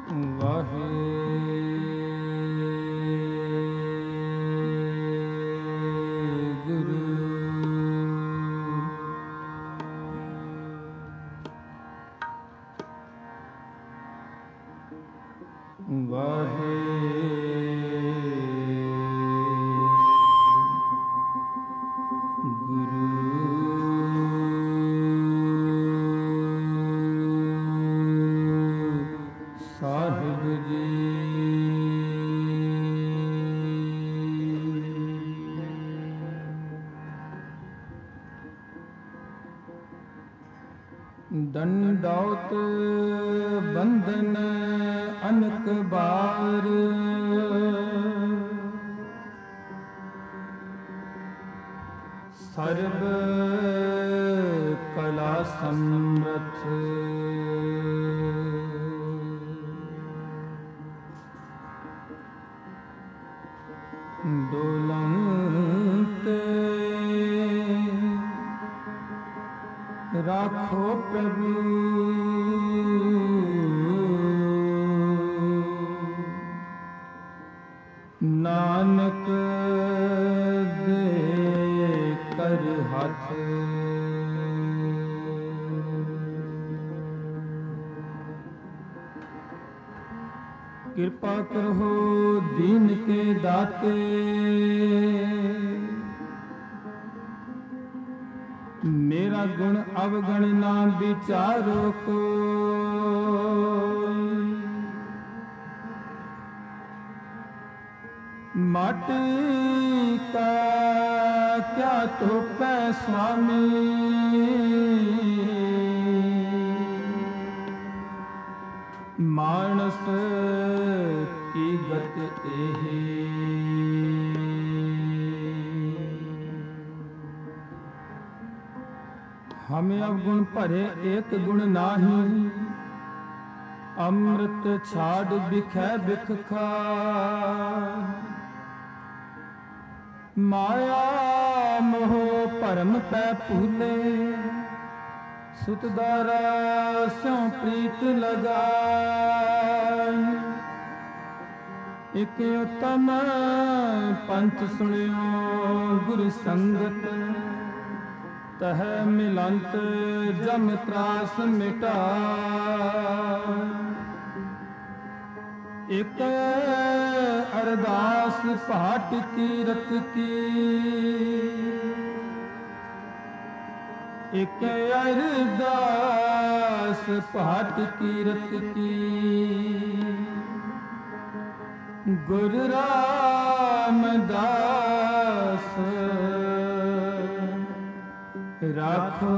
दंडौत बंधन अनक बार, सर्व कला समर्थ, डोलंत राखो प्रभु, नानक दे कर हाथ। कृपा करो दीन के दाते, मेरा गुण अवगण ना विचारो को, माटी का क्या तो पै स्वामी, मानस की गत एही। हमें अवगुण भरे एक गुण नाही, अमृत छाड़ बिखै बिख खा। माया मोह भरम पै भूले, सुतदारा स्यों प्रीत लगाए। एक उत्तम पंथ सुनियो गुरु संगत, तह मिलंत जम त्रास मिटा। एक अरदास पाठ कीरत की, एक अरदास पाठ कीरत की। गुरु रामदास राखो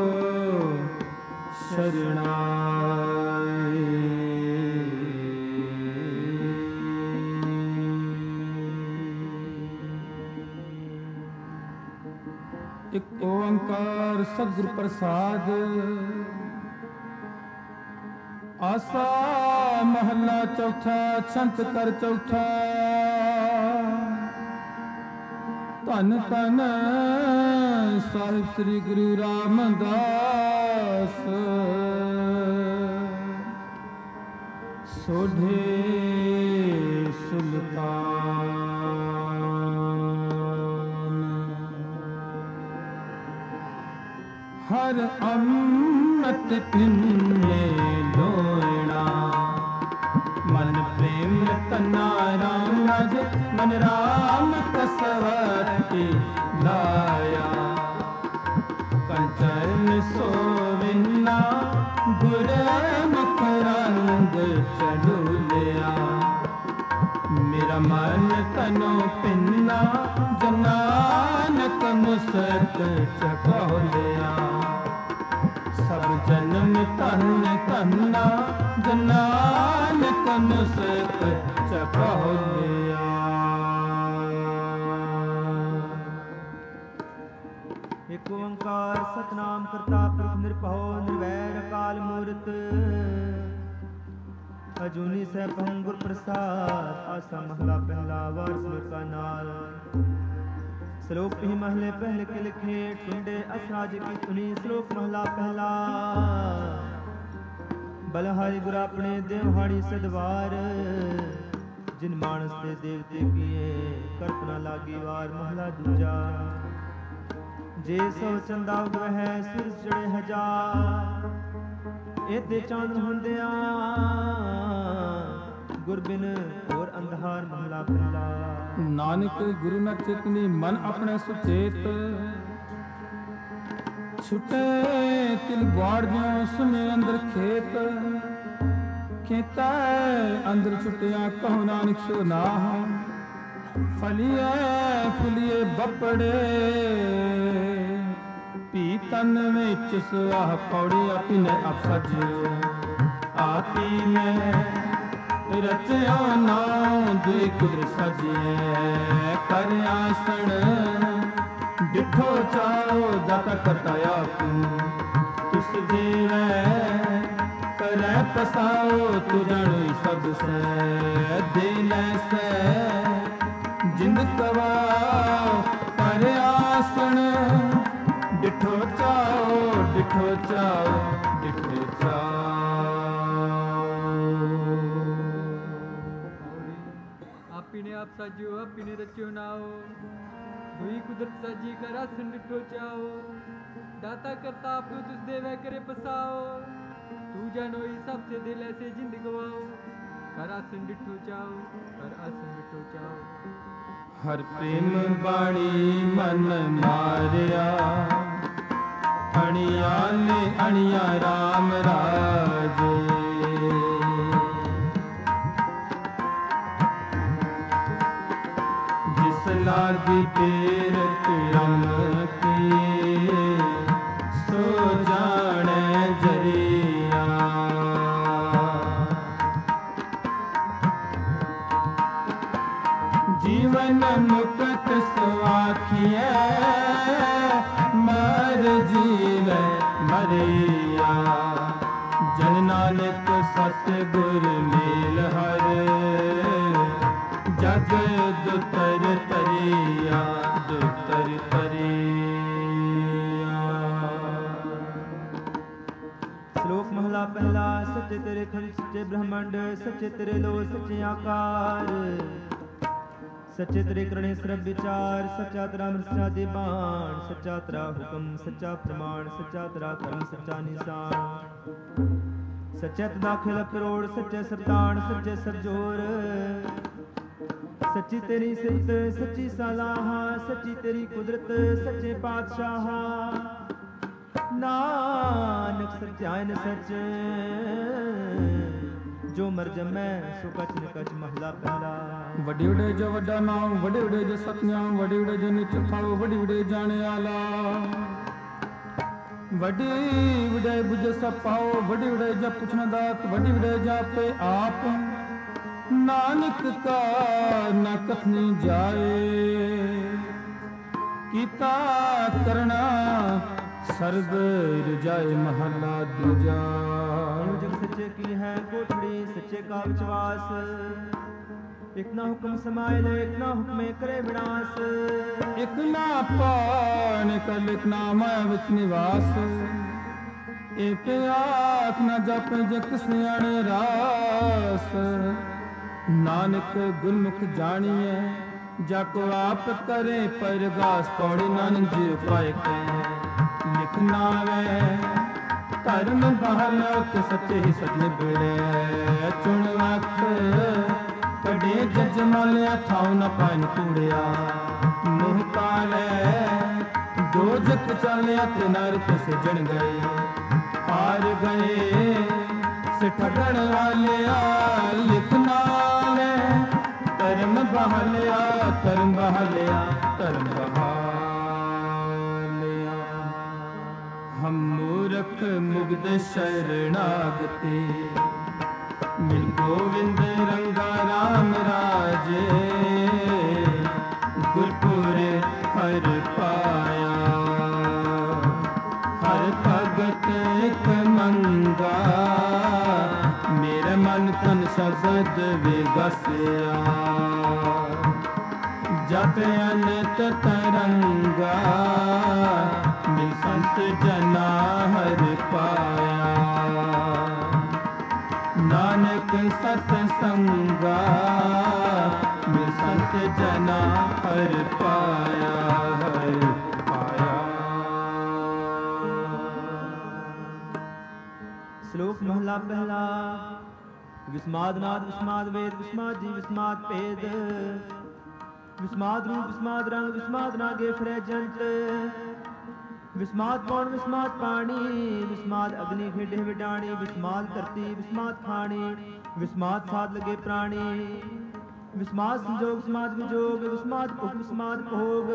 शरणाई। एक ओंकार सतगुर प्रसाद। आसा महला चौथा छंत कर चौथा। धन धन ਸਾਹਿਬ ਸ੍ਰੀ ਗੁਰੂ ਰਾਮਦਾਸ। ਸੋਢੇ ਸੁਲਤਾਨ ਹਰ ਅੰਮ੍ਰਿਤ ਪੀਨੇ ਲੋਇਣਾ। मन प्रेम तना राम राज मन राम कसवती लाया। कंचन सोविना गुरमुख रंग चलूलिया। मेरा मन तनो पिन्ना जनानक मुसक चकोलिया। सब जन्म तन तन्ना जनानक मुसक चकोलिया। एक ओंकार सतनाम करता पुरख निरभउ निर्वैर अकाल मूरत। अजूनी सैभं गुर प्रसाद। आसा महला पहला वार सिर का नाल। श्लोक ही महले पहले के लिखे टुंडे असराज की सुनी। श्लोक महला पहला। ਬਲਹਾਰੀ ਗੁਰ ਆਪਣੇ ਦੇਵਹਾੜੀ ਸਦਵਾਰ ਜਿਨ ਮਾਨਸ ਤੇ ਦੇਵਤੇ ਕੀਏ ਕਰਤਨਾ ਲਾਗੀ ਵਾਰ ਮਹਲਾ ਦੂਜਾ ਜੇ ਸੋ ਚੰਦਾ ਉਗਵਹਿ ਸੂਰਜ ਚੜੇ ਹਜ਼ਾਰ ਇਹਦੇ ਚਾਂਦ ਹੁੰਦਿਆਂ ਗੁਰ ਬਿਨ ਹੋਰ ਅੰਧਾਰ ਮਹਲਾ ਪਹਿਲਾ ਨਾਨਕ ਗੁਰੂ ਨ ਚਿਤਨੀ ਮਨ ਆਪਣੇ ਸੁਚੇਤ ਛੁਟੇ ਤਿਲ ਬਾੜ ਜਿਉ ਸਮੇ ਅੰਦਰ ਖੇਤ ਖੇਤਾ ਅੰਦਰ ਛੁਟਿਆ ਕਹੋ ਨਾਨਕ ਸੋ ਨਾਹ ਫਲੀਏ ਫੁਲੀਏ ਬੱਪੜੇ ਪੀ ਤਨ ਵਿੱਚ ਸੁਆਹ ਪੌੜੀ ਆਪਨੇ ਆਪ ਸਜਿਓ ਆਪੀ ਮੈਂ ਰਚਿਓ ਨਾਮ ਦੁਇ ਕੁਦਰ ਸਜਿਐ ਕਰ ਆਸਣ ਡਿਠੋ ਚਾਓ ਦਾਤਾ ਕਰਤਾ ਆਪੂ ਤੁਸ ਦੇਵੈ ਕਰੈ ਪਸਾਓ ਤੂ ਜਾਣੋ ਸਭ ਸੈ ਦੇ ਲੈ ਸੈ ਜਿੰਦ ਕਵਾਓ ਕਰ ਆਸਣ ਡਿਠੋ ਚਾਓ ਡਿਠੋ ਚਾਓ ਡਿਠੋ ਚਾਓ ਆਪੀ ਨੇ ਆਪ ਸਾਜਿਓ ਆਪੀ ਨੇ ਰਚਿਓ ਨਾਓ ਦੁਈ ਕੁਦਰਤ ਸਾਜੀ ਕਰ ਆਸਣ ਡਿਠੋ ਚਾਓ ਦਾਤਾ ਕਰਤਾ ਆਪੂ ਤੁਸ ਦੇਵੈ ਕਰੇ ਪਸਾਓ ਤੂ ਜਾਨੋਈ ਸਭ ਸੇ ਦਿਲ ਐਸੇ ਜਿੰਦ ਗਵਾਓ ਕਰ ਆਸਣ ਡਿਠੋ ਚਾਓ ਕਰ ਆਸਣ ਡਿਠੋ ਚਾਓ ਹਰ ਪ੍ਰੇਮ ਬਾਣੀ ਮਨ ਮਾਰਿਆ ਅਣਿਆ ਨੇ ਅਣਿਆ ਰਾਮ ਰਾਜੇ ਜਿਸ ਲਾਗੀ ਤੇਰਤ ਰਮ ਕੀ ਸੋ ਜਾਣੈ ਜਰੀਆ ਜੀਵਨ ਮੁਕਤ ਸੁਆਖੀਐ ਮਰ ਜੀਵੈ ਮਰਿਆ ਜਨ ਨਾਨਕ ਸਤ ਗੁਰ ਮੇਲ ਹਰ ਜਗ ਦੁਤਰ ਤਰਿਆ ਦੁਤਰ ਤਰਿਆ ਸ਼ਲੋਕ ਮਹਲਾ ਪਹਿਲਾ ਸੱਚੇ ਤੇਰੇ ਖੰਡ ਸੱਚੇ ਬ੍ਰਹਮੰਡ ਸੱਚੇ ਤੇਰੇ ਲੋ ਸੱਚੇ ਆਕਾਰ ਸੱਚੇ ਤੇਰੇ ਕਰਨੇ ਸਰਬ ਵਿਚਾਰ ਸੱਚਾ ਤੇਰਾ ਅੰਮ੍ਰਿਤ ਸੱਚਾ ਦੇ ਬਾਣ ਸੱਚਾ ਤੇਰਾ ਹੁਕਮ ਸੱਚਾ ਪ੍ਰਮਾਣ ਸੱਚਾ ਤੇਰਾ ਕਰਮ ਸੱਚਾ ਨਿਸ਼ਾਨ ਸੱਚੇ ਤੇਰਾ ਖਿਲ ਕਰੋੜ ਸੱਚੇ ਸਰਤਾਨ ਸੱਚੇ ਸਰਜੋਰ ਸੱਚੀ ਤੇਰੀ ਸਿਫਤ ਸੱਚੀ ਸਲਾਹ ਸੱਚੀ ਤੇਰੀ ਕੁਦਰਤ ਸੱਚੇ ਪਾਤਸ਼ਾਹ ਨਾਨਕ ਸੱਚਾਇਨ ਸੱਚ ਜੋ ਮਰ ਜਮੈ ਸੋ ਕਛ ਨ ਕਛ ਮਹਲਾ ਪਹਿਲਾ ਵੱਡੇ ਵੱਡੇ ਜੋ ਵੱਡਾ ਨਾਮ ਵੱਡੇ ਵੱਡੇ ਜੋ ਸਤਨਾਮ ਵੱਡੇ ਵੱਡੇ ਜੋ ਨਿਤ ਫਲ ਵੱਡੇ ਵੱਡੇ ਜਾਣੇ ਆਲਾ ਵੱਡੇ ਵੱਡੇ ਬੁਝ ਸਭ ਪਾਓ ਵੱਡੇ ਵੱਡੇ ਜਪ ਪੁੱਛਣ ਦਾਤ ਵੱਡੇ ਵੱਡੇ ਜਾਪੇ ਆਪ ਨਾਨਕ ਕਾ ਨ ਕਥਨੀ ਜਾਏ ਕੀਤਾ ਕਰਨਾ ਸਰਬ ਰਜਾਏ ਮਹਲਾ ਦੂਜਾ ਜਗ ਸੱਚੇ ਕੀ ਹੈ ਕੋਠੜੀ ਸੱਚੇ ਕਾ ਵਿਸ਼ਵਾਸ ਇਕ ਨਾ ਹੁਕਮ ਸਮਾਇਲ ਇਕ ਨਾ ਹੁਕਮੇ ਕਰੇ ਵਿਨਾਸ਼ ਇਕ ਨਾ ਪਾਣ ਕਲ ਇਕ ਨਾ ਮਾਇਆ ਵਿੱਚ ਨਿਵਾਸ ਇਕ ਆਖ ਨਾ ਜਪ ਜਗ ਸਿਆਣੇ ਰਾਸ ਨਾਨਕ ਗੁਰਮੁਖ ਜਾਣੀਐ ਜਾ ਕੋ ਆਪ ਕਰੇ ਪਰਗਾਸ ਪੌੜੀ ਨਾਨਕ ਜੀ ਉਪਾਇ ਕੈ ਲਿਖਨਾ ਵੇ ਧਰਮ ਬਹਲ ਤੇ ਸੱਚੇ ਹੀ ਸਤਿ ਬਿੜੇ ਚੁਣ ਲੱਖ ਕੜੇ ਜਜ ਮਾਲਿਆ ਥਾਉ ਨ ਪਾਇਨ ਕੂੜਿਆ ਮੋਹ ਕਾਲੇ ਦੋ ਜਗ ਚਾਲਿਆ ਤੇ ਨਰ ਤੇ ਸਿਜਣ ਗਏ ਹਾਰ ਗਏ ਸਿਠੜਨ ਵਾਲਿਆ ਲਿਖਨਾ ਵੇ ਧਰਮ ਬਹਲਿਆ ਧਰਮ ਬਹਲਿਆ ਧਰਮ ਬਹਾਲਿਆ ਹਮ ਮੂਰਖ ਮੁਗਧ ਸ਼ਰਣਾਗਤੇ ਮਿਲ ਗੋਵਿੰਦ ਰੰਗਾ ਰਾਮ ਰਾਜੇ ਗੁਰਪੁਰ ਹਰ ਪਾਇਆ ਹਰ ਭਗਤ ਇਕ ਮੰਗਾ ਮੇਰੇ ਮਨ ਤਨ ਸ਼ਬਦ ਵਿਗਸਿਆ ਜਪ ਅਨੰਤ ਤਰੰਗਾ ਮਿਲ ਸੰਤ ਜਨਾ ਹਰ ਪਾਇਆ नानक सतसंगा मिल संत जना हर पाया हर पाया। श्लोक महला पहला। विस्माद नाद विस्माद वेद विस्माद जी विस्माद भेद विस्माद रूप विस्माद रंग विस्माद नागे फिरे जंत विस्माद पौन विस्माद पानी विस्माद अग्नि खेडे विडाणी विस्माद धरती विस्माद खाणी विस्माद साध लगे प्राणी विस्माद संजोग विस्माद विजोग विस्माद भुख विस्माद भोग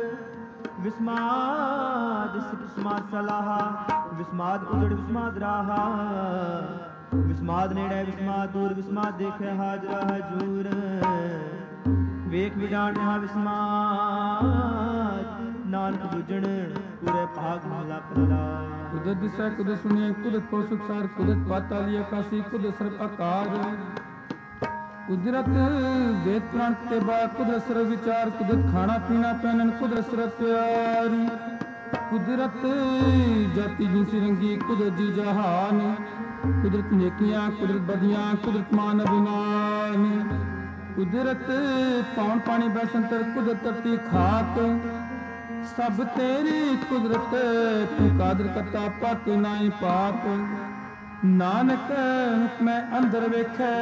विस्माद विस्माद सलाहा विस्माद उजड़ विस्माद राहा विस्माद नेड़े विस्माद दूर विस्माद देखे हाजरा हजूर वेख विजान रहा विस्माद नानक बुझण पूरे भाग महला पहला। कुदरत दिशा कुदरत सुनिए कुदरत को सुखसार कुदरत पाताली आकाशी कुदरत सर्व आकार कुदरत वेद पुराण के बाद कुदरत सर्व विचार कुदरत खाना पीना पहनन कुदरत सर्व प्यार कुदरत जाति जिनसी रंगी कुदरत जी जहान कुदरत नेकियां कुदरत बदियां कुदरत मान अभिमान कुदरत पौन पानी बसंतर कुदरत धरती खाक सब तेरी कुदरत तू कादर करता पाक नाई पाक नानक हुक्मै अंदर वेखै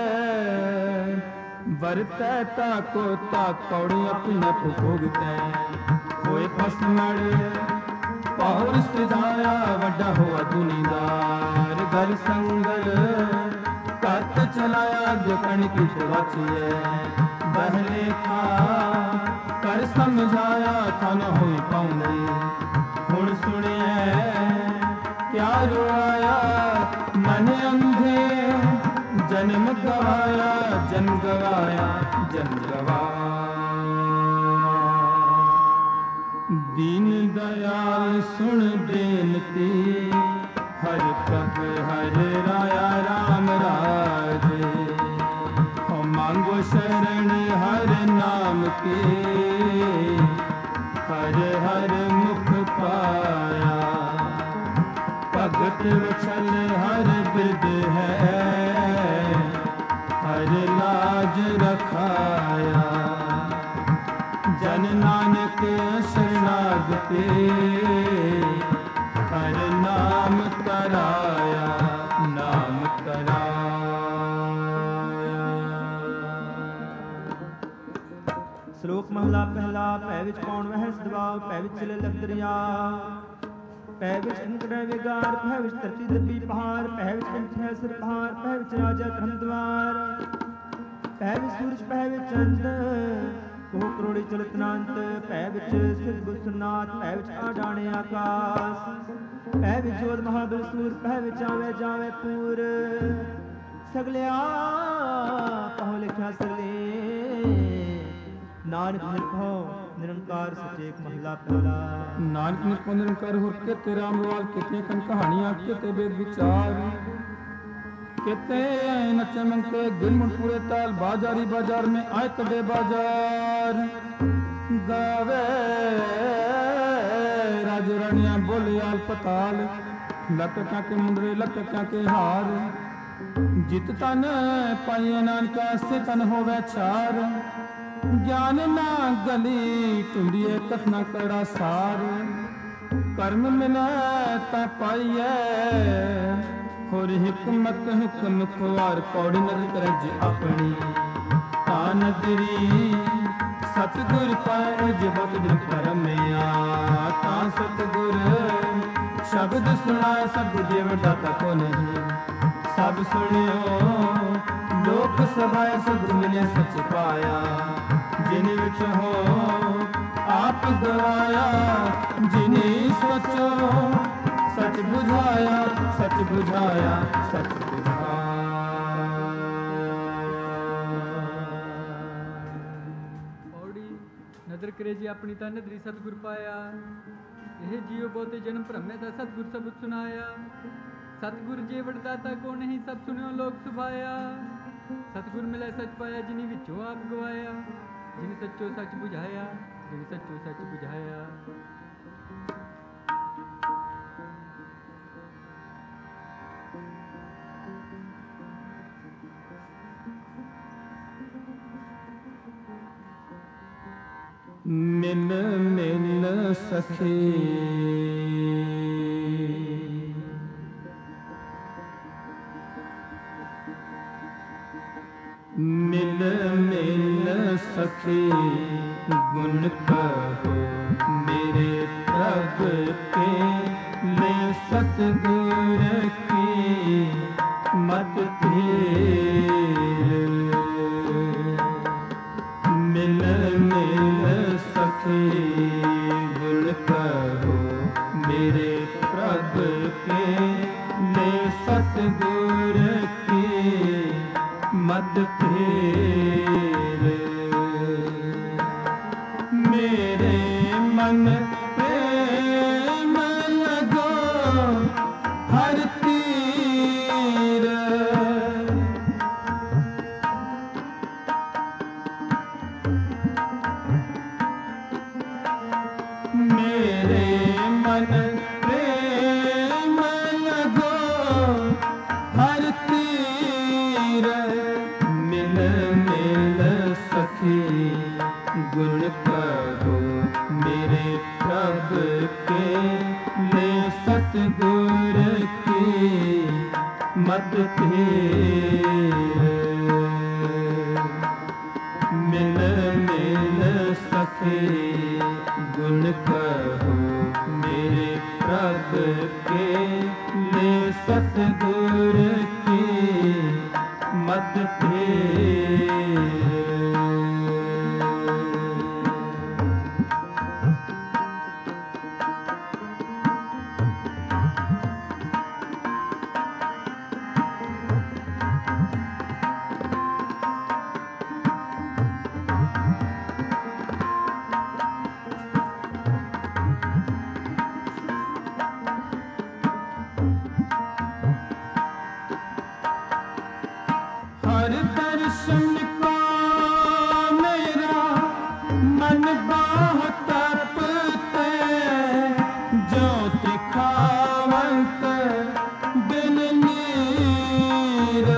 वरतै ताको ताक पौड़ी अपने भोगतै होए पसमड़ पौर सजाया वड्डा होआ दुनीदार घर संगल कत चलाया जो कणकी वाचिए बहले खा कर समझाया थन होई पाऊंगी हुण सुनिए क्या रोआया मन अंधे जन्म गवाया जन्म गवाया जन्म गवाया। दीन दयाल सुन बेनती हर पग हर राया राम राजे हो मांगो शरण हर नाम के हर हर मुख पाया भगत वछल हर बिरद है हर लाज रखाया जन नानक शरणागते हर नाम कराया नाम कराया। श्लोक महला पहला भै विच पौण वह सदवाव भै विच चले लख दरिया भै विच अंकड़े विगार भै विच धरती दबी पहाड़ भै विच कंठ है सिर पहाड़ भै विच राजा धर्म द्वार भै विच सूरज भै विच चंद को करोड़ी चलत नांत भै विच सिद्ध गुसनाथ भै विच आडाणे आकाश भै विच जोध महाबल सूर भै विच आवे जावे पूर सगलिया पहो लिखा सगले नानक निर्भव निरंकार सचेक महला पहला। नानक निर्भव निरंकार होर केते रामवाल केते कन कहानियां केते वेद विचार केते नचे मंगते गिनमुन पूरे ताल बाजारी बाजार में आए कदे बाजार गावे राज रानियां बोले आल पताल लटका के मुंडरे लटका के हार जित तन पाइए नानका से तन होवे छार ज्ञान ना गली टुंडिए कथना कड़ा सार कर्म मिले ता पाइए होर हिकमत हुक्म खुआर कौड़ी नजर करे जे अपनी तानदरी सतगुर पाए जे बहुत दिन परमया ता सतगुर शब्द सुनाए सब देव दाता को नहीं सब सुनियो लोक सभाए सद मिले सच पाया जिन विच हो आप गवाया जिने सोचो सच बुझाया सच बुझाया सच पौड़ी नदर करे जी अपनी ता नदरी सतगुर पाया यह जियो बहुते जन्म भ्रमे दा सतगुर सबूत सुनाया सतगुर जे वरदाता को नहीं सब सुनियो लोक सुभाया सतगुर मिले सच पाया जिनी विचों आप गवाया जिन सच्चो सच बुझाया जिन सच्चो सच बुझाया। मिल मिल सखी मिल मिल सखी गुण कहो मेरे प्रभ के ले सतगुर की मत धीर मिल मिल सखी गुण कहो मेरे प्रभ के ले सतगुर की मत फेर मेरे मन प्रेम लगो हर तीर मेरे मन प्रेम लगो हर तीर मिल मिल सखी गुण कहो मेरे प्रभ के ले सतगुर की मत फेर मिल मिल सखी गुण कहो मेरे प्रभ के ले सतगुर की मत फेर हर दर्शन को मेरा मन बहुत तपते जो दिखावत बिन नीर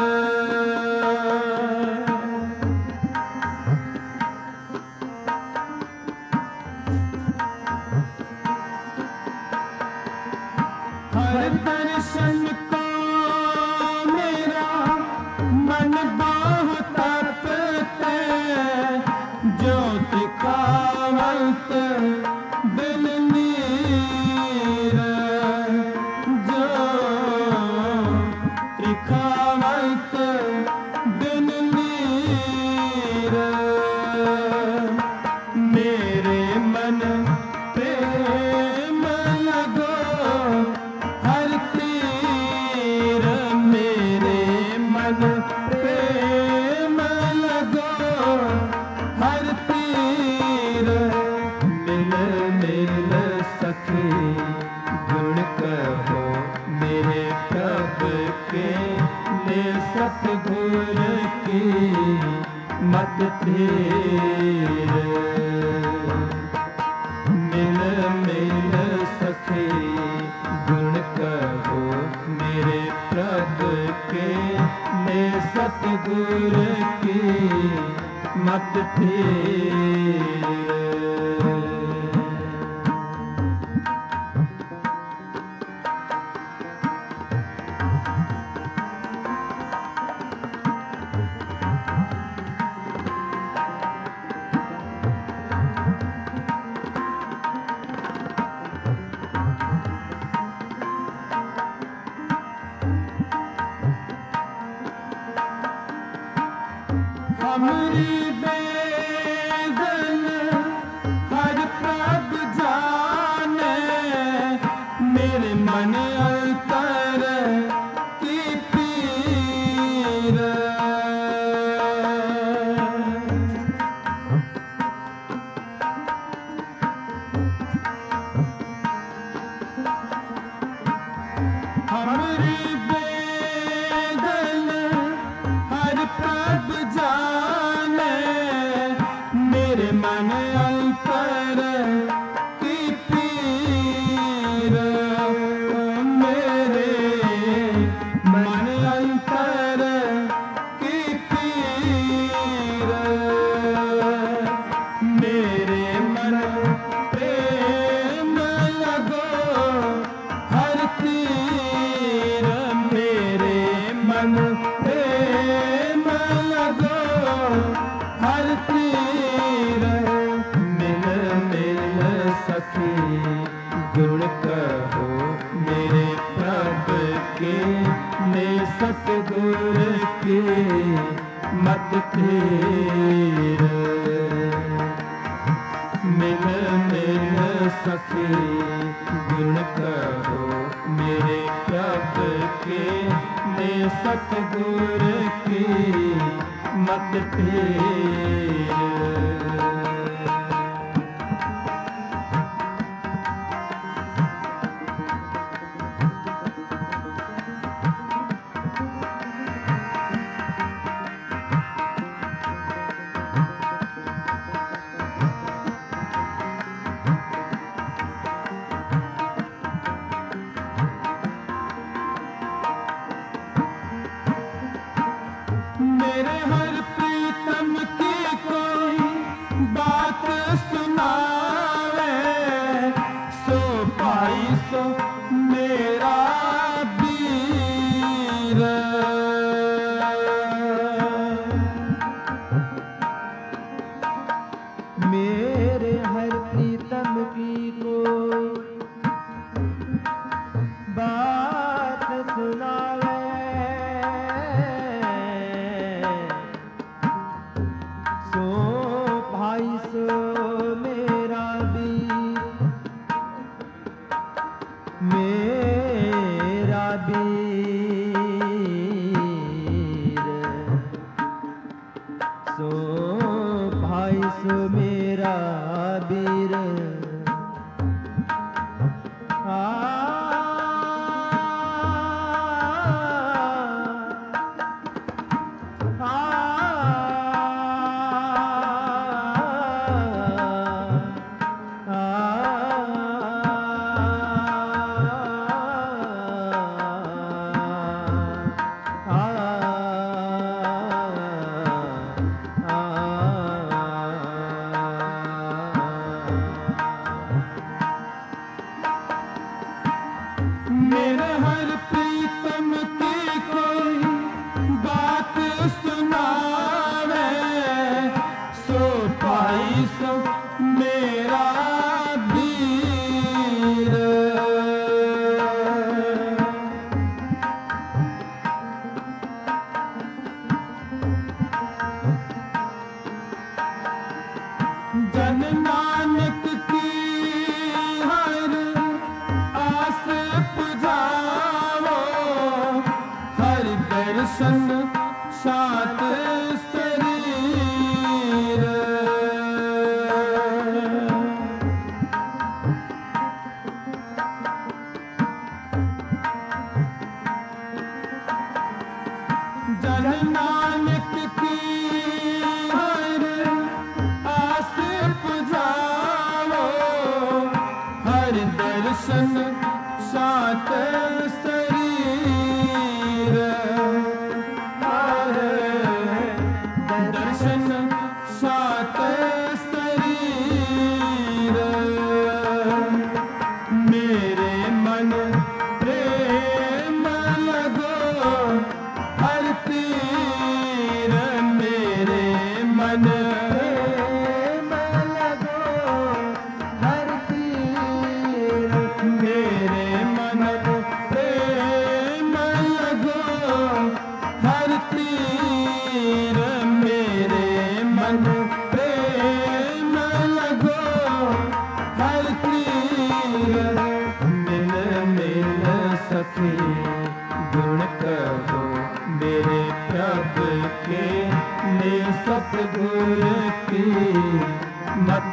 हर दर्शन को मेरा मन बहुत तपते जो दिखावत बिन नीर जो दिखावत बिन नीर मेरे मन प्रेम लगो हर तीर मेरे मन प्रेम लगो हर तीर मिल मिल सखी गुण कहो मेरे प्रभ के ले सतगुर की मत फेर मिल मिल सखी गुण कहो मेरे प्रभ के ले सतगुर की मत फेर हमरी बेदन हर प्रभ जाने मेरे मन अंतर की पीर हमरी बेदन हर प्रभ जाने प्रेम लगो हर तीर मिल मिल सखी गुण कहो मेरे प्रभ के मैं सतगुर के मत तेर मिल मिल सखी गुण कहो मेरे प्रभ के मैं सतगुर की मत तेर मेरे हर प्रीतम की कोई बात सुनावे सो पाई सो मेरा वीर मेरे हर प्रीतम की कोई बात सुनावे सो भाई सो मेरा वीर सो भाई सो मेरा वीर मेरे हर प्रीतम की कोई बात सुनावे सो पाई सो मेरा वीर जन नानक की हर आस पुजाओ हर दर्शन शांत शरीर जन नानक की हर आस पुजाओ हर दर्शन शांत शरीर हर दर्शन शांत शरीर मेरे मन प्रेम लगो हर तीर मेरे मन प्रेम लगो हर तीर मेरे मन प्रेम लगो हर तीर मेरे मन प्रेम लगो हर तीर मिल मिल सखी गुण कहो मेरे प्रभ के ने सतगुर की मत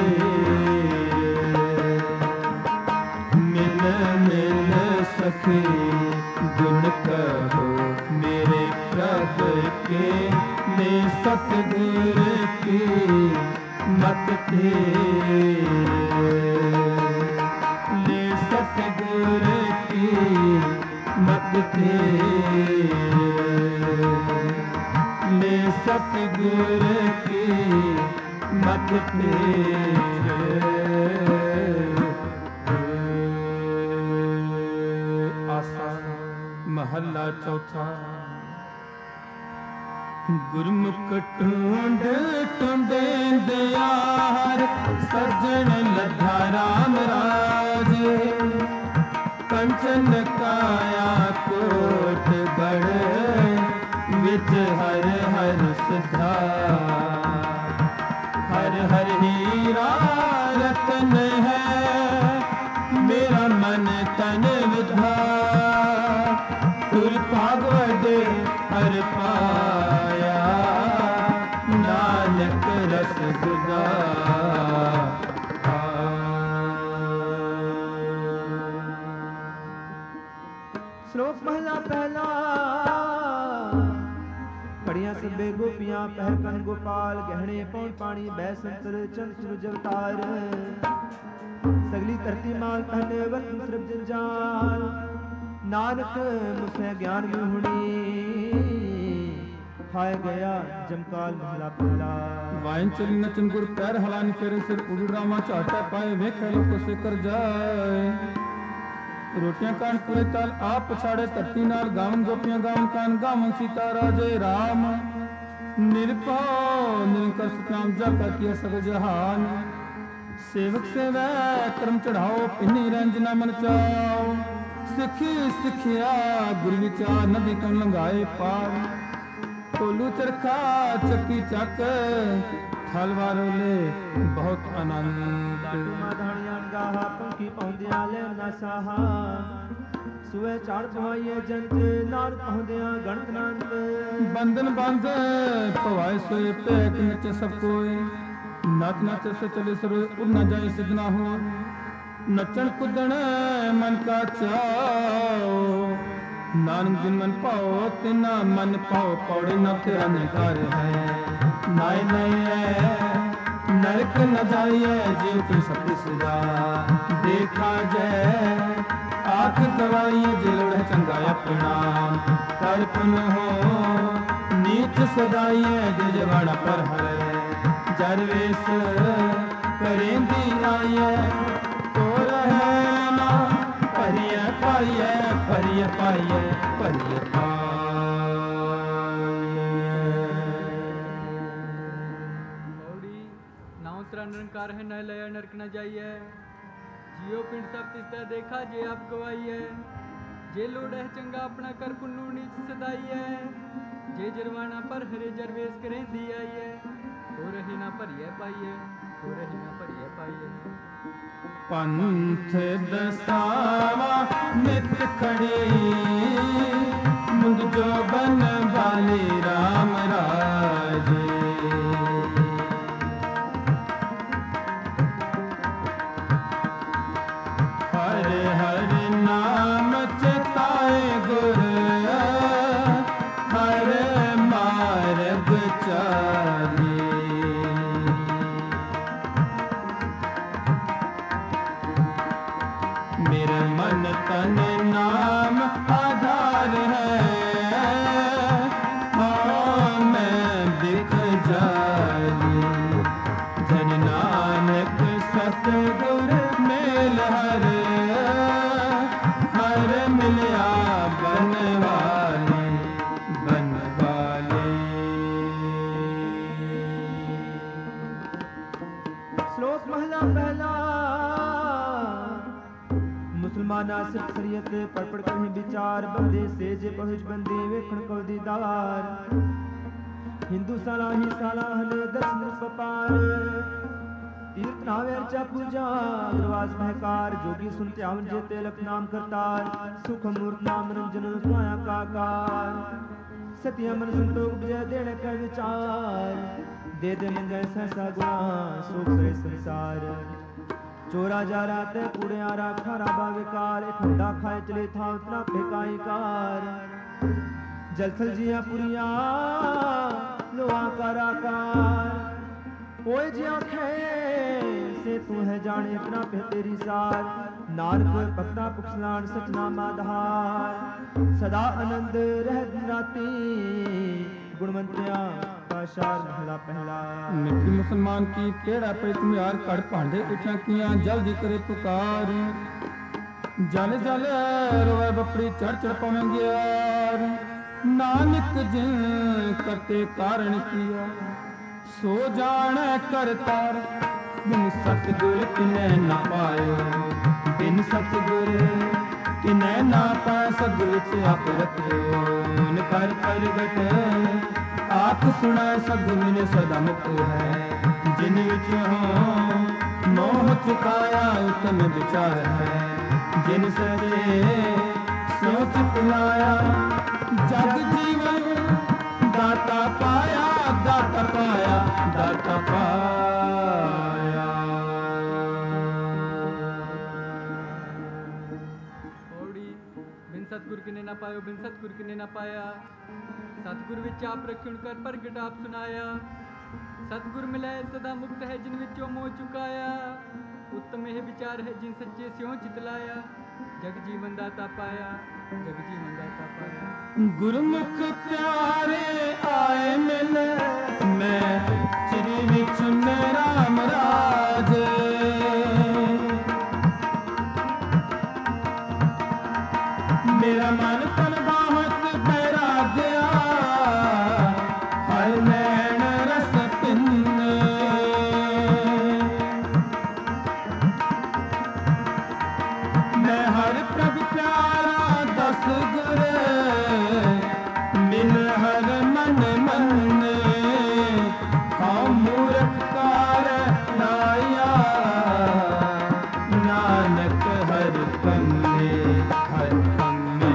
तेर मिल मिल सखी गुण कहो मेरे प्रभ के ने सतगुर की मत तेर ले सतगुर की मत तेर ले सतगुर की मत तेर आसा महला चौथा ਗੁਰਮੁਖ ਟੁੰਡ ਟੁੰਡੇ ਦਿਆਰ ਸੱਜਣ ਲੱਧਾ ਰਾਮ ਰਾਜ ਕੰਚਨ ਕਾਇਆ ਕੋਟ ਗੜ ਵਿੱਚ ਹਰ ਹਰ ਸਦਾ ਹਰ ਹਰ ਹੀਰਾ ਰਤਨ ਹੈ ਮੇਰਾ ਮਨ ਤਨ ਵਿਧਾ ਤੁਰ ਭਾਗਵਤ ਹਰ ਪਾਇਆ ਨਾਨਕ ਰਸ ਗੁਦਾ ਸ਼ਲੋਕ ਮਹਲਾ ਪਹਿਲਾ ਪੜੀਆਂ ਸਭੇ ਗੋਪੀਆਂ ਪਹਿਰ ਕੰਨ ਗੋਪਾਲ ਗਹਿਣੇ ਪੌਣ ਪਾਣੀ ਬੈ ਸੰਤਰ ਚੰਦ ਸੁਰਜ ਅਵਤਾਰ ਸਗਲੀ ਧਰਤੀ ਮਾਲ ਤਨ ਵਤਨ ਸਰਬ ਜੰਜਾਲ ਨਾਨਕ ਮੁਖੇ ਗਿਆਨ ਮਿਹੁਣੀ ਖਾਇ ਗਿਆ ਜਮਕਾਲ ਮਹਲਾ ਪਹਿਲਾ ਵਾਇਨ ਚਲੀ ਨਚਨ ਗੁਰ ਪੈਰ ਹਲਾਨ ਫੇਰੇ ਸਿਰ ਉਡ ਰਾਮਾ ਝਾਟਾ ਪਾਏ ਵੇਖੇ ਲੋਕ ਸਿਕਰ ਜਾਏ ਰੋਟੀਆਂ ਕਾਣ ਪੂਰੇ ਤਲ ਆਪ ਪਛਾੜੇ ਧਰਤੀ ਨਾਲ ਗਾਵਨ ਗੋਪੀਆਂ ਗਾਵਨ ਕਾਨ ਗਾਵਨ ਸੀਤਾ ਰਾਜੇ ਰਾਮ ਨਿਰਭਉ ਨਿਰੰਕਾਰ ਸਤਨਾਮ ਜਪਿ ਕੀਆ ਸਭ ਜਹਾਨ ਸੇਵਕ ਸੇਵੈ ਕਰਮ ਚੜਾਓ ਪਿੰਨੀ ਰੰਜਨਾ ਮਨ ਚਾਓ ਸਿੱਖੀ ਸਿੱਖਿਆ ਗੁਰ ਵਿਚਾਰ ਨਦੀ ਕਮ ਲੰਘਾਏ ਪਾਰ ਕੋਲੂ ਚਰਖਾ ਚੱਕੀ ਚੱਕ ਥਲਵਾਰੋਲੇ ਬਹੁਤ ਆਨੰਦ ਮਾਧਾਣੀਆਂ ਗਾਹਾ ਪੰਖੀ ਪਾਉਂਦਿਆਂ ਲੈ ਨਾ ਸਾਹਾ ਸੁਵੇ ਚੜ ਪਵਾਈਏ ਜੰਤ ਨਾਨਕ ਪਾਉਂਦਿਆਂ ਗਣਤ ਨੰਦ ਬੰਧਨ ਬੰਧ ਭਵਾਏ ਸੋਏ ਪੈਕ ਨਚ ਸਭ ਕੋਏ ਨਚ ਨਚ ਸੇ ਚਲੇ ਸਰ ਉੜ ਨਾ ਜਾਏ ਸਿਧ ਨਾ ਹੋ ਨਚਣ ਕੁੱਦਣ ਮਨ ਕਾ ਚਾਓ ਨਾਨਕ ਜਿਨ ਮਨ ਪਾਓ ਤਿਨਾ ਮਨ ਪਾਓ ਪੌੜੇ ਨਾ ਤੇਰਾ ਨਿਕਾਰ ਹੈ ਨਾਇ ਨਇ ਨਰਕ ਨ ਜਾਈਏ ਜਿਉ ਕੀ ਸਤਿ ਸਦਾ ਦੇਖਾ ਜੈ ਆਖ ਗਵਾਈਏ ਜਿਲੜ ਚੰਗਾ ਆਪਣਾ ਤਰਪਨ ਹੋ ਨੀਚ ਸਦਾਈਏ ਜਿਜ ਵਣ ਪਰ ਹਰੇ ਜਰਵੇਸ ਕਰੇਂਦੀ ਆਈਏ ਤੋ ਰਹਿ ਨਾ ਭਰੀਏ ਪਾਈਏ ਭਰੀਏ ਪਾਈਏ ਭਰੀਏ निरंकार है न लया नरक न जाइए जियो पिंड सब तिस्ता देखा जे आप गवाई है जे लोड़ है चंगा अपना कर पुन्नू नीच सदाई है जे जरवाना पर हरे जरवेश करें दी आई है तो रही ना परिय पाइए तो रही ना परिय पाइए पंथ दसावा नित खड़ी मुंग जो बन बाली राम राजे मेरे मन तन नाम आधार है हाँ मैं बिक जाली जन नानक सतगुर मेल हर हर मिलया बनवाली बनवाली। श्लोक महला पहला मुसलमाना सिख शरीयत पढ़ पढ़ कहीं विचार बंदे से जे पहुँच बंदे वेखण को दीदार हिंदू साला ही साला हन दर्शन पपार तीर्थ नावे अर्चा पूजा अग्रवास महकार जोगी सुन त्यावन जे तिलक नाम करतार सुख मूर्त नाम रंजन काया काकार सत्य मन संतोष विजय देने का विचार दे दे मन जय सहसा गुणा सुख से संसार चोरा जा रात कूड़े आरा खारा बाविकार ठंडा खाए चले था उतना फेकाई कार जलथल जिया पुरिया लोहा काराकार ओए जी आखे से तू है जाने अपना पे तेरी सार नानक भक्ता पुखलान सचनाम आधार सदा आनंद रह दिन राती गुणवंतिया शार महला पहला मिट्टी मुसलमान की टेढ़ा पे तुम यार कड़ भांडे उठा किया जल्दी करे पुकार जल जल रोए बपड़ी चढ़ चढ़ पावेंगे यार नानक जिन करते कारण किया सो जाने करतार बिन सतगुर किने ना पायो बिन सतगुर किने ना पाए सद विच आप रखियो कर प्रगट आप सुना सद मिन सदा मुक्त है जिन विच हो मोह चुकाया उत्तम विचार है जिन सरे सोच पिलाया जग जीवन दाता पाया दाता पाया दाता पाया। पौड़ी बिन सतगुर किने ना पायो बिन सतगुर किने ना पाया सतगुर विच आप रखियो कर प्रगट आप सुनाया सतगुर मिले सदा मुक्त है जिन विचों मोह चुकाया उत्तम यह विचार है जिन सच्चे स्यों चितलाया जग जीवन दाता पाया जग जीवन दाता पाया। गुरमुख प्यारे आए मिले मैं चिरी विच मेरा मराज मेरा मन तन बहुत पैरा गया हर नैन रस पिंद मैं हर प्रभ प्यारा दस गुर मिल हर मन मन हाँ मूर्ख कार नाया नानक हर कम्मे हर कम्मे।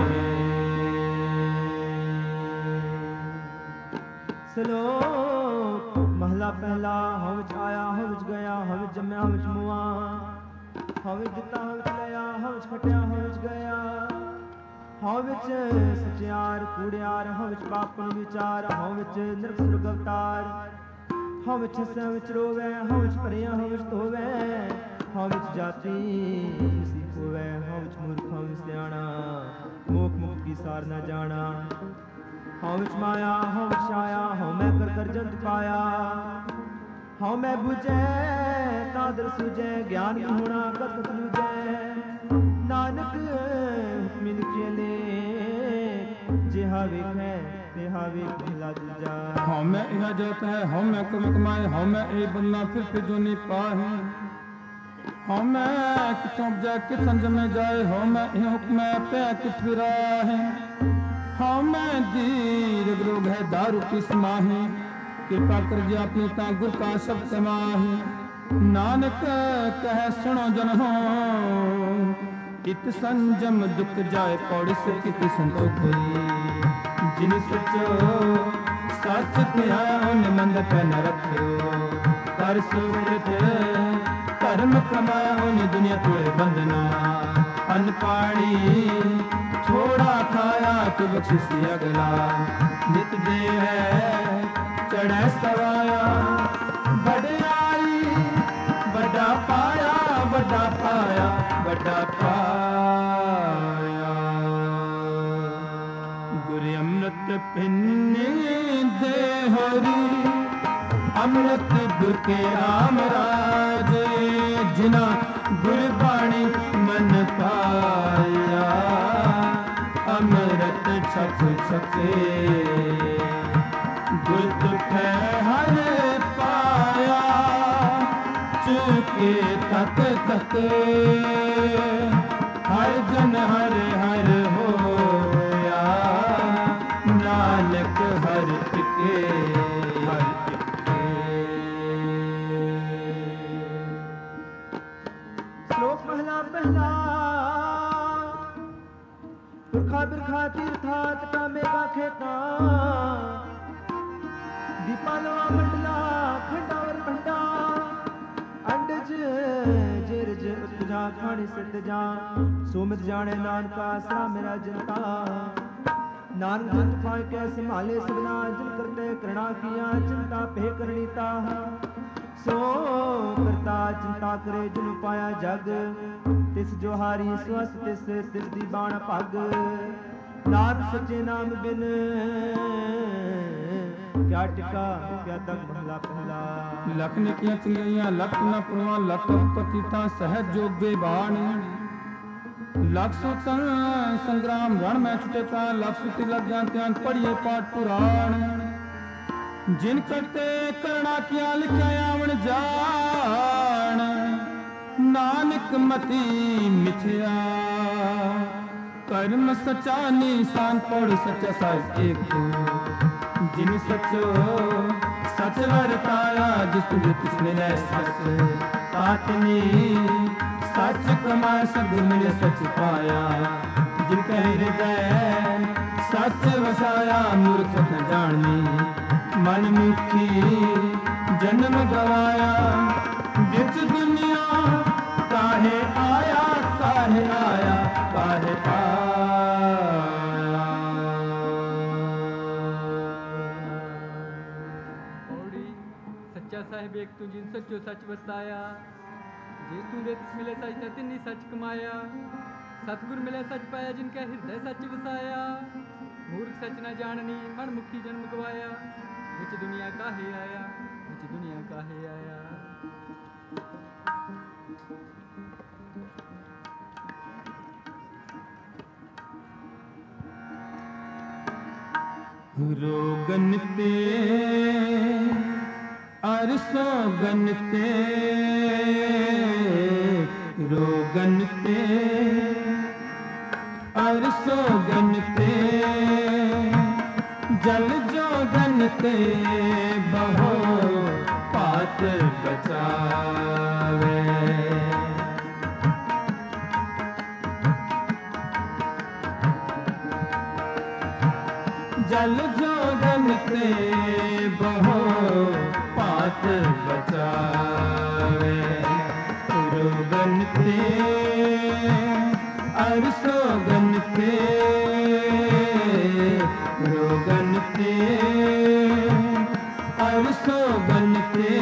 श्लोक महला पहला हव विच आया हव विच गया हव विच जम्या हव विच मुआ हव विच दिता हव विच लिया हव विच खटिया हव विच गया हव विच सचियार कूड़ियार हव विच पापन विचार हव विच नरक सुरग अवतार हव विच हंसै विच रोवै हव विच भरिया हव विच धोवै हव विच जाति सीख होवै हव विच मूर्ख हव विच सियाणा मोख मुख की सार न जाना हव विच माया हव विच छाया हव मैं कर कर जंत पाया हव मैं बुझै तादर सुझै ज्ञान की होना कत कत लूझै नानक हुक्म लिखे ले जिहा वेखै तिहा वेख भला दूजा। हाँ मैं यह जाता है हाँ मैं कम कमाए हाँ मैं ए बनना फिर जो नहीं पाए हाँ मैं कितों जाए कित संजमे जाए हाँ मैं यह हुक्म पे कित फिराहे हाँ मैं दीर्घ रोग है दारू किस माही कृपा कर जी अपनी ता गुर का शब्द माही नानक कह सुनो जन हो इत संजम दुख जाए पौड़ी से कित संतोख हुई जिन सचो सच किया उन मंद पे न रखियो कर सुकृत धर्म कमाया उन दुनिया तोड़े बंधना अन्न पानी छोड़ा खाया तो बख्शिश अगला नित देव चढ़े सवाया बड़ाई बड़ा पाया बड़ा पाया बड़ा पाया। गुरु अमृत पिन्ने दे हरि अमृत गुर के राम राज जिना गुरबाणी मन पाया अमृत छक छके गुर तुठे हर पाया चुके तक तक हर जन हर हर होया नानक हर टिके हर टिके। श्लोक महला पहला पुरखा बिरखा तीर्था तटा मेघा खेता दीपालवा मंडला खंडावर भंडा अंडज जिरज उत्जा खाणी सिद्ध जा सोमित जाने नानका सा मेरा जनता नानक जंत पाए के संभाले सबना जिन करते करुणा किया चिंता पे करणीता सो करता चिंता करे जिन पाया जग तिस जो हारी स्वस्थ तिस सिर दी बाण पग नाम सच्चे नाम बिन क्या टिका क्या तक महला पहला लख निकियां चंगियां लख न पुरवा लख पतिता सहज जोगे बाण लख सुतन संग्राम रण में छुटे प्राण लख सुति लग ध्यान पढ़िए पाठ पुराण जिन करते करना क्या लिखा आवन जान नानक मती मिथ्या कर्म सचा निशान पढ़ सचा साज एक जिन सचो सच वरताया जिस तुझे किस मिले सच आत्मी सच कमाए सब मिले सच पाया जिनका हृदय सच वसाया मूर्ख न जानी मन मुखी जन्म गवाया बिच दुनिया काहे आया काहे आया काहे आया। औड़ी सच्चा साहिब एक तू जिन सच्चो सच बताया जे तू दे तिस मिले सच तिन्नी सच कमाया सतगुर मिले सच पाया जिनका हृदय सच वसाया मूर्ख सच न जाननी मन मुखी जन्म गवाया विच दुनिया काहे आया विच दुनिया काहे आया। रोगन ते अरसोगन ते रोगन ते अरसोगन ते जल जोगन ते बहो पात बचावे जल जोगन ते बहो पात बचावे रोगन ते अरसोगन ते रोगन ते अरसोगन ते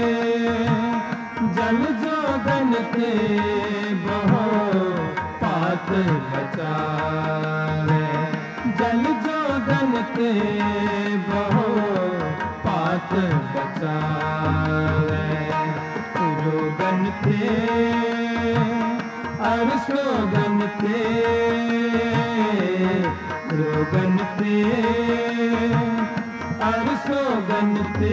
जल जोगन ते बहो पात बचावे जल जोगन ते बहो पात बचावे रोगन ते अरसोगन ते रोगन ते अरसोगन ते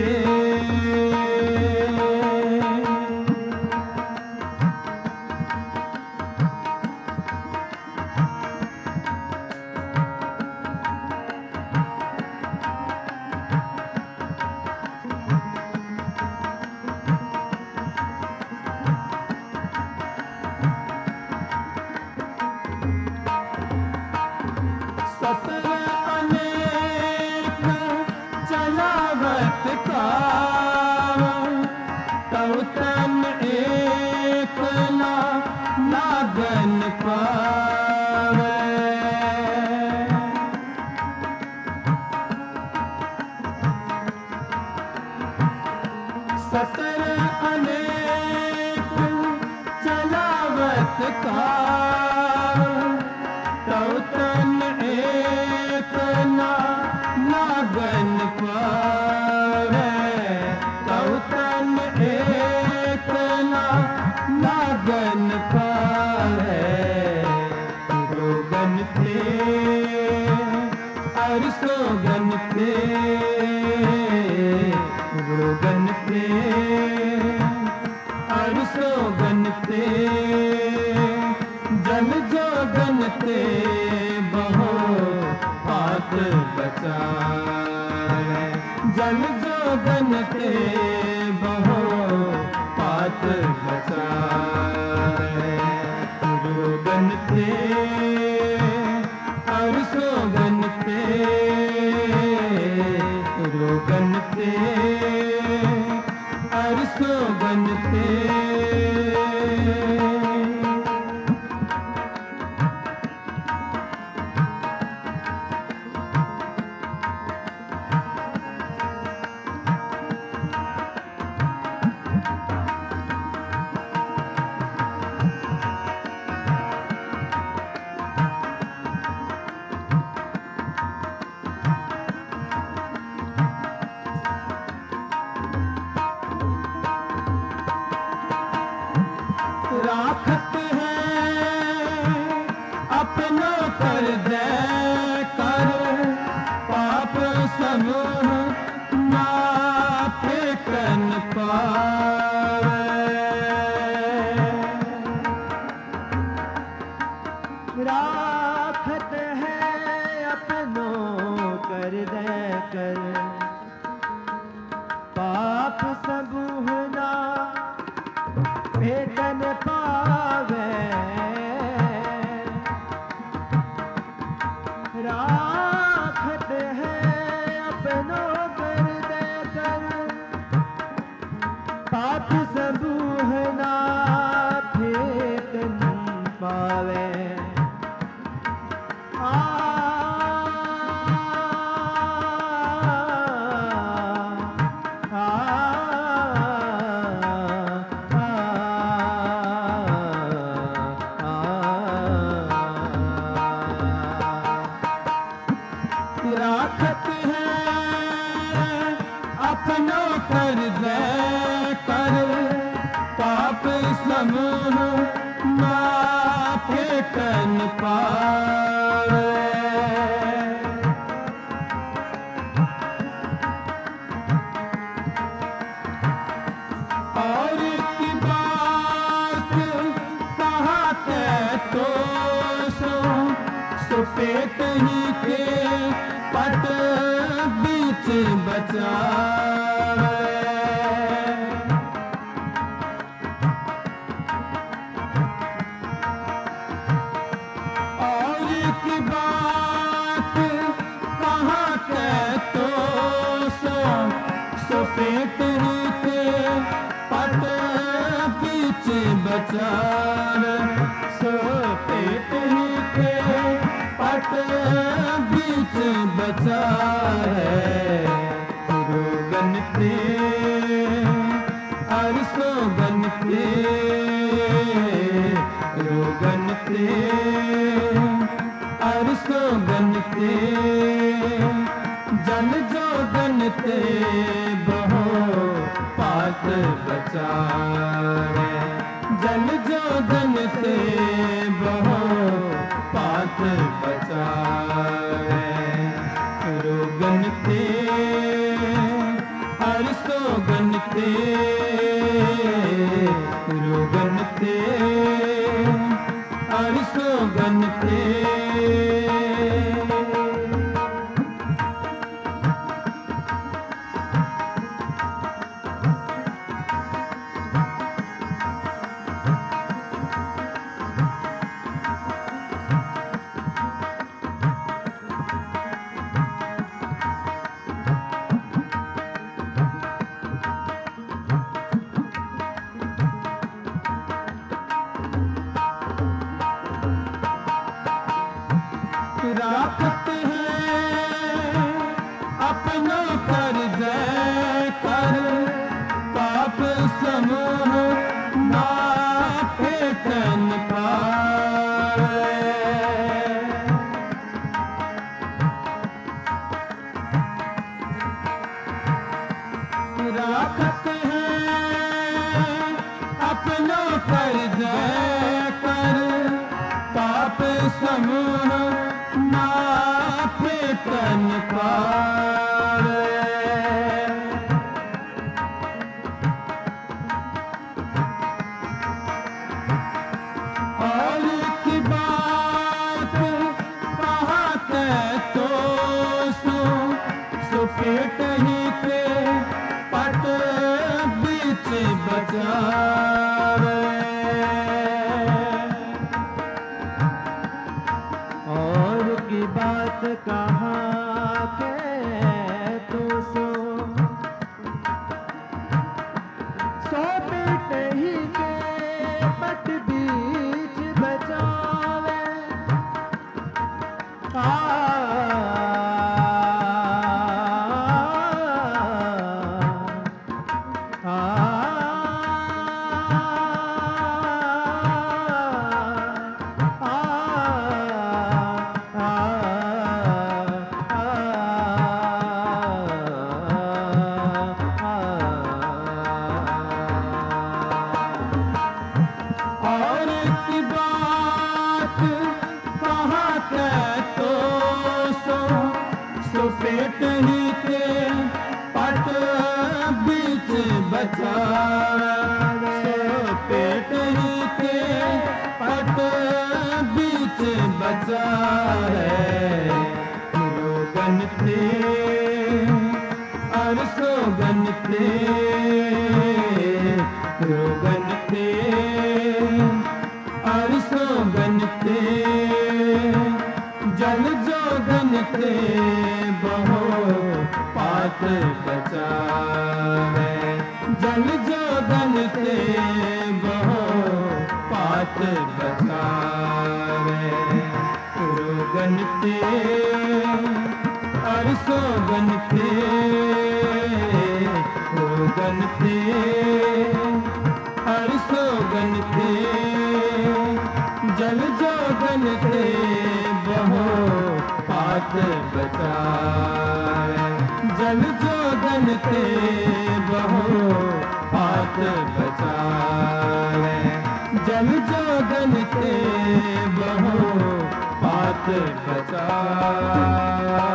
ससर अनेक चलावत काव तव तन एक ना लागन पावे ससर अनेक चलावत काव तव तन एक ना लागन पावे तव तन एक ना लागन पावे रोगन ते अरसोगन ते रोगन ते अरसोगन ते जल जोगन ते बहो पात बचावे जल जोगन ते बहो पात बचावे रोगन ते अरसोगन ते रोगन ते अरसोगन ते पाप सबूहना भेटन पावे राखत है अपनों कर दे कर पाप सबूहना भेटन पावे राखत है अपनों कर दे कर पाप समूह माफे तन पावे और की बात कहते तो सुपेट ही के पट बीच बचावे और की बात कहाँ के तो सुपेट ही के पट बीच बचावे सुपेट ही के पट बीच बचा है रोगन पे अरसोगन पे रोगन पे अरसोगन पे जन जोगन ते बहो पात बचा जन जोगन ते बहो पात बचावे रोगन ते अरसोगन ते रोगन ते अरसोगन ते राखत है अपनों कर दे कर पाप समूह माफे तन पावे राखत है अपनों कर दे कर पाप समूह माफे तन पावे और की बात कहते तो सुपेट ही के पट बीच बचावे और की बात कहाँ के तो सो पेट ही के पट बीच बचावे और की बात कहते तो सुपेट ही के पट बीच बचावे सुपेट ही के पट बीच बचावे रोगन ते अरसोगन ते रोगन ते अरसोगन ते जल जोगन ते बहो पात बचावे जल जोगन ते बहो पात बचावे रोगन ते अरसोगन ते रोगन ते अरसोगन ते जल जोगन ते बहो पात बचावे जल जोगन ते बहो पात बचावे जल जोगन ते बहो पात बचावे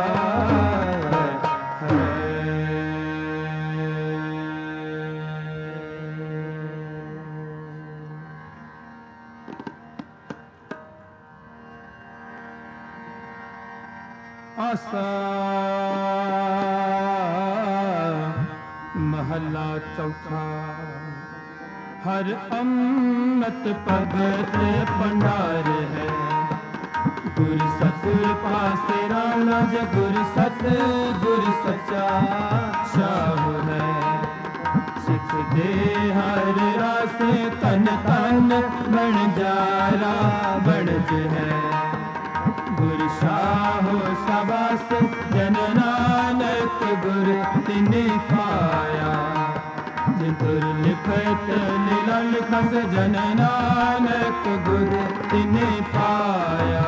आसा महला चौथा हर अमृत भगत भंडार है गुर सतुर पासे राणा ज गुर सत गुर सच्चा शाह है सिख दे हर रासे तन तन बन जारा बनज है गुर शाहो सबास जन नानक गुर तिने पाया जितुर लिखत लीला लिखस जन नानक गुर तिने पाया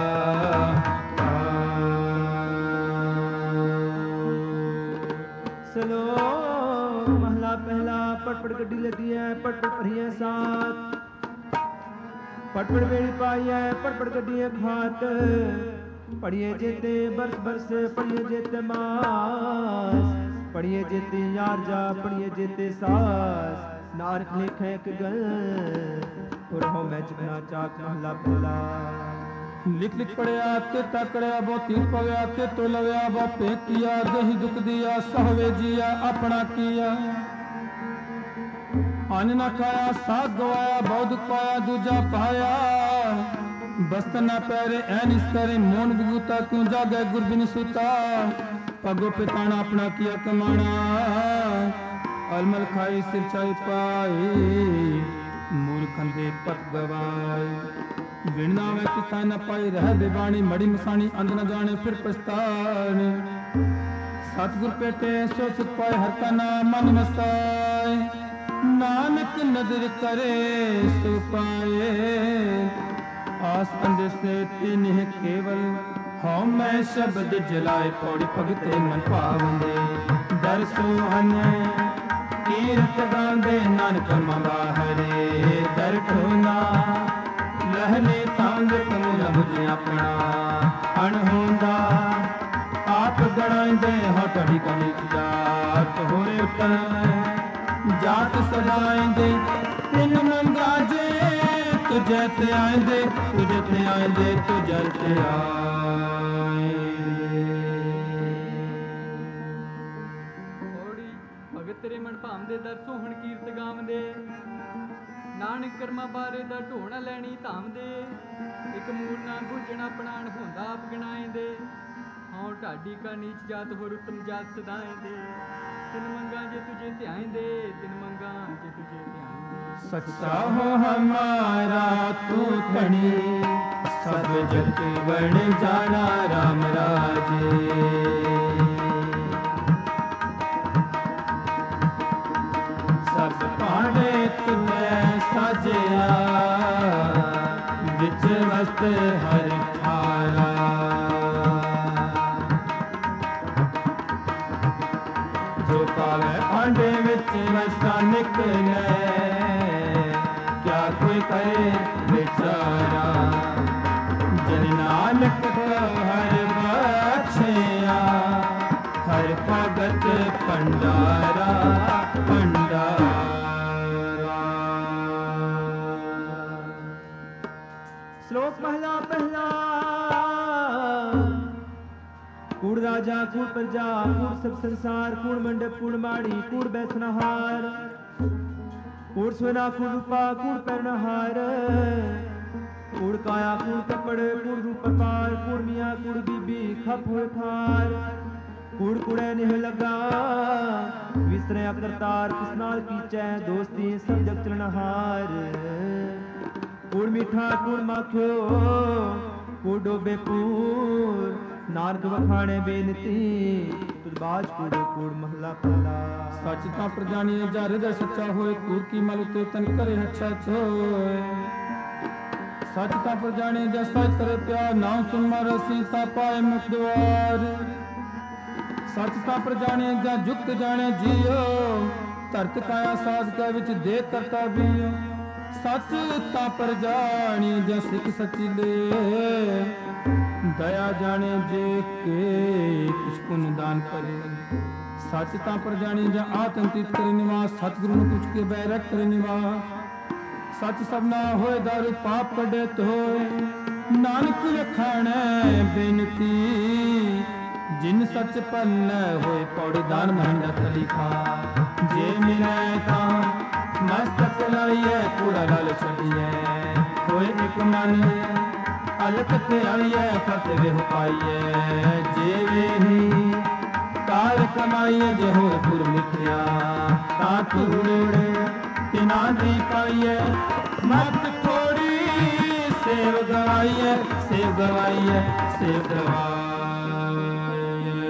श्लोक महला पहला पटपट गड्डी लगी है पटपट भरिए साथ पटपट बेड़ी पाई है पटपट गड्डी खात पढ़िए जेते बरस बरस पढ़िए जेते मास पढ़िए जेते यार जा पढ़िए जेते सास नारक लिखे एक गल और हो मैं जितना चाक महला पहला लिख लिख पढ़िया ते तकड़िया बहुत तीर पव्या ते तो लव्या बहुत पेक किया दही दुख दिया सहवे जिया अपना किया अन्न न खाया साथ गवाया बहुत पाया दूजा पाया बस्त न पैरे ऐन इस करे मोन विगुता क्यों जागे गुरबिन सुता पगो पे ताना अपना किया कमाना अलमल खाई सिर चाई पाई मूर्खन दे पत गवाई बिना वे किसा न पाई रह बेबानी मड़ी मसानी अंध न जाने फिर पछतान सतगुर पेटे सो सुख पाए हर का नाम मन मसाए नानक नजर करे सो पाए आस अंधे से तीन केवल हाँ मैं शब्द जलाए पौड़ी भगते मन पावंदे दर सोहन कीरत गांदे नानक बाहरे दर ठोना लहले तांग कमल बुझ अपना अणहोंदा आप गणांदे हटड़ी कमी जात होए उठन जात सदाएंदे तिन मंगा जे तुझे ते आएंदे तुझे ते आएंदे तुझे ते ਔੜੀ ਭਗਤ ਤੇਰੇ ਮਨ ਭਾਂਦੇ ਦਰ ਸੋਹਣ ਕੀਰਤ ਗਾਵਦੇ ਨਾਨਕ ਕਰਮਾਂ ਬਾਰੇ ਦਾ ਢੋਣਾ ਲੈਣੀ ਧਾਮਦੇ ਇੱਕ ਮੂਲ ਨਾ ਬੁੱਝਣ ਆਪਣਾ ਹੁੰਦਾ ਆਪ ਗਿਣਾਏਂਦੇ ਹਉ ਢਾਡੀ ਕਾ ਨੀਚ ਜਾਤ ਹੋਰ ਉਤਮ ਜਾਤ ਸਦਾਏਂਦੇ ਤਿਨ ਮੰਗਾ ਜੇ ਤੁਝੇ ਧਿਆਏਂਦੇ ਤਿਨ ਮੰਗਾ ਜੇ ਤੁਝੇ ਧਿਆਏਂਦੇ सच्चा हो हमारा तू धनी सब जग बन जाना राम राजे सब पाड़े तुम्हें साजिया बिच वस्त हर ठारा जो पावे पांडे विच वस्ता निकले क्या कोई करे बेचारा जन नानक को हर बख्शिया हर भगत भंडारा भंडारा श्लोक महला पहला कूड़ राजा कूड़ प्रजा कूड़ सब संसार कूड़ मंडप कूड़ माड़ी कूड़ बैसनहार कूड़ सोना कूड़ रूपा कूड़ पैरनहार कूड़ काया कूड़ कपड़ कूड़ रूप पार कूड़ मियाँ कूड़ बीबी खप हुए थार कूड़ कूड़े नेह लगा विसरे करतार किसनाल पीछे दोस्ती सब जग चलनहार कूड़ मीठा कूड़ माखियो कूड़ डोबे कूड़ नानक वखाणे बेनती तुरबाज कूड़ कूड़ महला पहला सच ता प्रजानिए जा हृदय सच्चा होए कूड़ की मल ते तन करे अच्छा छोए सच ता प्रजाने जा सच करे प्यार नाम सुन मार सीता पाए मुख द्वार सच ता प्रजाने जा जुक्त जाने जियो धरत काया साज के विच दे करता बियो सच ता प्रजानी जा सिख सची ले दया जाने जे के कुछ पुण्य दान करे सच ता प्रजानी जा आतंकित करे निवास सतगुरु ने कुछ के बैरक करे निवास सच सबना होए दारू पाप कटे तो नानक वखाणे बेनती जिन सच पन्न होए पौड़ी दान महंगा तलीखा जे मिले ता मस्तक लाइए पूरा लाल छड़िए होए एक मन अलक ते आइए फतवे हो पाइए जे वे ही काल कमाइए जे होए पुर लिखिया ता तूड़े तिना दी पाइए मत थोड़ी सेव गवाइए सेव गवाइए सेव गवाइए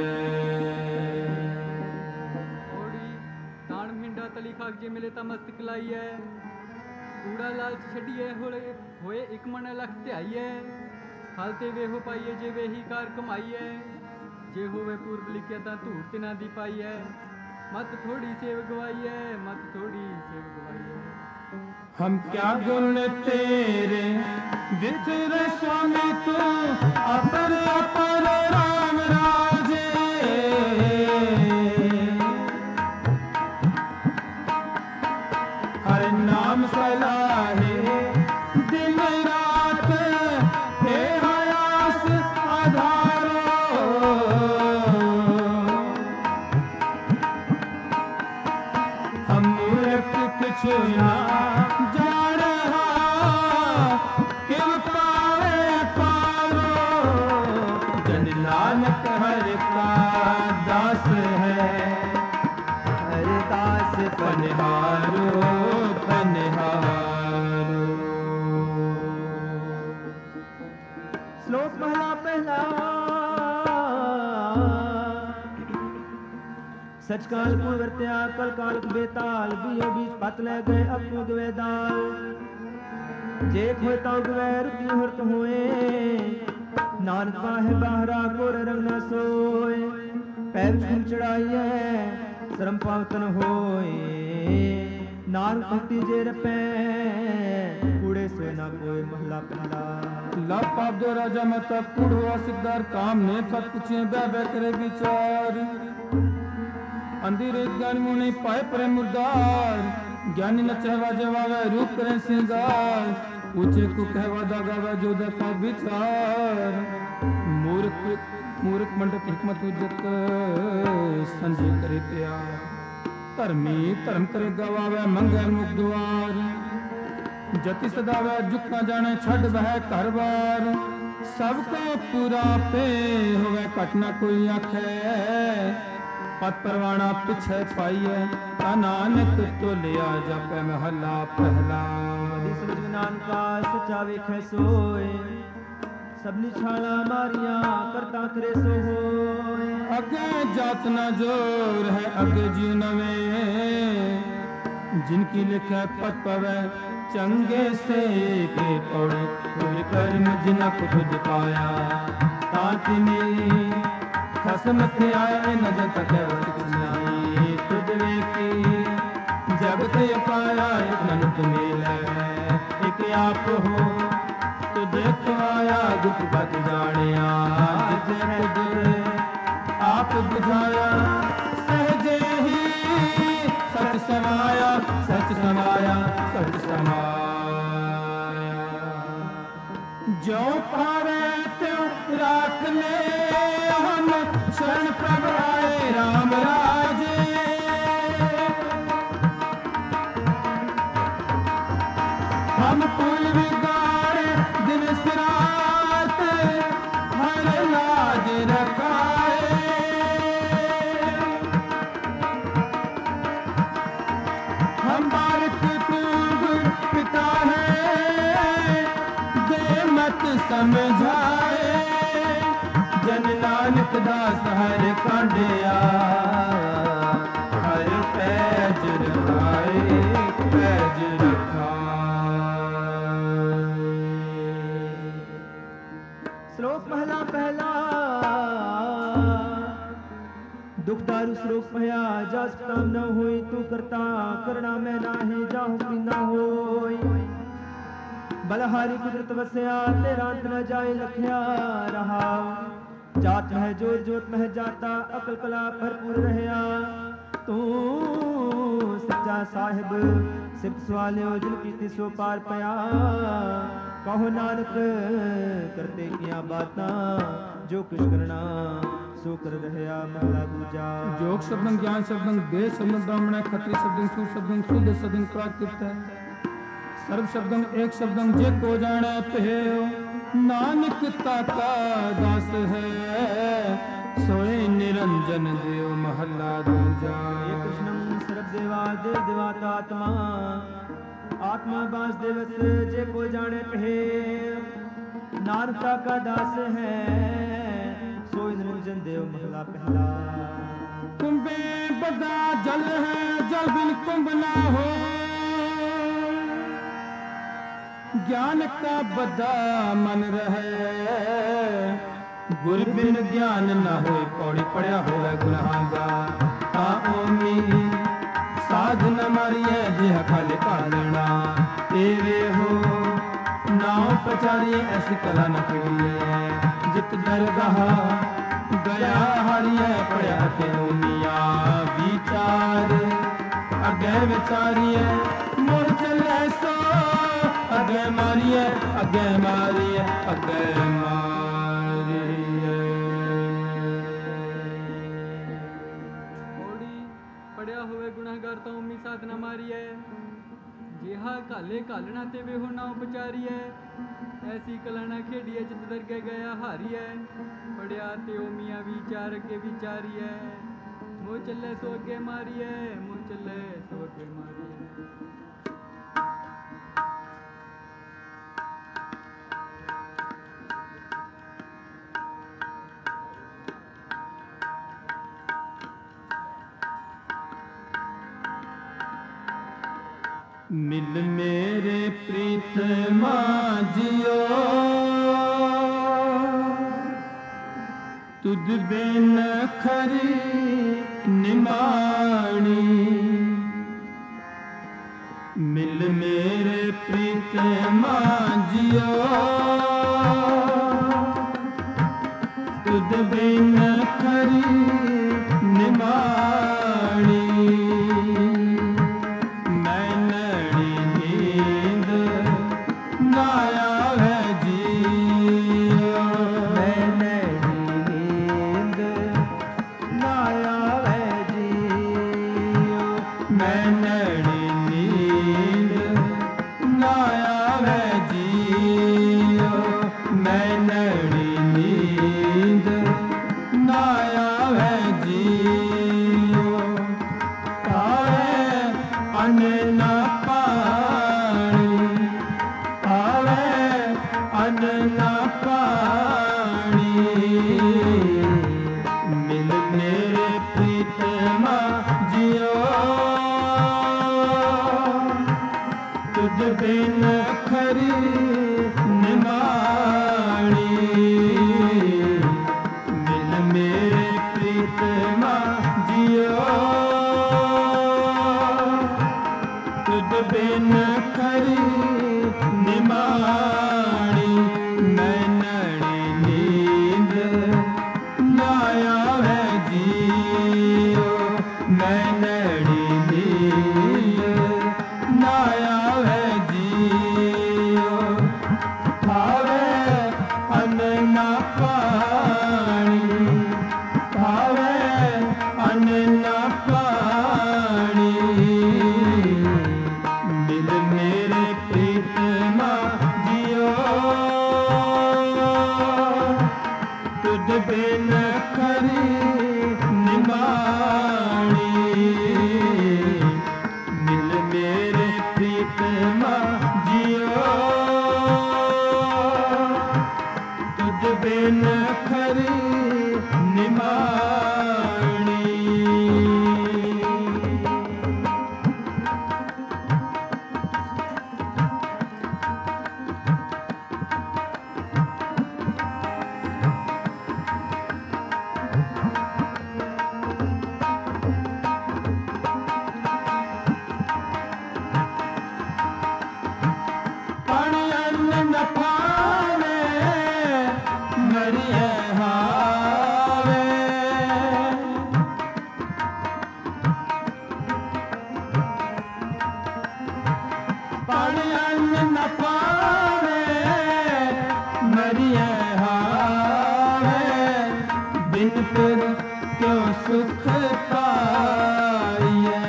थोड़ी दान मिंडा तली खाक जे मिले ता मस्तक लाइए कूड़ा लालच छड़िए होए एक मन लख ध्याइए हालते वे हो पाइए जे वे ही कार कमाइए जे होवे पूर्व लिखिया ता धूड़ तिना दी पाइए मत थोड़ी सेव गवाइए मत थोड़ी सेव गवाइए हम क्या गुण तेरे बिखरे स्वामी तू अपर अपर राम राजे हर नाम सलाहे दिन रात हे हयास आधारो हम मूर्ख कुछ ना पनिहारो पनिहारो श्लोक पहला पहला सच काल को वर्त्या कल काल बेताल बीओ बीच पत ले गए अपू गवे दाल जे खोए ताऊ गवे रुपी हुरत होए नानक बाहे बाहरा कोर रंग न सोए पैर छुम चढ़ाइए शरम पावतन होए नानक भक्ति जे रपे कूड़े से ना कोई महला पहला ला पाप दो राजा मत कूड़ हुआ सिकदार काम ने पत पूछे बह बह करे विचार अंधेर ज्ञान मुनि पाए प्रेम मुर्दार ज्ञानी न चहवा जवावे रूप करे सिंगार पूछे को कहवा दागावा जो दका विचार मूर्ख मूर्ख मंडप हिकमत उजत संजय करे प्यार धर्मी धर्म करे गवावे मंगे मुख द्वार जति सदावे जुक न जाने छड़ बह घर बार सबको पूरा पे होवे घट न कोई आखे पत परवाना पिछे पाइए नानक तो लिया जपे महला पहला समझ नानका सच्चा वेखे सोए सबनी छाला मारिया करता करे सो होए अगे जात न जोर है अगे जीव नवे जिनकी लिखे पत पवे चंगे से के पौड़े कोई कर्म जिनक तुझ पाया तातिनी खसम थे आए नजर तक नहीं तुझ की जगत पाया एक नन तुम्हें एक आप हो तो देखो आया गुप्त बात जानिया तुझे आप बुझाया सहजे ही सच समाया सच समाया सच समाया जो पावे त्यों राख ले हम हर कांडिया हर पैज रखाए पैज रखाए। श्लोक पहला पहला दुखदारु श्लोक पहया जस काम न होई तू करता करना मैं नाही जाहु की न होई। बलहारी कुदरत वसया तेरा अंत न जाए लखया रहा। जात मह जोत जोत मह जाता अकल कला भरपूर रहया। तू सच्चा साहिब सिफ्त सवालियो जिन कीती सो पार पया। कहो नानक करते किया बातां जो कुछ करना सो कर रहया महला दूजा। जोग शब्दं ज्ञान शब्दं देश शब्दं ब्राह्मण खत्री शब्दं सूर शब्दं शुद्ध शब्दं प्राकृत है। सर्व शब्दं एक शब्दं जे को जाने पे नानक ताका दास है। सोए निरंजन देव महला दूजा। ये कृष्णं सर्व देवा देव देवाता आत्मा आत्मा वासुदेवस जे को जाने पे नानक ताका दास है। सोई निरंजन देव महला पहला। कुंभे बदा जल है जल बिन कुंभ ना हो। ज्ञान का बदा मन रहे गुर बिन ज्ञान न हो। पौड़ी पड़िया होवे गुनहागा ओमी साधन मारिए जिह खाले कालना तेरे हो। नाव पचारिए ऐसी कला न करिए जित दरगाह गया हरिए पड़िया के दुनिया विचार अगे विचारिए मोर चले सो अगे मारिए अगे मारिए अगे मारिए। ओड़ी पड़िया होवे गुनाहगार तो उम्मी साधना मारिए। जिहा काले कालना ते वे हो नाव पचारिए। ऐसी कलाना खेड़िए जित दरगे गया हारिए। पड़िया ते ओ मियाँ विचार के विचारिए। मो चले सो अगे मारिए मो चले सो अगे मारिए। मिल मेरे प्रीतमा जियो तुझ बिन खरी निमाणी। मिल मेरे प्रीतमा जियो तुझ बिन खरी निमाणी। बिन खरी निमाणी। न पावे मरिए हावे बिन फिर क्यों सुख पाइए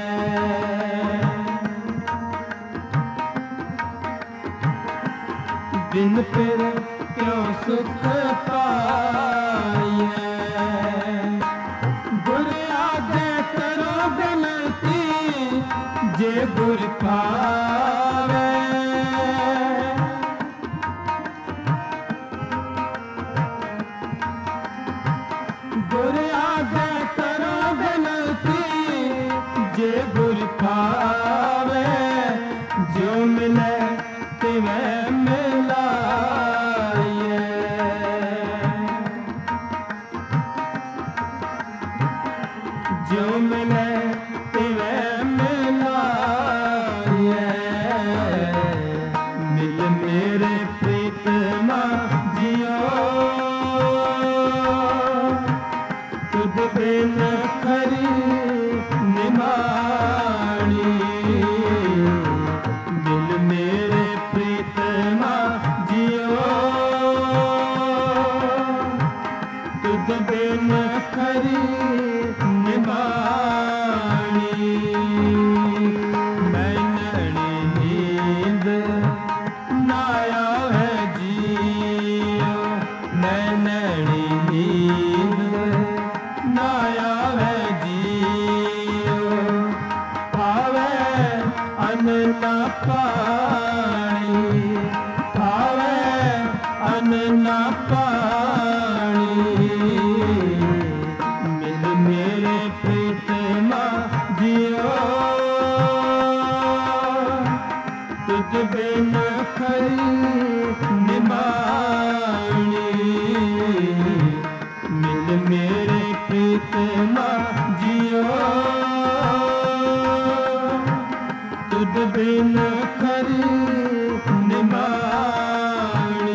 बिन फिर क्यों सुख पाइए गुर आगे करो बिनती जे गुर पावे गुर आगे करो बिनती जे गुर पावे जो मिले तिवें मिलाइए जो मिले तिवें मिलाइए मिल मेरे प्रीतमा जियो तुझ बिन खरी निमाणी मिल मेरे प्रीतमा जियो तुझ बिन खरी निमाणी मैं नैनी नींद नाया है जियो मैं नैनी नींद नाया है जियो आवे अन्न न पानी आवे अन्न न पानी मिल मेरे प्रीतमा जियो तुझ बिन खरी निमाणी मिल मेरे प्रीतमा जियो तुझ बिन खरी निमाणी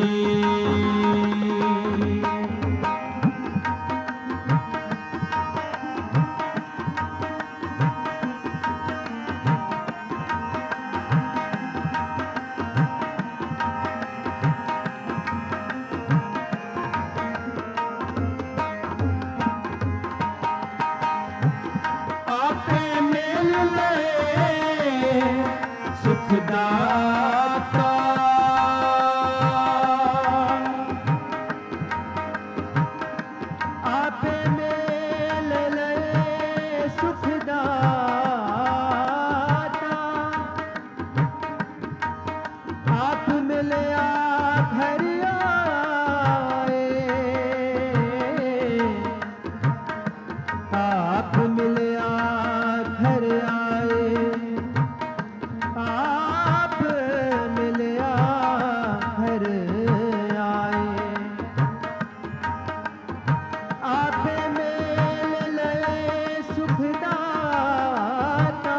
आपे मिल ले सुखदाता आपे मिल ले सुखदाता आप मिले घर आए आप मिले घर आए आप मिले घर आए आप मिल ले सुखदाता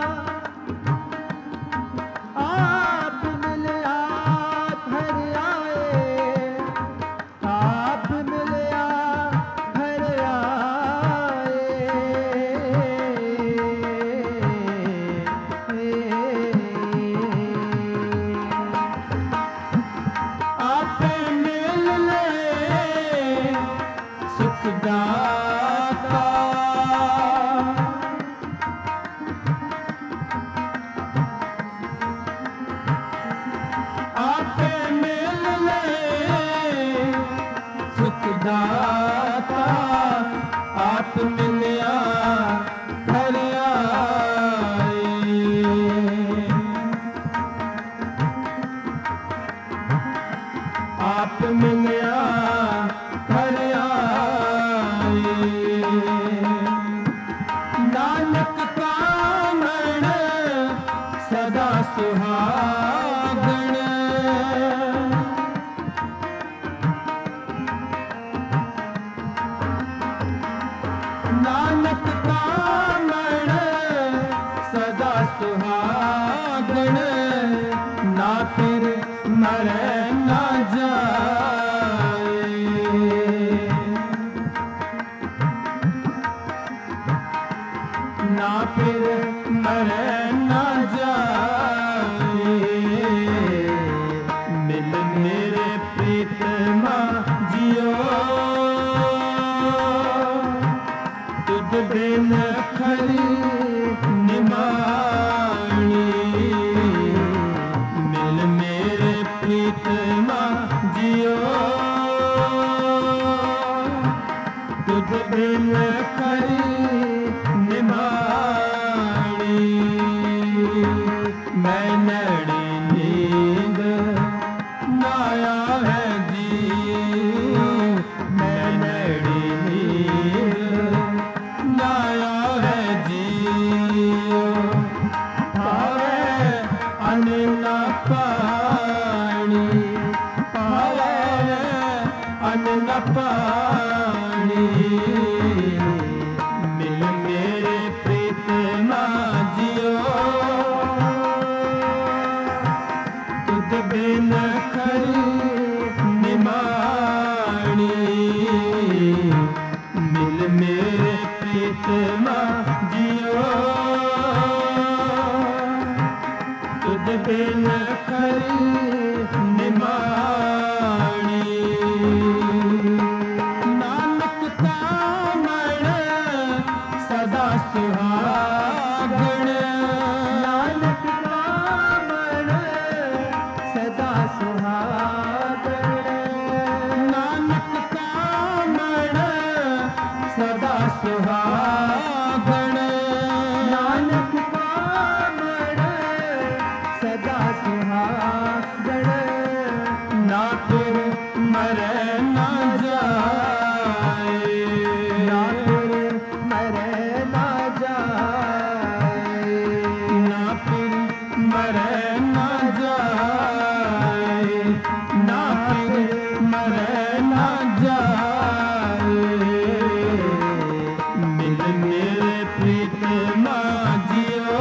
आप मिले घर आए आप मिले घर आप मिल ले सुखदाता आप मिल ले सुखदाता आप मिलिया घर आए आप मिलिया घर आए नानक कामण सदा सुहागण नानक कामण सदा सुहागण ना फिर मरे ना जाए ना फिर मरे ना जाए मैं नैनी नींद नाया है जियो, मैं नैनी नींद नाया है जियो, पावे अन्न न पानी, पावे अन्न न पानी, मिल मेरे प्रीतमा जियो, तुझ बिन खरी निमाणी, मिल मेरे प्रीतमा जियो, तुझ बिन खरी निमाणी, नानक का मन सदा सुहागण, नानक का मन सदा सुहागण, नानक का मन सदा सुहागण, नानक का मन सदा सुहागण, ना फिर मरे ना जाए, ना फिर मरे ना जाए, ना फिर मरे ना जाए, ना फिर मरे ना जाए, मिल मेरे प्रीतमा जियो,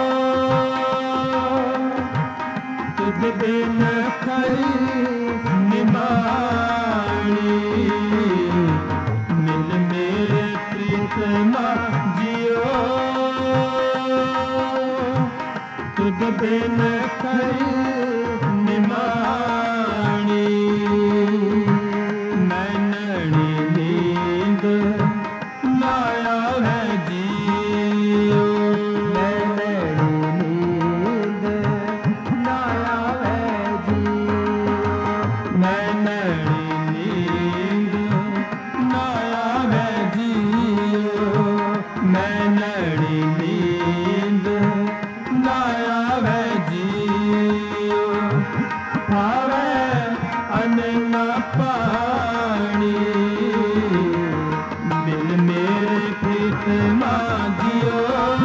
तुझ बिन खरी निमाणी, मिल मेरे प्रीतमा जियो, तुझ बिन खरी निमाणी, मैं नैनी नींद नाया है जियो, मैं नैनी नींद नाया है जियो, मैं नैनी नींद नाया है जियो, मैं नैनी नींद नाया है जियो, पावे अन्न न पानी, मिल मेरे प्रीतमा जियो,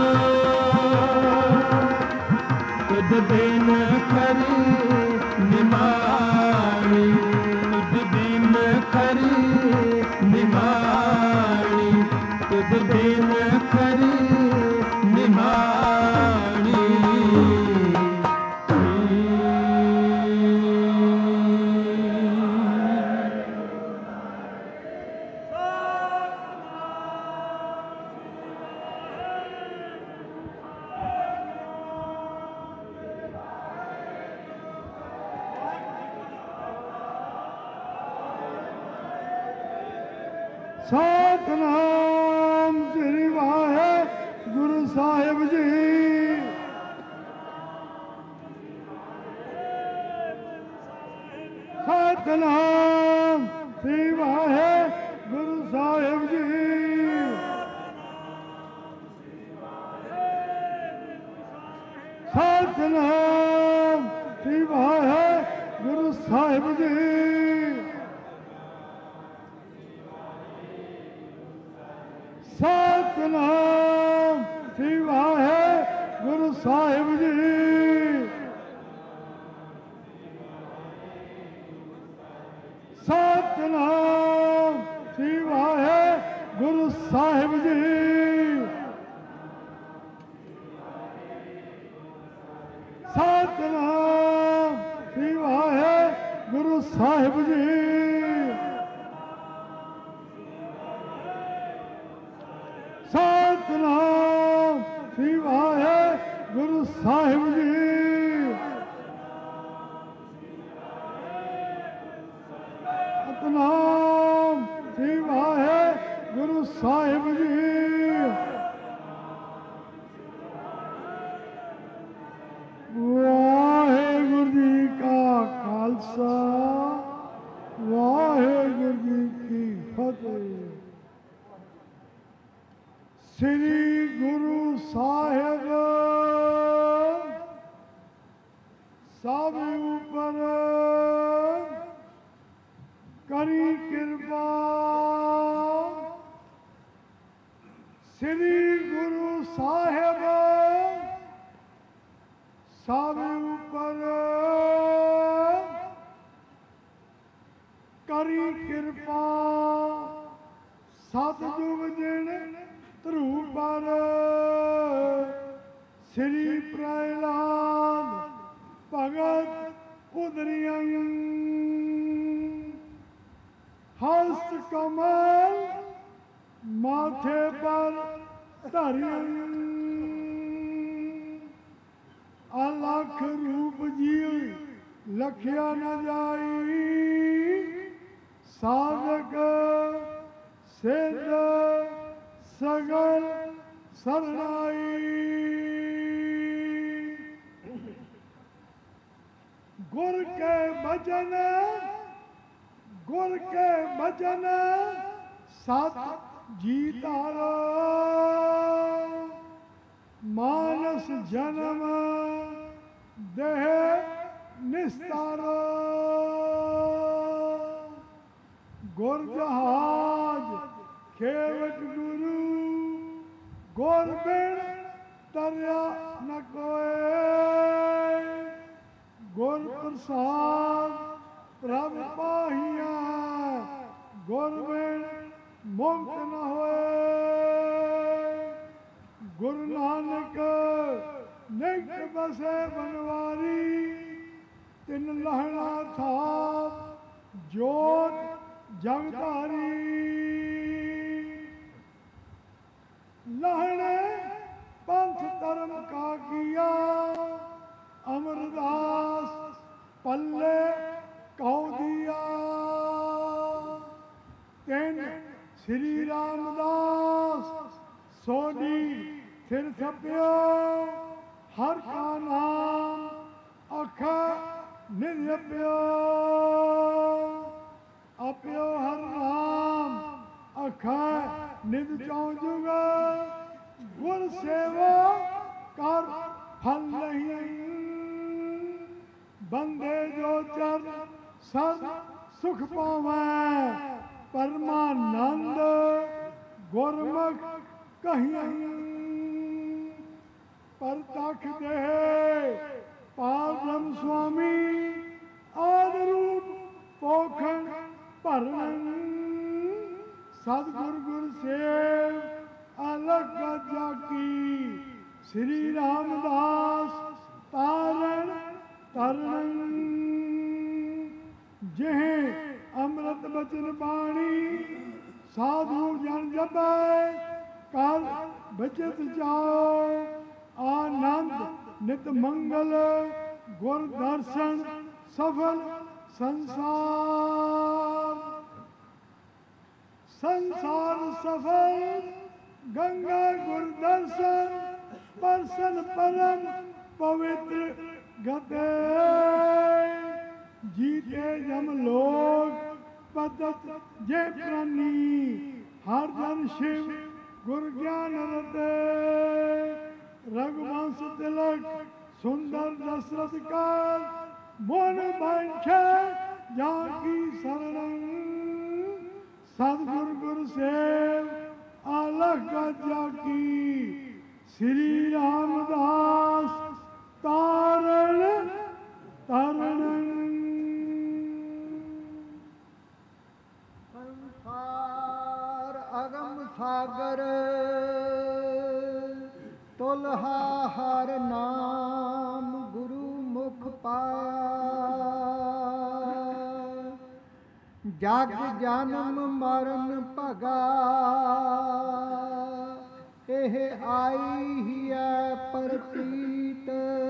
तुझ बिन खरी निमाणी, तुझ बिन खरी निमाणी, तुझ बिन खरी निमाणी। सतनाम श्री वाहेगुरु साहिब जी। सतनाम श्री वाहेगुरु साहिब जी। सतनाम श्री वाहेगुरु साहिब जी। सतनाम श्री वाहेगुरु साहिब जी। सतनाम श्री वाहेगुरु साहिब जी। सतनाम श्री वाहेगुरु साहिब जी। सतनाम श्री वाहेगुरु साहिब जी। सतनाम श्री वाहेगुरु साहिब जी। वाहेगुरु जी का खालसा, वाहेगुरु जी की फतेह। श्री गुरु साहिब सावे ऊपर करी कृपा सतयुग जिन ध्रुव पर श्री प्रहलाद भगत उदरियं हस्त कमल माथे पर धरियं अलख रूप जीव लखिया न जाई साधक सिद्ध सगल सरनाई गुर के भजन सत जीतारो मानस जन्म देह निस्तारो गुर जहाज खेवट गुरु गुर बिन तरया न कोय गुर प्रसाद प्रभ पाहिया गुर बिन मुक्त न होए गुरु नानक निकट बसे बनवारी तिन लहना थाप जोत जगधारी लहने पंथ धर्म का किया अमरदास पल्ले कौ दिया तेन श्री रामदास सोनी फिर थप्यो हर का नाम अख निर्जप्यो अप्यो हर नाम अख निज चौजुगा गुर सेवा कर फल नहीं बंदे जो चर सद सुख पावे परमानंद गुरमुख कहीं पर तख दे पाल ब्रह्म स्वामी आदि रूप पोखन भरण सतगुर गुर सेव अलग जाकी श्री रामदास तारण तरण जह अमृत बचन बाणी साधु जन जपै कर बचत जाओ आनंद नित मंगल गुर दर्शन सफल संसार संसार सफल गंगा गुर दर्शन परसन परम पवित्र गते जीते जम लोग पतत जय प्राणी हर जन शिव गुर ज्ञान रते रघुवंश तिलक सुंदर दशरथ काल मोन बंश जाकी शरण सतगुर गुर सेव अलग जाकी श्री रामदास तारण तारण संसार अगम सागर तुलहा हर नाम गुरु मुख पाया जग जन्म मरण भगा एह आई ही प्रतीत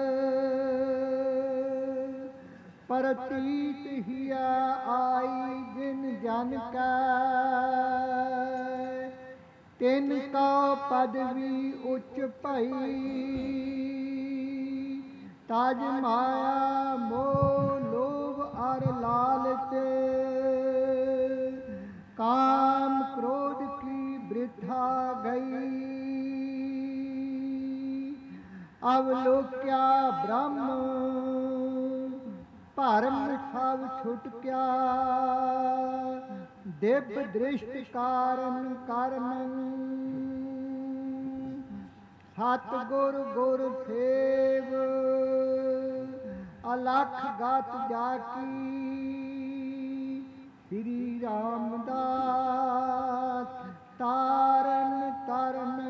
प्रतीत ही आई जिन जन का तिन का पदवी उच्च भई ताज माया मोह लोभ और लालच काम क्रोध की वृथा गई अवलोक्या ब्रह्म भरम सब छुट क्या दिव्य दृष्टि कारण कारण ਸਤਿਗੁਰ ਗੁਰ ਸੇਵ ਅਲਖ ਗਤ ਜਾ ਕੀ ਸ੍ਰੀ ਰਾਮਦਾਸ ਤਾਰਨ ਤਰਨ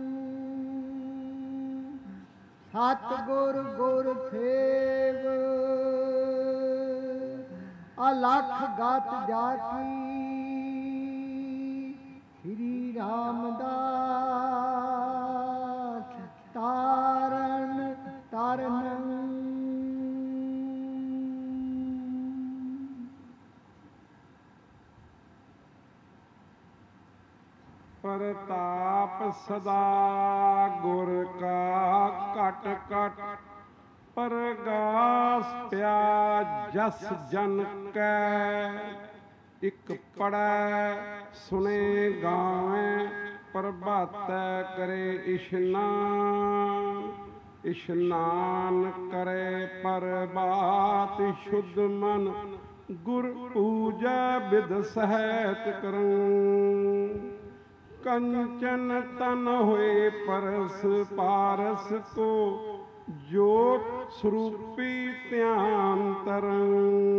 ਸਤਿਗੁਰ ਗੁਰ ਸੇਵ ਅਲਖ ਗਤ ਜਾ ਕੀ ਸ੍ਰੀ ਰਾਮਦਾਸ ਤਾਰਨ ਤਰਨ ਪ੍ਰਤਾਪ ਸਦਾ ਗੁਰ ਕਾ ਘਟ ਘਟ ਪਰਗਾਸ ਪਿਆ ਜਸ ਜਨ ਕੈ ਇਕ ਪੜੈ ਸੁਣੇ ਗਾਵੇਂ ਪ੍ਰਭਾਤੈ ਕਰੇ ਇਸ਼ਨਾਨ ਕਰੇ ਪ੍ਰਭਾਤ ਸ਼ੁੱਧ ਮਨ ਗੁਰ ਪੂਜਾ ਬਿਦ ਸਹਿਤ ਕਰੰ कंचन तन होए परस पारस को जोत स्वरूपी ध्यान तरं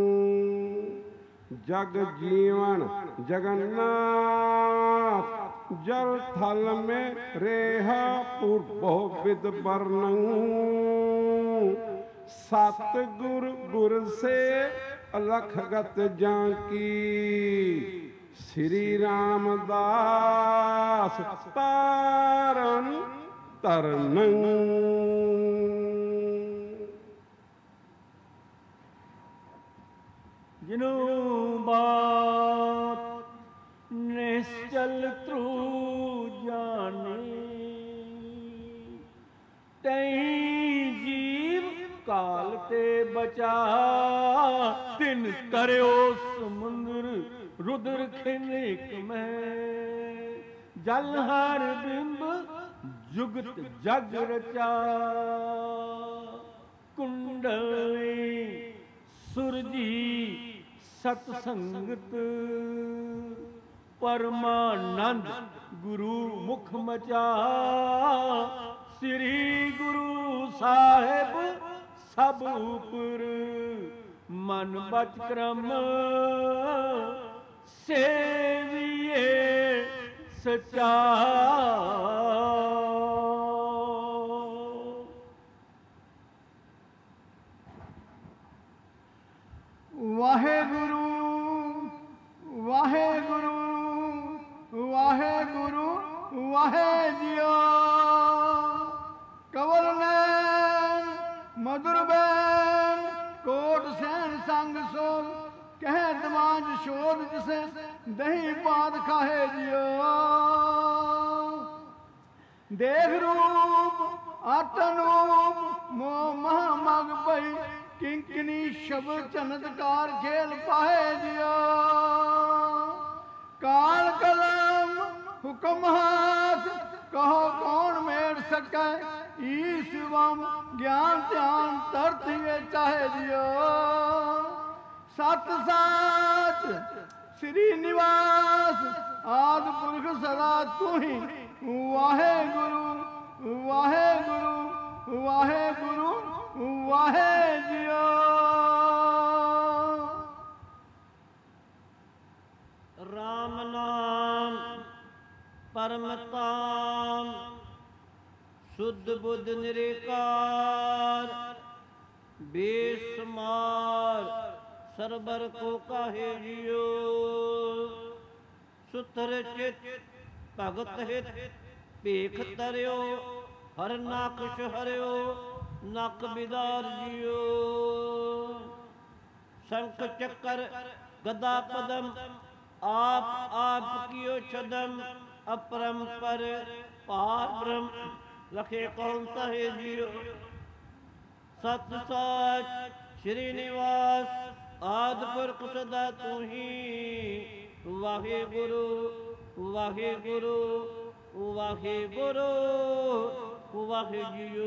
जग जीवन जगन्नाथ जल थल में रेहा पूर्वो विद वर्णं सतगुर गुर से अलख गत जाकी श्री रामदास तारण तरन जिनु बात निश्चल त्रु जाने तई जीव काल ते बचा दिन करयो समुंदर रुद्र खिनिक में जल हर बिंब जुगत जग रचा कुंडली सुरजी सतसंगत परमानंद गुरु मुख मचा श्री गुरु साहिब सब उपर मन बच क्रम सेविए सच्चा वाहेगुरु वाहेगुरु वाहेगुरु वाहे जियो कवल नैन मधुर बैन कोट सैन संग सो कह दमाज शोध जिसे दही पात खाए जियो देख रूप आतनूप मोह महामग पई किंकनी शब्द चमत्कार खेल पाए जियो काल कलम हुक्म हाथ कहो कौन मेड़ सके ईश्वम ज्ञान ध्यान तरत ये चाहे जियो सत साच श्री निवास आद पुरख सदा तू ही वाहे गुरु वाहे गुरु वाहे गुरु वाहे जियो राम नाम परम ताम शुद्ध बुद्ध निरेकार बेसमार सरबर को काहे जियो सुतर चित भगत हित ਭੇਖ ਤਰਿਓ ਹਰ ਨਾਕਸ਼ ਹਰਿਓ ਨਕ ਬਿਦਾਰ ਜਿਓ शंख चक्र गदा पदम आप आप कियो छदम अपरंपर पार ब्रह्म लखे कौन सहे जियो सत साच श्री निवास आद पुरख सदा तू ही वाहे गुरु वाहे गुरु वाहे गुरु वाहे जियो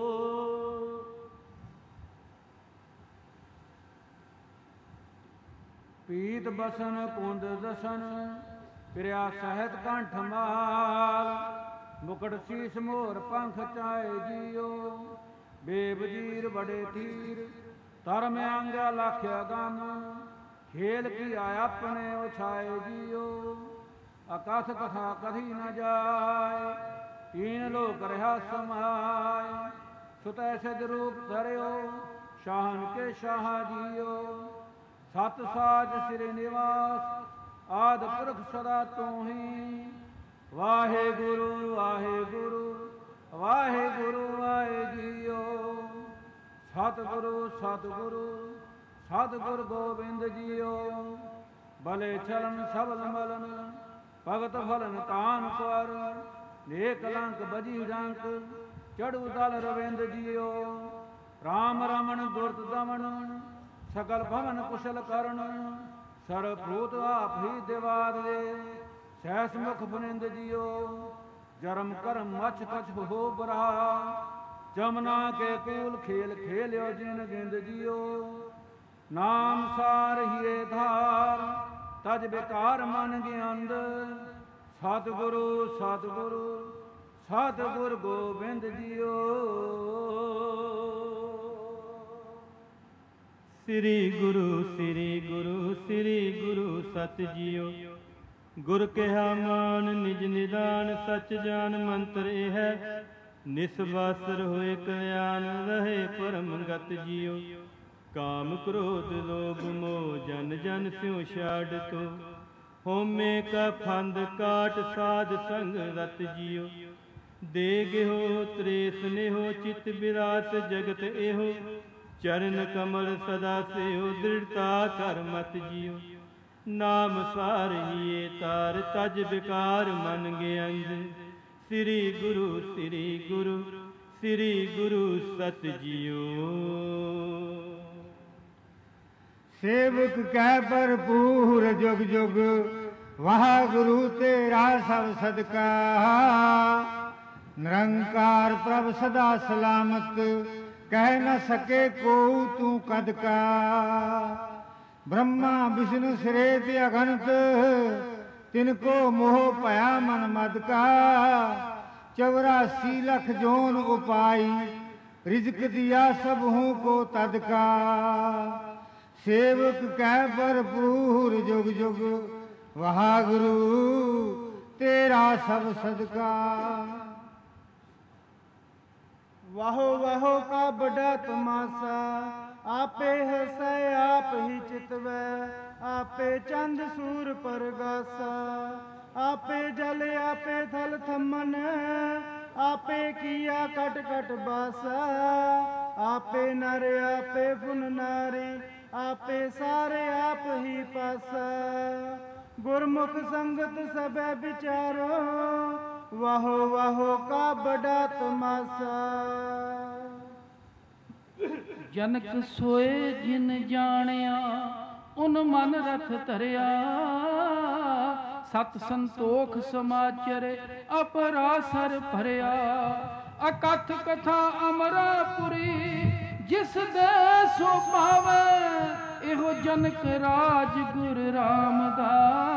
ਪੀਤ ਬਸਨ ਕੁੰਦ ਦਸਨ ਪਿਰਿਆ ਸਹਿਤ ਕੰਠ ਮਾਲ ਮੁਕਟ ਸੀਸ ਮੋਰ ਪੰਖ ਚਾਏ ਜੀਓ, ਬੇਵਜੀਰ ਬੜੇ ਤੀਰ ਧਰਮ ਆਂਗਾ ਲਾਖਿਆ ਗਨ, ਖੇਲ ਕੀ ਆਇਆ ਆਪਣੇ ਉਛਾਏ ਜੀਓ, ਅਕਥ ਕਥਾ ਕਧੀ ਨ ਜਾਏ, ਤੀਨ ਲੋਕ ਰਹਾ ਸਮਾਏ, ਸੁਤੈ ਸਿਧ ਰੂਪ ਧਰਿਓ ਸ਼ਾਹਨ ਕੇ ਸ਼ਾਹ ਜੀਓ, ਸਤ ਸਾਜ ਸਿਰ ਨਿਵਾਸ ਆਦ ਪੁਰਖ ਸਦਾ ਤੂੰ ਹੀ, ਵਾਹਿਗੁਰੂ ਵਾਹਿਗੁਰੂ ਵਾਹਿਗੁਰੂ ਵਾਹਿ ਜੀਓ, ਸਤਿਗੁਰੂ ਸਤਿਗੁਰੂ ਸਤਿਗੁਰ ਗੋਬਿੰਦ ਜੀਓ, ਭਲੇ ਚਰਨ ਸਬਲ ਮਲਨ ਭਗਤ ਫਲਨ ਕਾਨ ਕਰ, ਨੇਕ ਲੰਕ ਬਜੀ ਡੰਕ ਚੜੂ ਦਲ ਰਵਿੰਦ ਜੀਓ, ਰਾਮ ਰਮਣ ਦੁਰਤ ਦਮਨ ਸਕਲ ਭਵਨ ਕੁਸ਼ਲ ਕਰਨ, ਸਰਬੂਤ ਆਪ ਹੀ ਦਿਵਾਰ ਦੇ ਸਹਿਸ ਮੁਖ ਬਨਿੰਦ ਜੀਓ, ਜਰਮ ਕਰਮ ਮਛ ਕਛ ਹੋ ਬਰਾ, ਜਮਨਾ ਕੇ ਕੂਲ ਖੇਲ ਖੇਲਿਓ ਜਿਨ ਗਿੰਦ ਜੀਓ, ਨਾਮ ਸਾਰ ਹੀਏ ਧਾਰ ਤਜ ਬਿਕਾਰ ਮਨ ਗਿਆੰਦ, ਸਤਿਗੁਰੂ ਸਤਿਗੁਰੂ ਸਤਿਗੁਰ ਗੋਬਿੰਦ ਜੀਓ। ਸ੍ਰੀ ਗੁਰੂ ਸ੍ਰੀ ਗੁਰੂ ਸ੍ਰੀ ਗੁਰੂ ਸਤ ਜੀਓ, ਗੁਰ ਕਿਹਾ ਮਾਨ ਨਿਜ ਨਿਦਾਨ, ਸਚ ਜਾਨ ਮੰਤਰ ਇਹ ਹੈ, ਨਿਸਵਾਸਰ ਹੋਏ ਕਲਿਆਣ ਰਹੇ ਪਰਮ ਗਤ ਜੀਓ, ਕਾਮ ਕ੍ਰੋਧ ਲੋਭ ਮੋਹ ਜਨ ਜਨ ਸਿਉ ਛਾੜ ਤੋ, ਹੋਮੇ ਕਾ ਫੰਦ ਕਾਟ ਸਾਧ ਸੰਗ ਰਤ ਜੀਓ, ਦੇ ਗਿਹੋ ਤ੍ਰੇ ਸਨੇਹੋ ਚਿਤ ਬਿਰਾਸ ਜਗਤ ਇਹੋ, ਚਰਨ ਕਮਲ ਸਦਾ ਸਿਓ ਦ੍ਰਿੜਤਾ ਕਰ ਮਤ ਜੀਓ, ਨਾਮ ਸਾਰ ਹੀਏ ਤਾਰ ਤਜ ਬਿਕਾਰ ਮਨ ਗਿਆੰਦ, ਸ੍ਰੀ ਗੁਰੂ ਸ੍ਰੀ ਗੁਰੂ ਸ੍ਰੀ ਗੁਰੂ ਸਤ ਜੀਓ। ਸੇਵਕ ਕਹਿ ਭਰਪੂਰ ਜੁਗ ਜੁਗ, ਵਾਹਿਗੁਰੂ ਤੇਰਾ ਸਭ ਸਦਕਾ, ਨਿਰੰਕਾਰ ਪ੍ਰਭ ਸਦਾ ਸਲਾਮਤ, ਕਹਿ ਨ ਸਕੇ ਕੋ ਤੂੰ ਕਦ ਕਾ, ਬ੍ਰਹਮਾ ਵਿਸ਼ਨੂੰ ਸਿਰੇ ਤੇ ਅਗਨਤ, ਤਿਨ ਕੋ ਮੋਹ ਭਇਆ ਮਨ ਮਦ ਕਾ, 84 ਲੱਖ ਜੋਨ ਉਪਾਈ, ਰਿਜ਼ਕ ਦਿਆ ਸਭ ਹੂੰ ਕੋ ਤਦ ਕਾ, ਸੇਵਕ ਕਹਿ ਭਰਪੂਰ ਜੁਗ ਜੁਗ, ਵਾਹਿਗੁਰੂ ਤੇਰਾ ਸਭ ਸਦਕਾ। ਵਾਹੋ ਵਾਹੋ ਕਾ ਬੜਾ ਤਮਾਸਾ, ਆਪੇ ਹਸੈ ਆਪ ਹੀ ਚਿਤਵੈ, ਆਪੇ ਚੰਦ ਸੂਰ ਪਰਗਾਸਾ, ਆਪੇ ਜਲ ਆਪੇ ਥਲ ਥਮਨ, ਆਪੇ ਕੀਆ ਕਟ ਕਟ ਬਾਸਾ, ਆਪੇ ਨਰ ਆਪੇ ਫੁਨ ਨਾਰੀ, ਆਪੇ ਸਾਰੇ ਆਪ ਹੀ ਪਾਸਾ, ਗੁਰਮੁਖ ਸੰਗਤ ਸਭੈ ਵਿਚਾਰੋ, ਵਾਹੋ ਵਾਹੋ ਕਾ ਬੜਾ ਤਮਾਸਾ। ਜਨਕ ਸੋਏ ਜਿਨ ਜਾਣਿਆ, ਉਨ ਮਨ ਰਥ ਧਰਿਆ, ਸਤ ਸੰਤੋਖ ਸਮਾਚਰ ਅਪਰਾਸਰ ਭਰਿਆ, ਅਕਥ ਕਥਾ ਅਮਰਾਪੁਰੀ, ਜਿਸ ਦੇ ਸੋ ਪਾਵੇ, ਇਹੋ ਜਨਕ ਰਾਜ ਗੁਰ ਰਾਮਦਾਸ,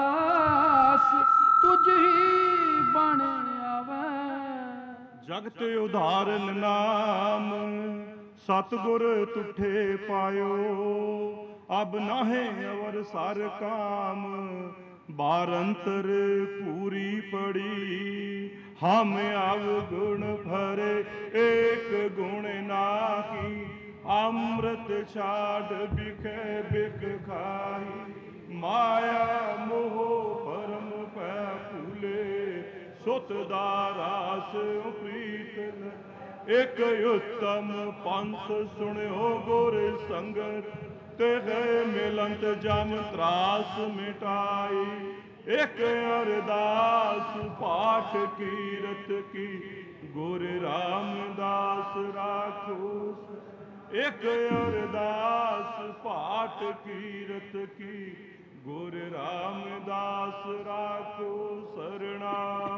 ਤੁਝ ਹੀ ਬਣ ਆਵੇ। ਜਗਤ ਉਧਾਰਨ ਨਾਮ, ਸਤਿਗੁਰ ਤੁਠੇ ਪਾਇਓ, ਅਬ ਨਾਹੇ ਅਵਰ ਸਰ ਕਾਮ, ਬਾਰੰਤਰ ਪੂਰੀ ਪੜੀ, ਹਮ ਅਵਗੁਣ ਭਰੇ ਏਕ ਗੁਣ ਨਾਹੀ, ਅੰਮ੍ਰਿਤ ਛਾੜ ਬਿਖੇ ਬਿਖ ਖਾਈ, ਮਾਇਆ ਮੋਹ ਪਰਮ ਪੈ ਭੂਲੇ, ਸੁਤ ਦਾ ਰਾਸ ਪ੍ਰੀਤ ਨ, ਇਕ ਉਤਮ ਪੰਥ ਸੁਣਿਓ ਗੁਰ ਸੰਗਤ, ਤੇ ਮਿਲੰਤ ਜਮ ਤਰਾਸ ਮਿਟਾਈ, ਇਕ ਅਰਦਾਸ ਪਾਠ ਕੀਰਤ ਕੀ, ਗੁਰ ਰਾਮਦਾਸ ਰਾਖੋ, ਇਕ ਅਰਦਾਸ ਪਾਠ ਕੀਰਤ ਕੀ, ਗੁਰ ਰਾਮਦਾਸ ਰਾਖੋ ਸਰਣਾ।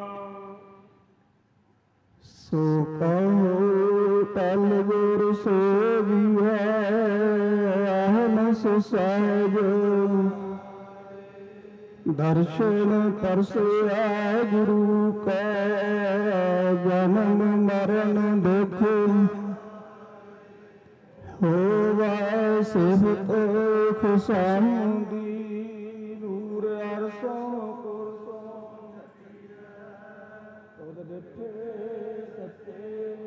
ਸੋ ਕਹੋ ਤਲ ਗੁਰ ਸੋਵੀਐ, ਅਹਨਸ ਸਹਿਜ ਦਰਸ਼ਨ ਪਰਸਿਆ ਗੁਰੂ ਕਾ, ਜਨਮ ਮਰਨ ਦੁਖ ਹੋਵਾ ਸਿਫਤ ਖੁਸ਼ਾਮਦੀ, ਨੂਰ ਅਰਸ਼ੋਂ ਕੁਰਸੋਂ ਤੁਧ ਡਿਠੇ ਸੱਚੇ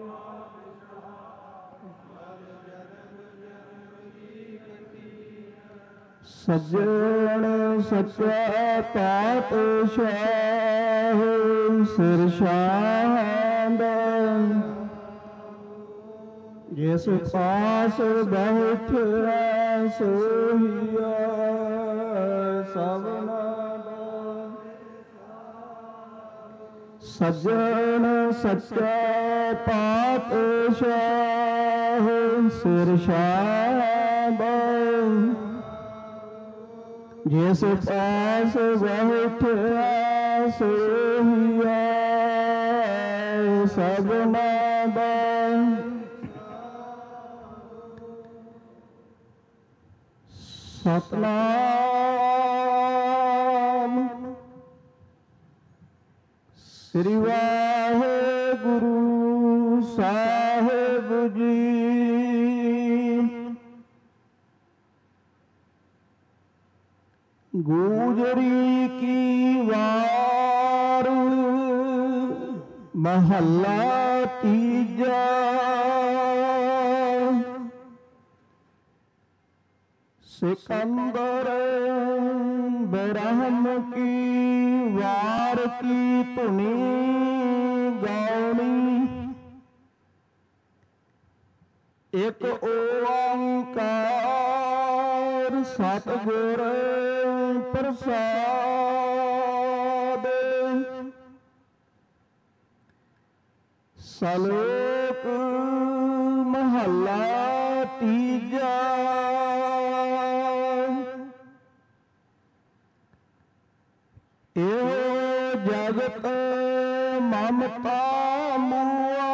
ਸੱਜਣ ਸੱਚਾ ਪਾਤਸ਼ਾਹ, ਸਿਰ ਸ਼ਾਂਦਾ ਜਿਸ ਪਾਸ ਬੈਠਿਆ ਸੋਹੀਆ ਸਭਨਾ ਦਾ। ਸੱਜਣ ਸੱਚਾ ਪਾਤਸ਼ਾਹ, ਸਿਰ ਸ਼ਾਂਦਾ ਜਿਸ ਪਾਸ ਬੈਠਿਆ ਸੋਹੀਆ ਸਭਨਾ ਦਾ। ਸਤਨਾਮ ਸ੍ਰੀ ਵਾਹਿਗੁਰੂ ਸਾਹਿਬ ਜੀ। ਗੂਜਰੀ ਕੀ ਵਾਰ ਮਹੱਲਾ ਤੀਜਾ। सिकंदर ब्रह्म की वार की धुनी गानी, एक ओंकार सतगुर प्रसाद। सलोक महला तीजा। जगत ममता मुआ,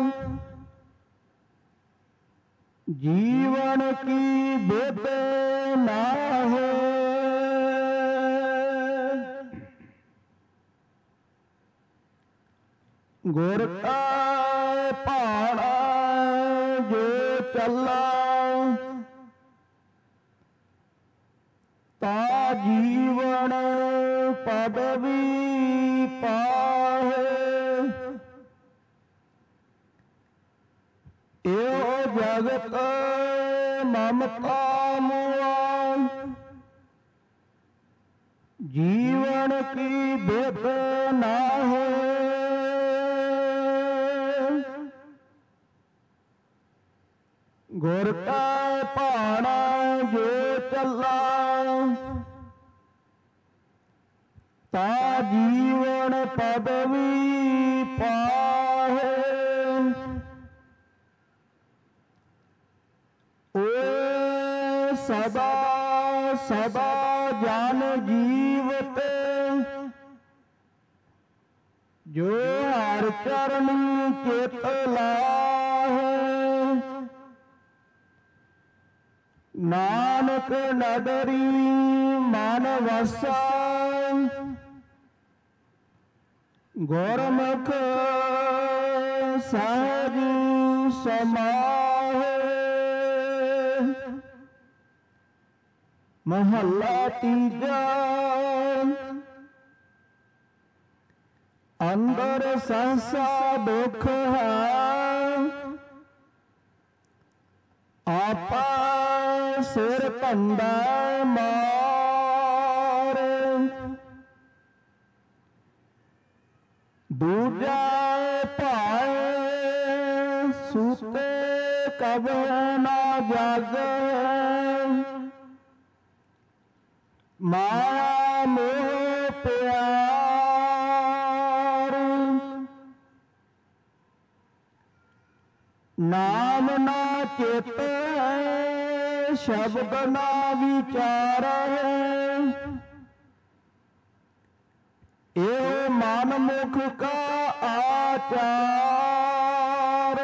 जीवन की बेद ना है। गुर का पहाड़ा जो चला, ता जीवन पदवी पाहे। एहो जगत ममता मुआ, जीवन की बेद ना है। गुर का पहाड़ा जो चला, ता जीवन पदवी पाहे। ओ सदा सदा जान जीवते, जो हर चरण चित लाहे। नानक नदरी मन वसा, गुरमुख सहज समाहे। महला तीजा। अंदर सहसा दुख है, आपा सिर कंधा मारे। दूजा भाए सूते कबर ना जागे, माया मोह प्यार। नाम ना चेत शब्द ना विचार। ये मन मुख का आचार।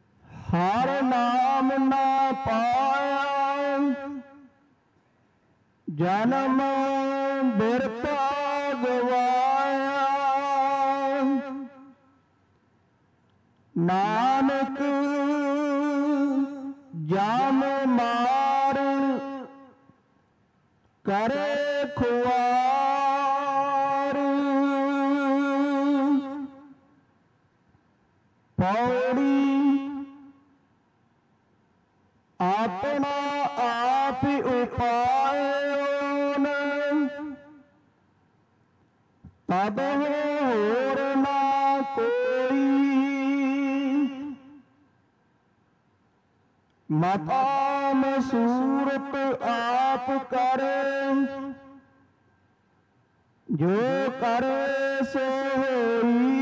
हर नाम ना पाया, ਜਨਮ ਬਿਰਤਾ ਗਵਾਇਆ, ਨਾਨਕ ਜਾਮ ਮਾਰ ਕਰੇ ਖੁਆਰ। ਪੌੜੀ ਆਪਣਾ ਆਪ ਉਪਾਇਓਨ, ਤਬ ਹੋਰ ਨਾ ਕੋਈ। ਮਤਾਮ ਸੂਰਤ ਆਪ ਕਰੇ, ਜੋ ਕਰੇ ਸੋ ਹੋਈ।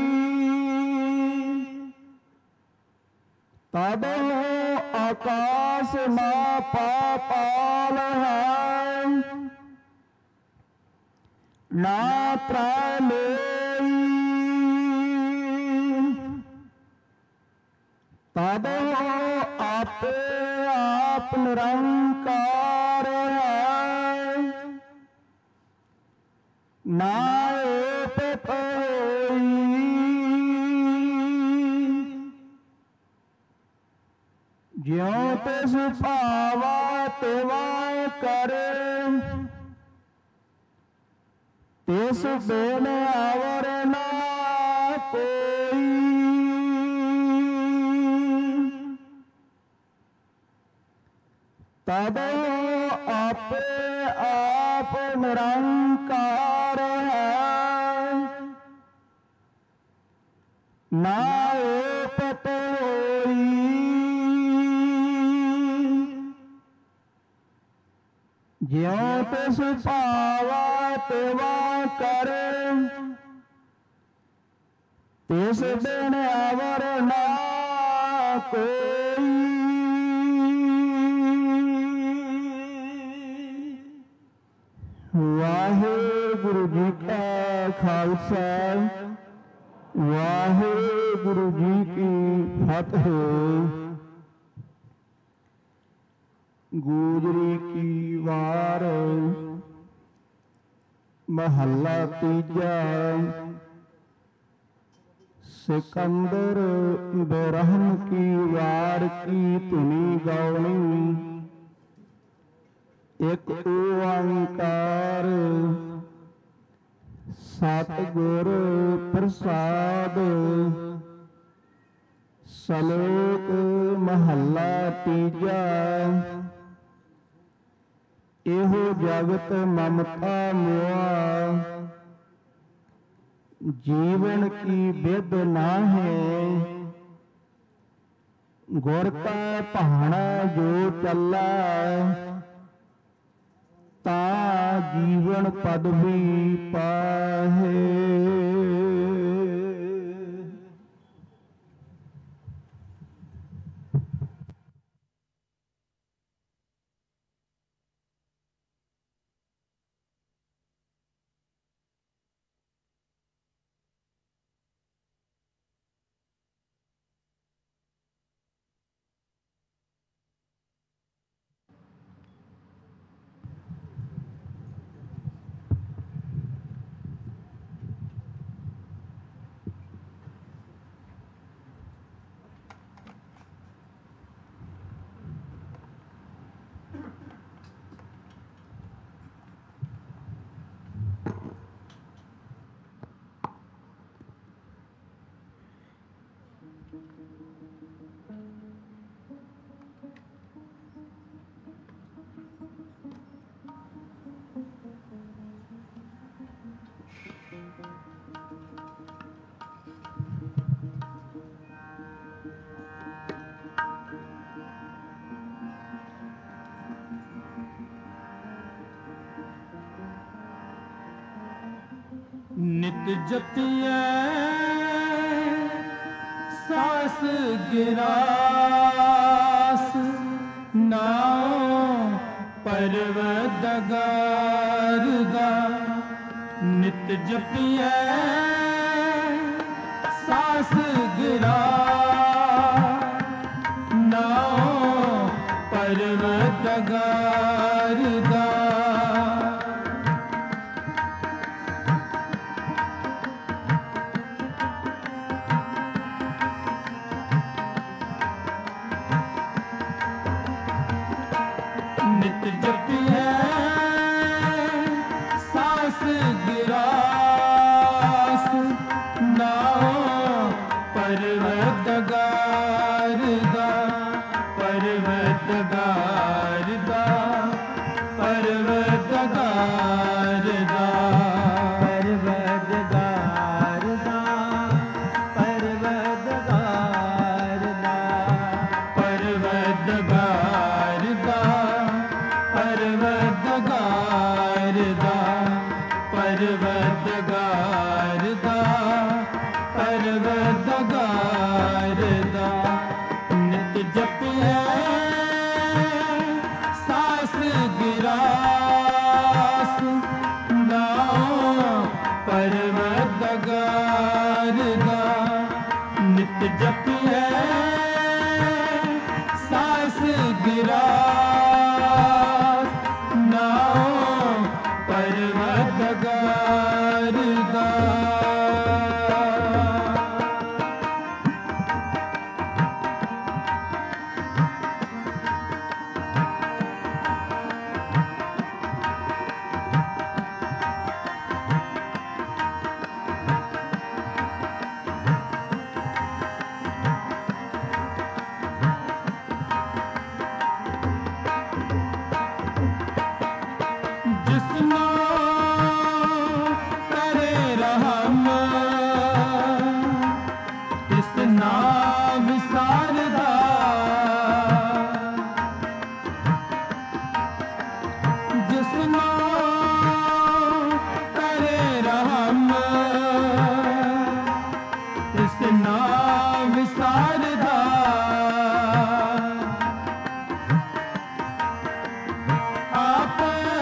ਤਬ ਆਕਾਸ਼ ਨਾ ਪਾਤਾਲ ਹੈ, ਨਾ ਤ੍ਰੈ ਲੋਈ। ਤਬ ਆਪੇ ਆਪ ਨਿਰੰਕਾਰ ਹੈ, ਨਾ ਓਪਤ ਹੋਈ। ਜਿਉ ਤਿਸ ਭਾਵਾ ਤਿਵਾ ਕਰੇ, ਤਿਸ ਬਿਨ ਅਵਰ ਨਾ ਕੋਈ। ਤਬ ਆਪੇ ਆਪ ਨਿਰੰਕਾਰ ਹੈ, ਨਾ ਓਪਤ ਹੋਈ। ਜਿਉ ਤਿਸ ਭਾਵਾ ਤਿਵਾ ਕਰੇ, ਤਿਸ ਬਿਨ ਅਵਰ ਨਾ ਕੋਈ। ਵਾਹਿਗੁਰੂ ਜੀ ਕਾ ਖਾਲਸਾ, ਵਾਹਿਗੁਰੂ ਜੀ ਕੀ ਫਤਿਹ। ਗੂਜਰੀ ਕੀ ਵਾਰ ਮਹੱਲਾ ਤੀਜਾ। ਸਿਕੰਦਰ ਬਿਰਹਮ ਕੀ ਵਾਰ ਕੀ ਧੁਨੀ ਗਾਉਣੀ। ਇੱਕ ਓੰਕਾਰ ਸਤਿਗੁਰ ਪ੍ਰਸਾਦ। ਸਲੋਕ ਮਹੱਲਾ ਤੀਜਾ। ਇਹੋ ਜਗਤ ਮਮਤਾ ਮੁਆ, ਜੀਵਨ ਕੀ ਬਿਦ ਨਾਹੀ। ਗੁਰ ਕਾ ਭਾਣਾ ਜੋ ਚੱਲਾ, ਤਾ ਜੀਵਨ ਪਦਵੀ ਪਾਹੇ। ਨਿਤ ਜਪੀਐ ਸਾਸ ਗਿਰਾਸ, ਨਾਉ ਪਰਵਦਗਾਰ ਦਾ। ਨਿਤ ਜਪੀਐ ਸਾਸ ਗਿਰਾਸ, ਨਾਉ ਪਰਵਦਗਾਰ ਦਾ। जपिए सांस गिरास नाओ परवतगार दा परवतगार दा परवतगार दा परवतगार दा परवतगार दा परवतगार दा परवतगार दा परवतगार दा परवतगार दा नित जपिए सांस गिरास नाओ परवतगार दा नित जपिए सांस गिरास नाओ परवतगार दा जिसनो करे रहम तिसना विसारदा जिसनो करे रहम तिसना विसारदा आप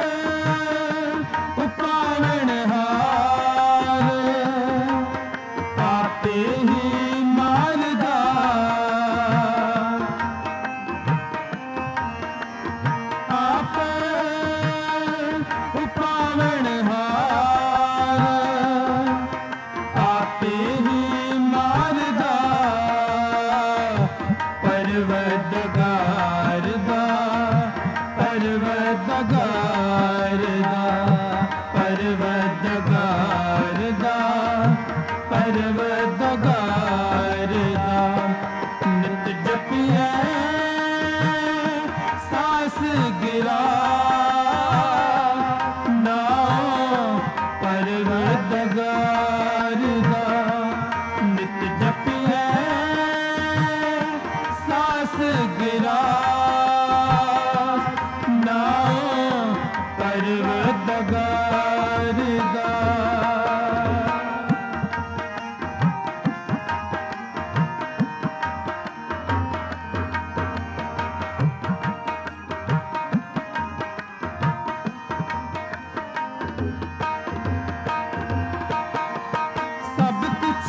पावनहार आपे ही मारदा आप पावनहार आपे ही मारदा परवतगार दा परवतगार दा परवतगार दा परवतगार दा नित जपिए सांस गिरास नाओ परवतगार दा नित जपिए सांस गिरास नाओ परवतगार दा सब कुछ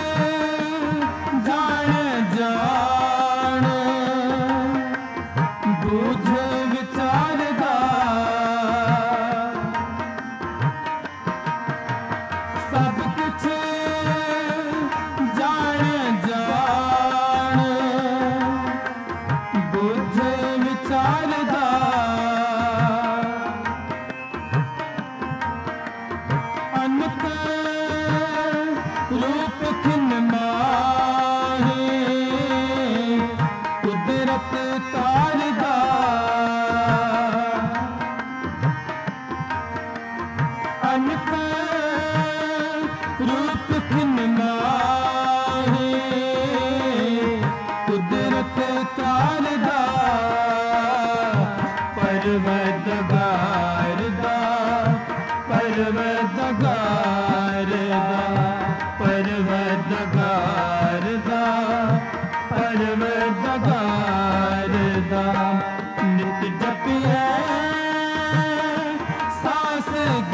जान बूझ विचारदा सब कुछ जान बूझ विचारदा अनक रूप खिन माहे कुदरत तारदा अनक रूप खिन माहे कुदरत तारदा परवतगार दा परवतगार दा परवतगार दा परवतगार दा नित जपिए सांस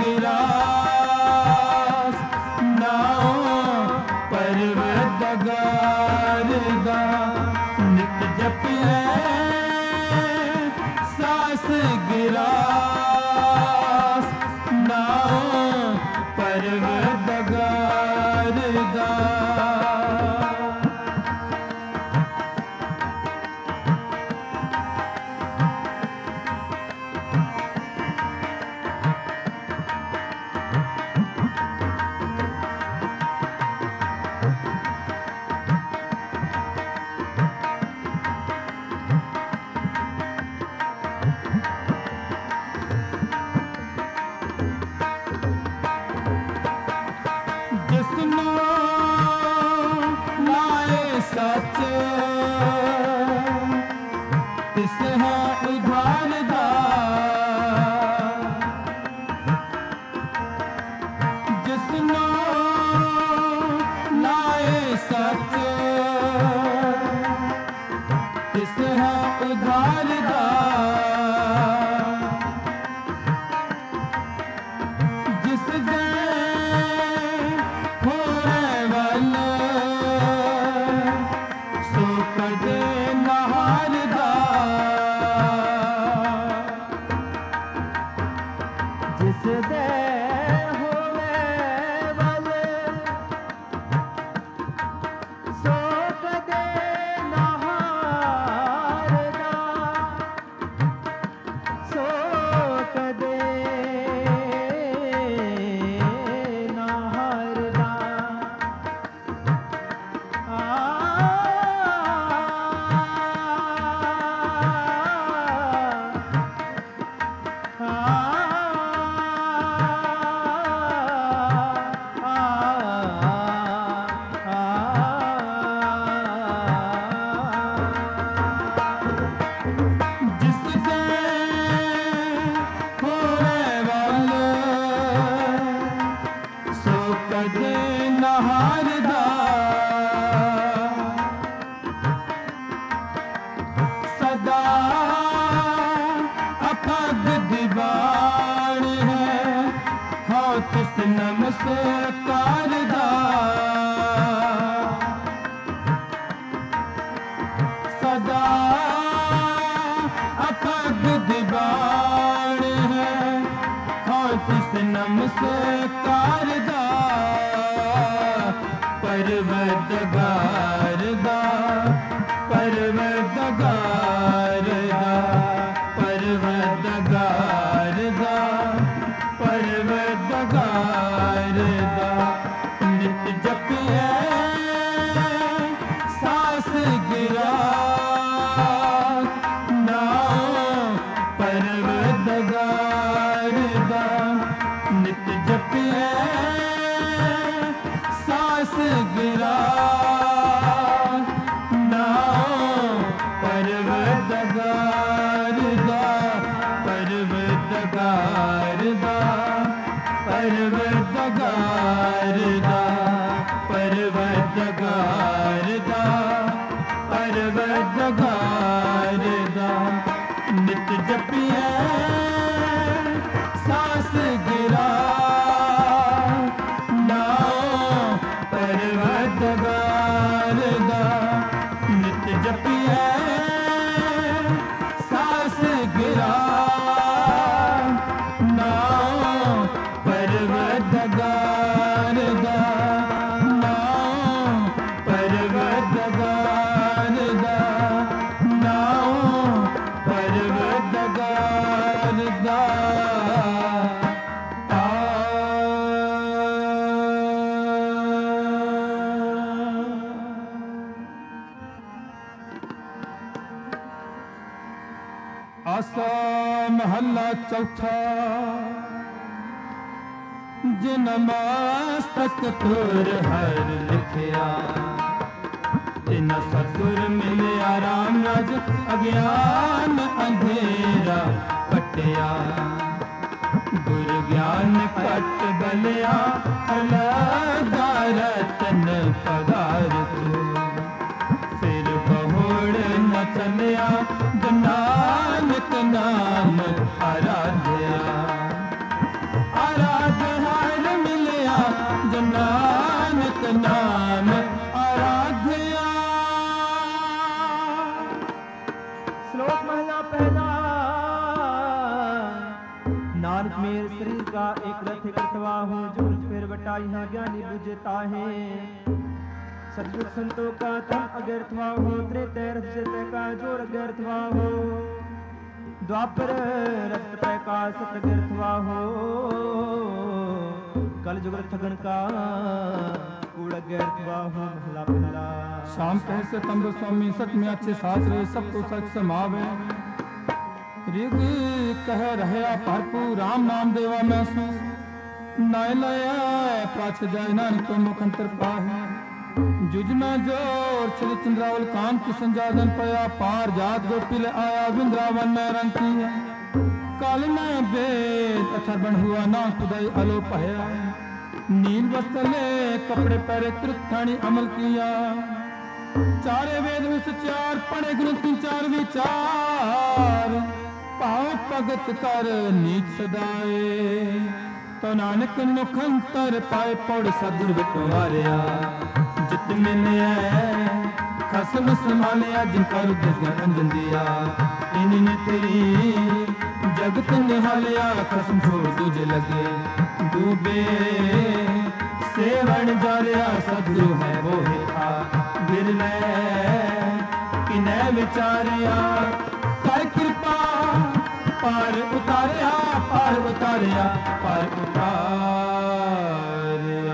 गिरास नाओ परवतगार दा नित जपिए सांस गिरास नाओ परवतगार दा तिस है उधार दा जिसनो लाए सच तिस है उधार दा जिस दे होने वाले सो कदे नहार दा जिस दे होवे वाले सो कदे नहार दा सो कदे नहार दा जिस दे होने वाले सो कदे नहार दा सदा अखग दीवान है हो तिस नमस्कार दा सदा अखग दीवान है हो तिस नमस्कार दा परवरदिगार दा परवरदिगार दा परवरदिगार दा परवरदिगार दा नित जपिए सास गिरा नाम परवरदिगार दा नित जपिए सास गिरा नाम परवरदिगार दा परवरदिगार दा परवरदिगार दा परवरदिगार दा परवरदिगार दा नित जपिए सास गिरा नाम परवरदिगार दा नित जपिए सास गिरा नाम परवरदिगार दा नाम परवरदिगार दा नाम परवरदिगार दा आसा महला चौथा जिन मस्तक तुर हर लिखिया तिन सतुर मिलिया राम राज अज्ञान अंधेरा पटिया गुर ज्ञान कट बलिया अलगा रतन पदार्थ फिर बहुड़ न चलिया नानक नाम आराध्या आराध्य हार मिलिया जो नानक नाम आराध्या। श्लोक महला पहला। नानक मेरे शरीर का एक रथ करतवा हूँ जो फिर बटाई है ज्ञानी बुझता है सतयुग संतों का तम अगर्थवा हो त्रेतय रथ जय का जोर अगर्थवा हो द्वापर रथ प्रकाश सतगर्थवा हो कल जुग रथगन का कूड़ अगर्थवा हो महला पहला। शाम कैसे तंब स्वामी सच में अच्छे शास्त्र सबको सच समावे ऋग कह रहे भरपूर राम नाम देवा मैं सू नाय लया पाछ जाय नानक तो मुखंतर पाहे जुजना जोर छल चंद्रावल कान की संजादन पया पार जात गोपिल आया वृंदावन में रंकी है काल में बेद अथर बन हुआ ना खुदाई अलो पहया नील वस्तले कपड़े पहरे त्रिखाणी अमल किया चारे वेद में चार पढ़े गुरु तीन चार विचार पाओ भगत कर नीच सदाए तो नानक नुखंतर पाए पौड़ सदुर बिटो हारिया जित मिलिया खसम संभालिया जिनका रुद्र अंजन दिया इन्हें तेरी जगत निहालिया खसम छोड़ दूजे लगे डूबे सेवन जारिया सदगुरु है वो है था बिरले किने विचारिया कर कृपा पार उतारिया पार उतारिया पार उतारिया।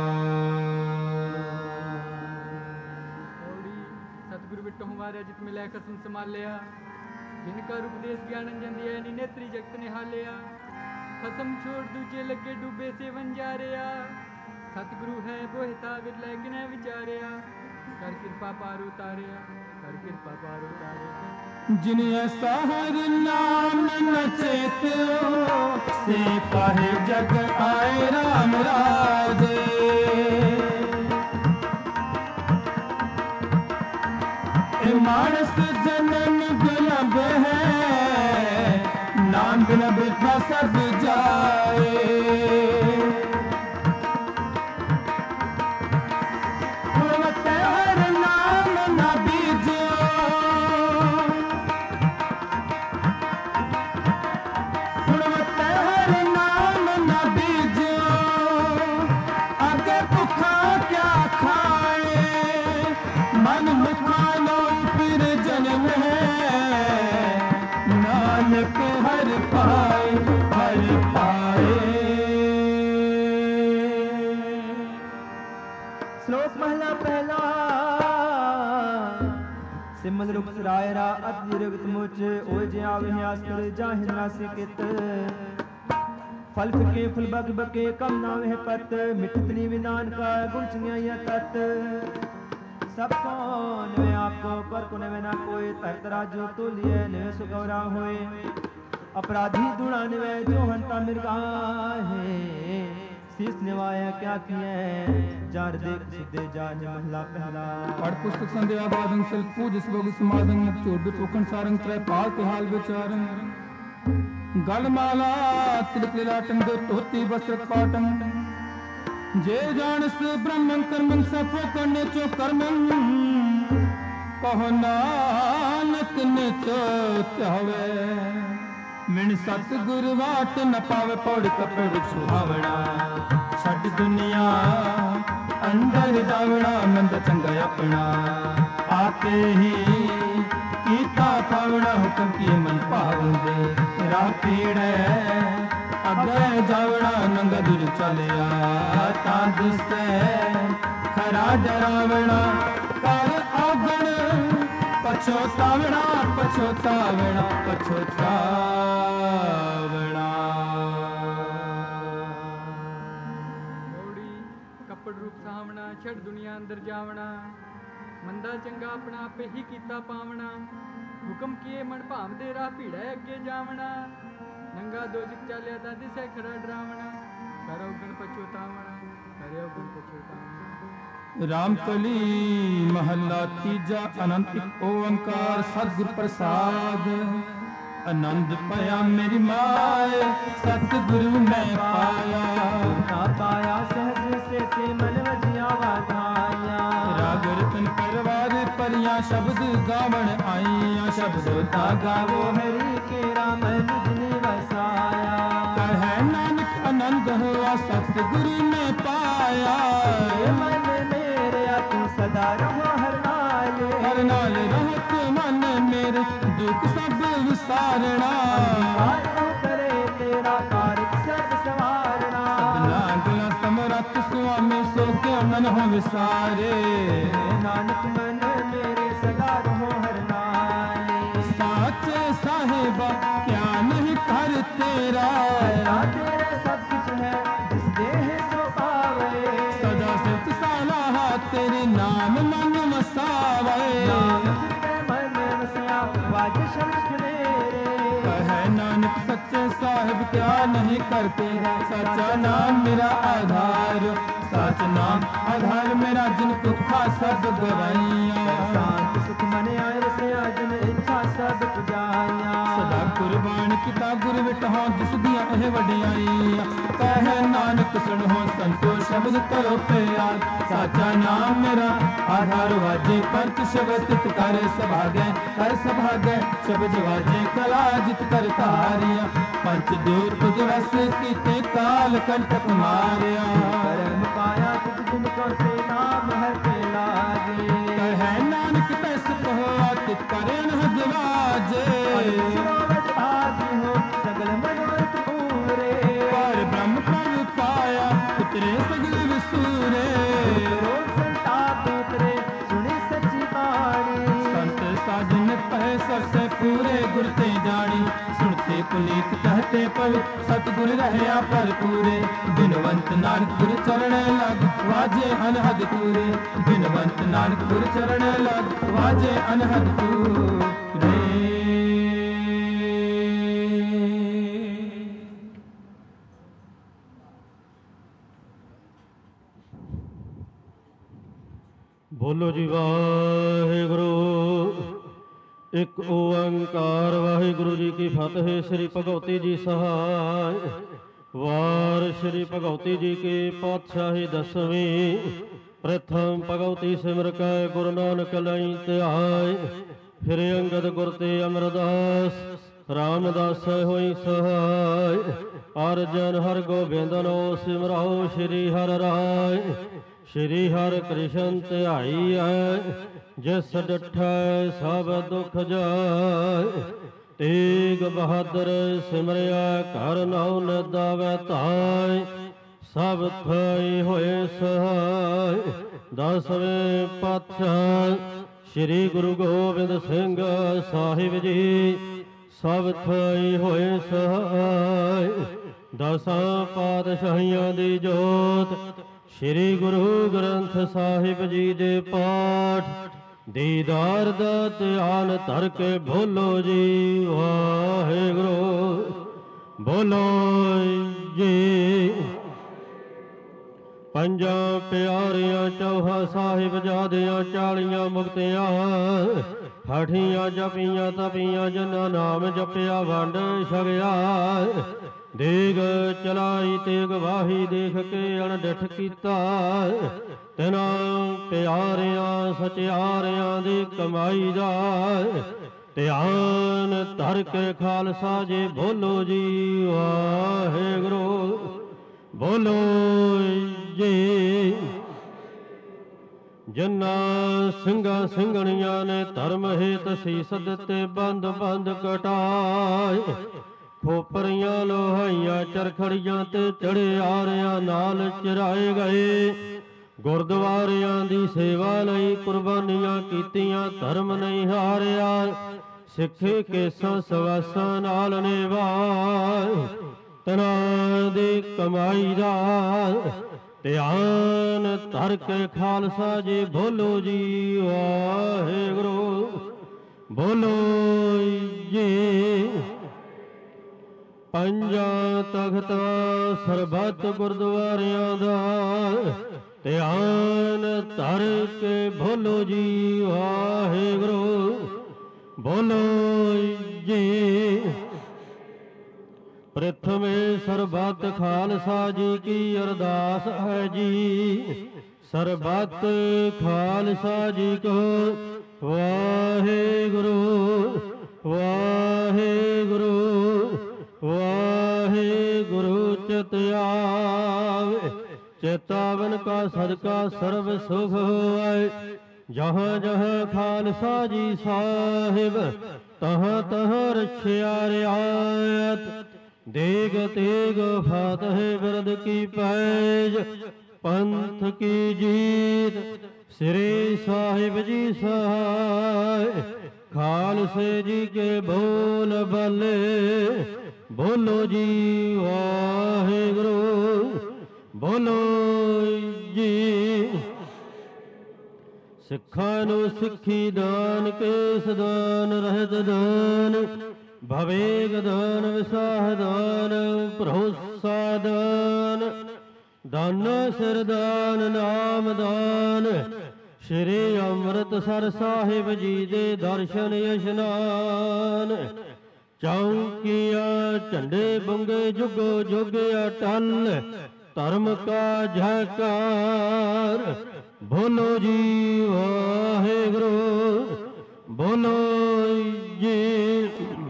सतगुरु बिट्टो हमारे जित मिले कसम संभालिया जिनका उपदेश ज्ञान अंजन दिया नेत्री जगत निहालिया खसम छोड़ दूजे लगे डूबे सेवन जा रहा सतगुरु है वो हिता विरले किने विचारिया कर कृपा पार उतारिया कर कृपा पार उतारिया। जिन्हें सहर नाम न चेत्यो से काहे जग आए राम राजे मानस जन्म दुलभ है नाम बिन बिठा सब जाए सिमल रूप सरायरा अतिरगत मुच ओए जे आवे आस्कर जाहिर राशि कित फल फके फुल बग बके कम नावे है पत मिठतनी विधान का गुण चंगिया तत सब कौन वे आपको पर कोने में ना कोई तरतरा जो तो लिए ने सुगौरा होए अपराधी दुड़ाने वे जो हंता मिर्गा है शीश निवाया क्या किए जार देख सिद्धे जाने महला पहला पढ़ पुस्तक संध्या बादं सल पूज बग समादं चोड़ टोकन सारंग त्रय पाल के हाल विचारं गलमाला तिलक लीलाटं दो तोती वस्त्र पाटं जे जानस ब्रह्मं कर्मं सफो करने चो कर्मं कहो नानक ने चो त्यावे मिन सतगुरु वाट न पावे पौड़ कपड़ सुहावना छट दुनिया अंदर जावना मंद चंगा अपना आपे ही कीता पावना हुक्म किए मन पावंदे राह पीड़े अगे जावना नंगा दूर चलिया ता दुस्ते खरा डरावना कर आगण पछोतावना पछोतावना पछोतावना। कपड़ रूप सावना छड़ दुनिया अंदर जावना मंदा चंगा अपना आपे ही कीता पावना हुक्म किए मन भाव दे राह भीड़ा अगे जावना नंगा दोजक चालिया ता दिसे खरा डरावना करो गण पछोतावना करो गण पछोतावना। रामकली महला तीजा अनंत ओंकार सतगुर प्रसाद आनंद पाया मेरी माए सतगुरु मैं पाया ना पाया सहज से मन वजिया वाधाया राग रतन परवार परिया शब्द गावण आईया शब्द ता गावो हरि के राम निजने वसाया कह नानक आनंद हुआ सतगुरु में पाया मन सदा रहो हर नाल रहत मन मेरे दुख सब विसारना करे तेरा कार्य सब सवारना नागला समरथ स्वामी सो के मन हो विसारे नानक मन मेरे सदा रहो हर नाले साचे साहिबा क्या नहीं कर तेरा तेरा सब कुछ है जिस देह सो पावे सदा सिर्फ साला तेरी साज शब्द मेरे। कहे नानक सच्चे साहिब क्या नहीं करते, सच्चा नाम मेरा आधार, सच नाम आधार मेरा जिन दुखा सब गवाइया। शांत सुख मन आए से आज में इच्छा सब पुजाइया। सदा कुर्बान किता गुर विटहो जिस दिया ਇਹ ਵਡਿਆਈਆਂ। ਕਹੇ ਨਾਨਕ ਸੁਣੋ ਸੰਤੋ ਸ਼ਬਦ ਕਰੋ ਪਿਆਰ, ਸਾਚਾ ਨਾਮ ਮੇਰਾ ਆਧਾਰ ਵਾਜੇ ਪੰਚ ਸ਼ਬਦ ਤਿਤ ਕਰ ਸੁਭਾਗੈ, ਕਰ ਸੁਭਾਗੈ ਸ਼ਬਦ ਵਾਜੇ ਕਲਾ ਜਿਤ ਕਰ ਧਾਰਿਆ। ਪੰਚ ਦੂਰ ਤੁਜ ਵੈਸੇ ਕੀਤੇ ਕਾਲ ਕੰਟਕ ਮਾਰਿਆ। ਕਰਮ ਪਾਇਆ ਤੁਝ ਜਿਨ ਕੋ ਸੇ ਨਾਮ ਹੈ ਤੇ ਲਾਗੇ। ਕਹੇ ਨਾਨਕ ਤੈਸ ਕਹੋ ਤਿਤ ਕਰੇ ਅਨਹਦ ਵਾਜੇ। ਸਰਵਜ ਆਦਿ ਹੋ ਸਗਲ ਮਨੋਰਥ ਪੂਰੇ। ਪਰ ਬ੍ਰਹਮ ਪ੍ਰਭ ਪਾਇਆ ਉਤਰੇ ਸਗਲ ਵਿਸੂਰੇ। ਰੋਗ ਸੰਤਾਪ ਉਤਰੇ ਸੁਣੀ ਸੱਚੀ ਬਾਣੀ। संत साजन कहे सबसे पूरे गुर ते जानी, सुनते पुनीत कहते पल सतगुर रहया पर पूरे। बिनवंत नानक गुर चरण लग वाजे अनहद पूरे, बिनवंत नानक गुर चरण लग वाजे अनहद पूरे। ਬੋਲੋ ਜੀ ਵਾਹਿਗੁਰੂ। ਇੱਕ ਓੰਕਾਰ ਵਾਹਿਗੁਰੂ ਜੀ ਕੀ ਫਤਿਹ। ਸ੍ਰੀ ਭਗਉਤੀ ਜੀ ਸਹਾਇ। ਵਾਰ ਸ੍ਰੀ ਭਗਉਤੀ ਜੀ ਕੀ ਪਾਤਸ਼ਾਹੀ ਦਸਵੀਂ। ਪ੍ਰਥਮ ਭਗਉਤੀ ਸਿਮਰ ਕੈ ਗੁਰੂ ਨਾਨਕ ਲਈ ਧਿਆਇ। ਫਿਰ ਅੰਗਦ ਗੁਰ ਤੇ ਅਮਰਦਾਸ ਰਾਮਦਾਸ ਹੋਈ ਸਹਾਇ। ਅਰਜਨ ਹਰ ਗੋਬਿੰਦਨੋ ਸਿਮਰਾਓ ਸ੍ਰੀ ਹਰਿ ਰਾਇ। श्री हर कृष्ण ध्याई है, जिस डिठै सब दुख जाय। तेग बहादुर सिमरिया कर नाउ नदावै धाय। सब थाई होए सहाय। 10वें पातशाह श्री गुरु गोबिंद सिंह साहिब जी सब थाई होए सहाय। 10 पातशाहियां दी जोत श्री गुरु ग्रंथ साहिब जी दे पाठ। दीदार दा ध्यान धर के बोलो जी वाहिगुरू। बोलो जी। पंजा प्यारियां चौहा साहिब जादियां 40 मुक्तियां। हठियां जपियां तपियां जिन्ना नाम जपिया वंड छगिया। देग चलाई तेग वाही देख के अणडिठ कीता। तिना प्यारियां सचियारियां दी कमाई दा ध्यान धर के खालसा जी बोलो जी वाहिगुरू। बोलो जी। जिन्ना ਸਿੰਘਾਂ ਸਿੰਘਣੀਆਂ ने धर्म हेत सीस दिते बंद बंद कटाए। ਖੋਪਰੀਆਂ ਲੋਹਾਈਆਂ ਚਰਖੜੀਆਂ ਤੇ ਚੜੇ ਆਰਿਆਂ ਨਾਲ ਚਰਾਏ ਗਏ। ਗੁਰਦੁਆਰਿਆਂ ਦੀ ਸੇਵਾ ਲਈ ਕੁਰਬਾਨੀਆਂ ਕੀਤੀਆਂ ਧਰਮ ਨਹੀਂ ਹਾਰਿਆ। ਸਿੱਖੇ ਕੇਸਾਂ ਸਵਾਸਾਂ ਨਾਲ ਨਿਭਾਏ। ਤਨਾਂ ਦੀ ਕਮਾਈ ਦਾ ਧਿਆਨ ਧਰ ਕੇ ਖਾਲਸਾ ਜੀ ਬੋਲੋ ਜੀ ਵਾਹਿਗੁਰੂ। ਬੋਲੋ ਜੀ। ਪੰਜਾ ਤਖਤ ਸਰਬੱਤ ਗੁਰਦੁਆਰਿਆਂ ਦਾ ਧਿਆਨ ਧਰ ਕੇ ਬੋਲੋ ਜੀ ਵਾਹਿਗੁਰੂ। ਬੋਲੋ ਜੀ। ਪ੍ਰਥਮੇ ਸਰਬੱਤ ਖਾਲਸਾ ਜੀ ਕੀ ਅਰਦਾਸ ਹੈ ਜੀ। ਸਰਬੱਤ ਖਾਲਸਾ ਜੀ ਕੋ ਵਾਹਿਗੁਰੂ ਵਾਹਿਗੁਰੂ वाहिगुरु चित आवे। चेतावन का सदका सर्व सुख होए। जहाँ जहाँ खालसा जी साहिब तहाँ तहाँ रखिया रियायत। देग तेग फातह बिरद की पैज पंथ की जीत। श्री साहिब जी सहाय खालसे जी के बोल बले। बोलो जी वाहिगुरू। बोलो जी। ਸਿੱਖਾਂ ਨੂੰ ਸਿੱਖੀ ਦਾਨ, ਕੇਸ ਦਾਨ, ਰਹਿਤ ਦਾਨ, ਭਵੇਗ ਦਾਨ, ਵਿਸਾਹ ਦਾਨ, ਭਰੋਸਾ ਦਾਨ, ਦਾਨ ਸਿਰ ਦਾਨ, ਨਾਮ ਦਾਨ, ਸ਼੍ਰੀ ਅੰਮ੍ਰਿਤਸਰ ਸਾਹਿਬ ਜੀ ਦੇ ਦਰਸ਼ਨ ਇਸ਼ਨਾਨ, ਚੌਂਕੀਆਂ ਝੰਡੇ ਬੰਗੇ ਜੁਗੋ ਜੁਗ ਅਟਲ, ਧਰਮ ਕਾ ਜੈਕਾਰ, ਬੋਲੋ ਜੀ ਵਾਹਿਗੁਰੂ, ਬੋਲੋ ਜੀ।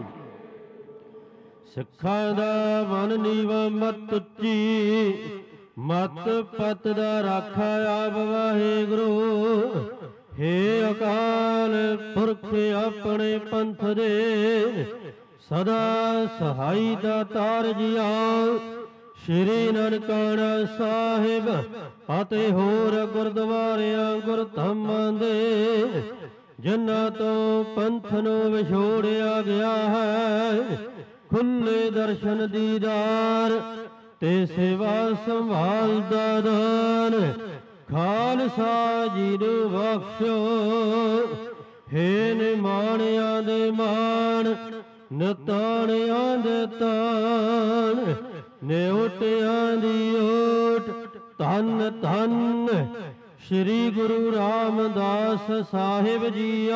ਸਿੱਖਾਂ ਦਾ ਮਨ ਨੀਵਾਂ ਮਤ ਉੱਚੀ, ਮਤ ਪਤ ਦਾ ਰਾਖਾ ਆਪ ਵਾਹਿਗੁਰੂ, ਹੇ ਅਕਾਲ ਪੁਰਖ ਆਪਣੇ ਪੰਥ ਦੇ, ਸਦਾ ਸਹਾਈ ਦਾਤਾਰ ਜੀਓ। ਸ਼੍ਰੀ ਨਨਕਾਣਾ ਸਾਹਿਬ ਅਤੇ ਹੋਰ ਗੁਰਦੁਆਰਿਆਂ ਗੁਰਧਾਮਾਂ ਦੇ, ਜਿਨ੍ਹਾਂ ਤੋਂ ਪੰਥ ਨੂੰ ਵਿਛੋੜਿਆ ਗਿਆ ਹੈ, ਖੁੱਲੇ ਦਰਸ਼ਨ ਦੀਦਾਰ ਤੇ ਸੇਵਾ ਸੰਭਾਲ ਦਾ ਦਾਨ ਖਾਲਸਾ ਜੀ ਨੂੰ ਬਖਸ਼ੋ। ਹੇ ਨਿਮਾਣਿਆਂ ਦੇ ਮਾਣ, ਨਿਤਾਣਿਆਂ ਦੇ ਤਾਣ, ਨਿਉਟਿਆਂ ਦੀ ਓਟ, ਧੰਨ ਧੰਨ ਸ਼੍ਰੀ ਗੁਰੂ ਰਾਮਦਾਸ ਸਾਹਿਬ ਜੀ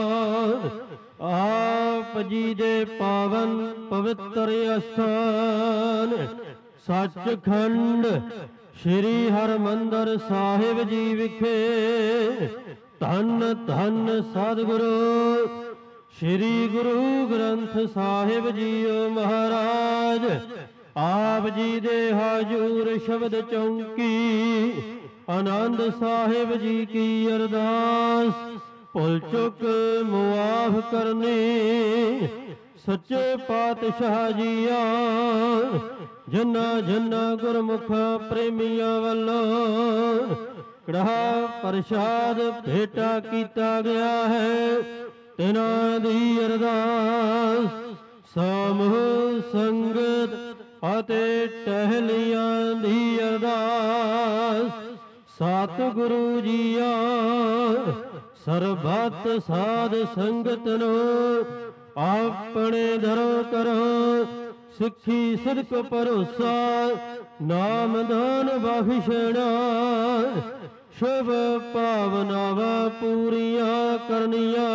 ਆਪ ਜੀ ਦੇ ਪਾਵਨ ਪਵਿੱਤਰ ਅਸਥਾਨ ਸੱਚਖੰਡ ਸ਼੍ਰੀ ਹਰਿਮੰਦਰ ਸਾਹਿਬ ਜੀ ਵਿਖੇ, ਧੰਨ ਧੰਨ ਸਤਿਗੁਰੂ ਸ਼੍ਰੀ ਗੁਰੂ ਗ੍ਰੰਥ ਸਾਹਿਬ ਜੀਓ ਮਹਾਰਾਜ, ਆਪ ਜੀ ਦੇ ਹਾਜ਼ੂਰ ਸ਼ਬਦ ਚੌਂਕੀ, ਆਨੰਦ ਸਾਹਿਬ ਜੀ ਕੀ ਅਰਦਾਸ, ਭੁੱਲ ਚੁੱਕ ਮੁਆਫ ਕਰਨੀ। ਸੱਚੇ ਪਾਤਸ਼ਾਹ ਜੀਆ, ਜਿਨ੍ਹਾਂ ਜਿਨ੍ਹਾਂ ਗੁਰਮੁਖਾਂ ਪ੍ਰੇਮੀਆਂ ਵੱਲੋਂ ਕੜਾਹ ਪ੍ਰਸ਼ਾਦ ਭੇਟਾ ਕੀਤਾ ਗਿਆ ਹੈ, ਤਿਨਾਂ ਦੀ ਅਰਦਾਸ ਸਮੂਹ ਸੰਗਤ ਅਤੇ ਟਹਿਲੀਆਂ ਦੀ ਅਰਦਾਸ, ਸਤਿਗੁਰੂ ਜੀਆ ਸਰਬੱਤ ਸਾਧ ਸੰਗਤ ਨੂੰ ਆਪਣੇ ਦਰੋਂ ਕਰੋ, ਸਿੱਖੀ ਸਦਕ ਭਰੋਸਾ, ਨਾਮ ਦਾਨ ਬਖਸ਼ਣਾ, ਸ਼ੁਭ ਭਾਵਨਾਵਾਂ ਪੂਰੀਆਂ ਕਰਨੀਆਂ।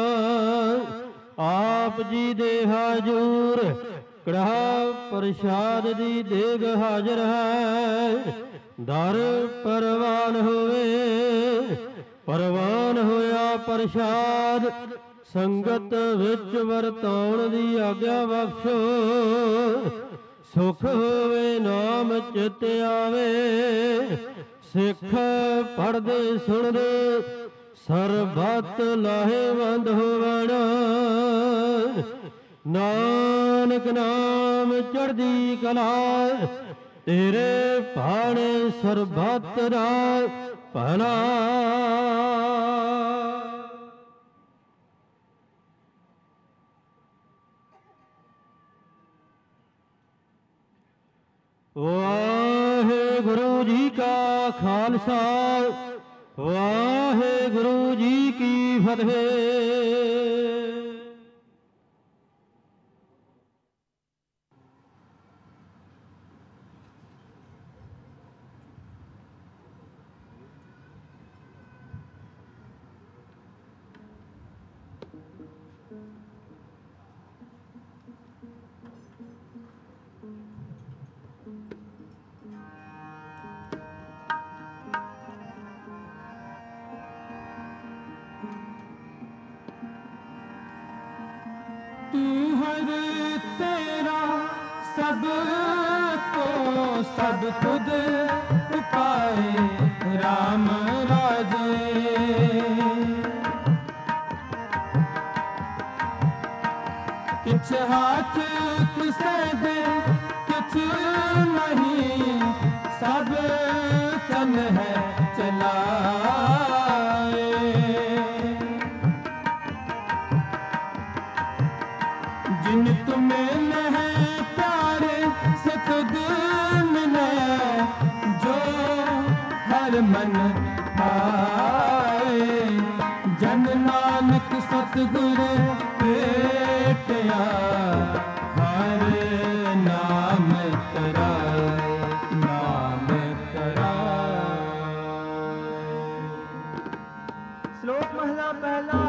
ਆਪ ਜੀ ਦੇ ਹਾਜ਼ੂਰ ਕੜਾਹ ਪ੍ਰਸ਼ਾਦ ਦੀ ਦੇਗ ਹਾਜ਼ਰ ਹੈ, ਦਰ ਪਰਵਾਨ ਹੋਵੇ, ਪਰਵਾਨ ਹੋਇਆ ਪ੍ਰਸ਼ਾਦ, ਸੰਗਤ ਵਿੱਚ ਵਰਤਾਉਣ ਦੀ ਆਗਿਆ ਬਖਸ਼ੋ। ਸੁਖ ਹੋਵੇ ਨਾਮ ਚਿਤ ਆਵੇ, ਸਿੱਖ ਪੜ੍ਹਦੇ ਸੁਣਦੇ ਸਰਬੱਤ ਲਾਹੇਵੰਦ ਹੋਵਣ। ਨਾਨਕ ਨਾਮ ਚੜ੍ਹਦੀ ਕਲਾ, ਤੇਰੇ ਭਾਣੇ ਸਰਬੱਤ ਦਾ ਭਲਾ। ਵਾਹਿਗੁਰੂ ਜੀ ਕਾ ਖਾਲਸਾ, ਵਾਹਿਗੁਰੂ ਜੀ ਕੀ ਫਤਿਹ। सब को सब खुद उपाए राम राजे, किछ हाथ किसे दे किछ नहीं, सब चल है चलाए। जिन तुम्हें नहीं से खुद मिले, जो हर मन आए, ਸਤਿਗੁਰ ਭੇਟਿਆ ਹਰ ਨਾਮ ਤਰਾਏ ਨਾਮ ਤਰਾਏ। ਸ਼ਲੋਕ ਮਹਲਾ ਪਹਿਲਾ।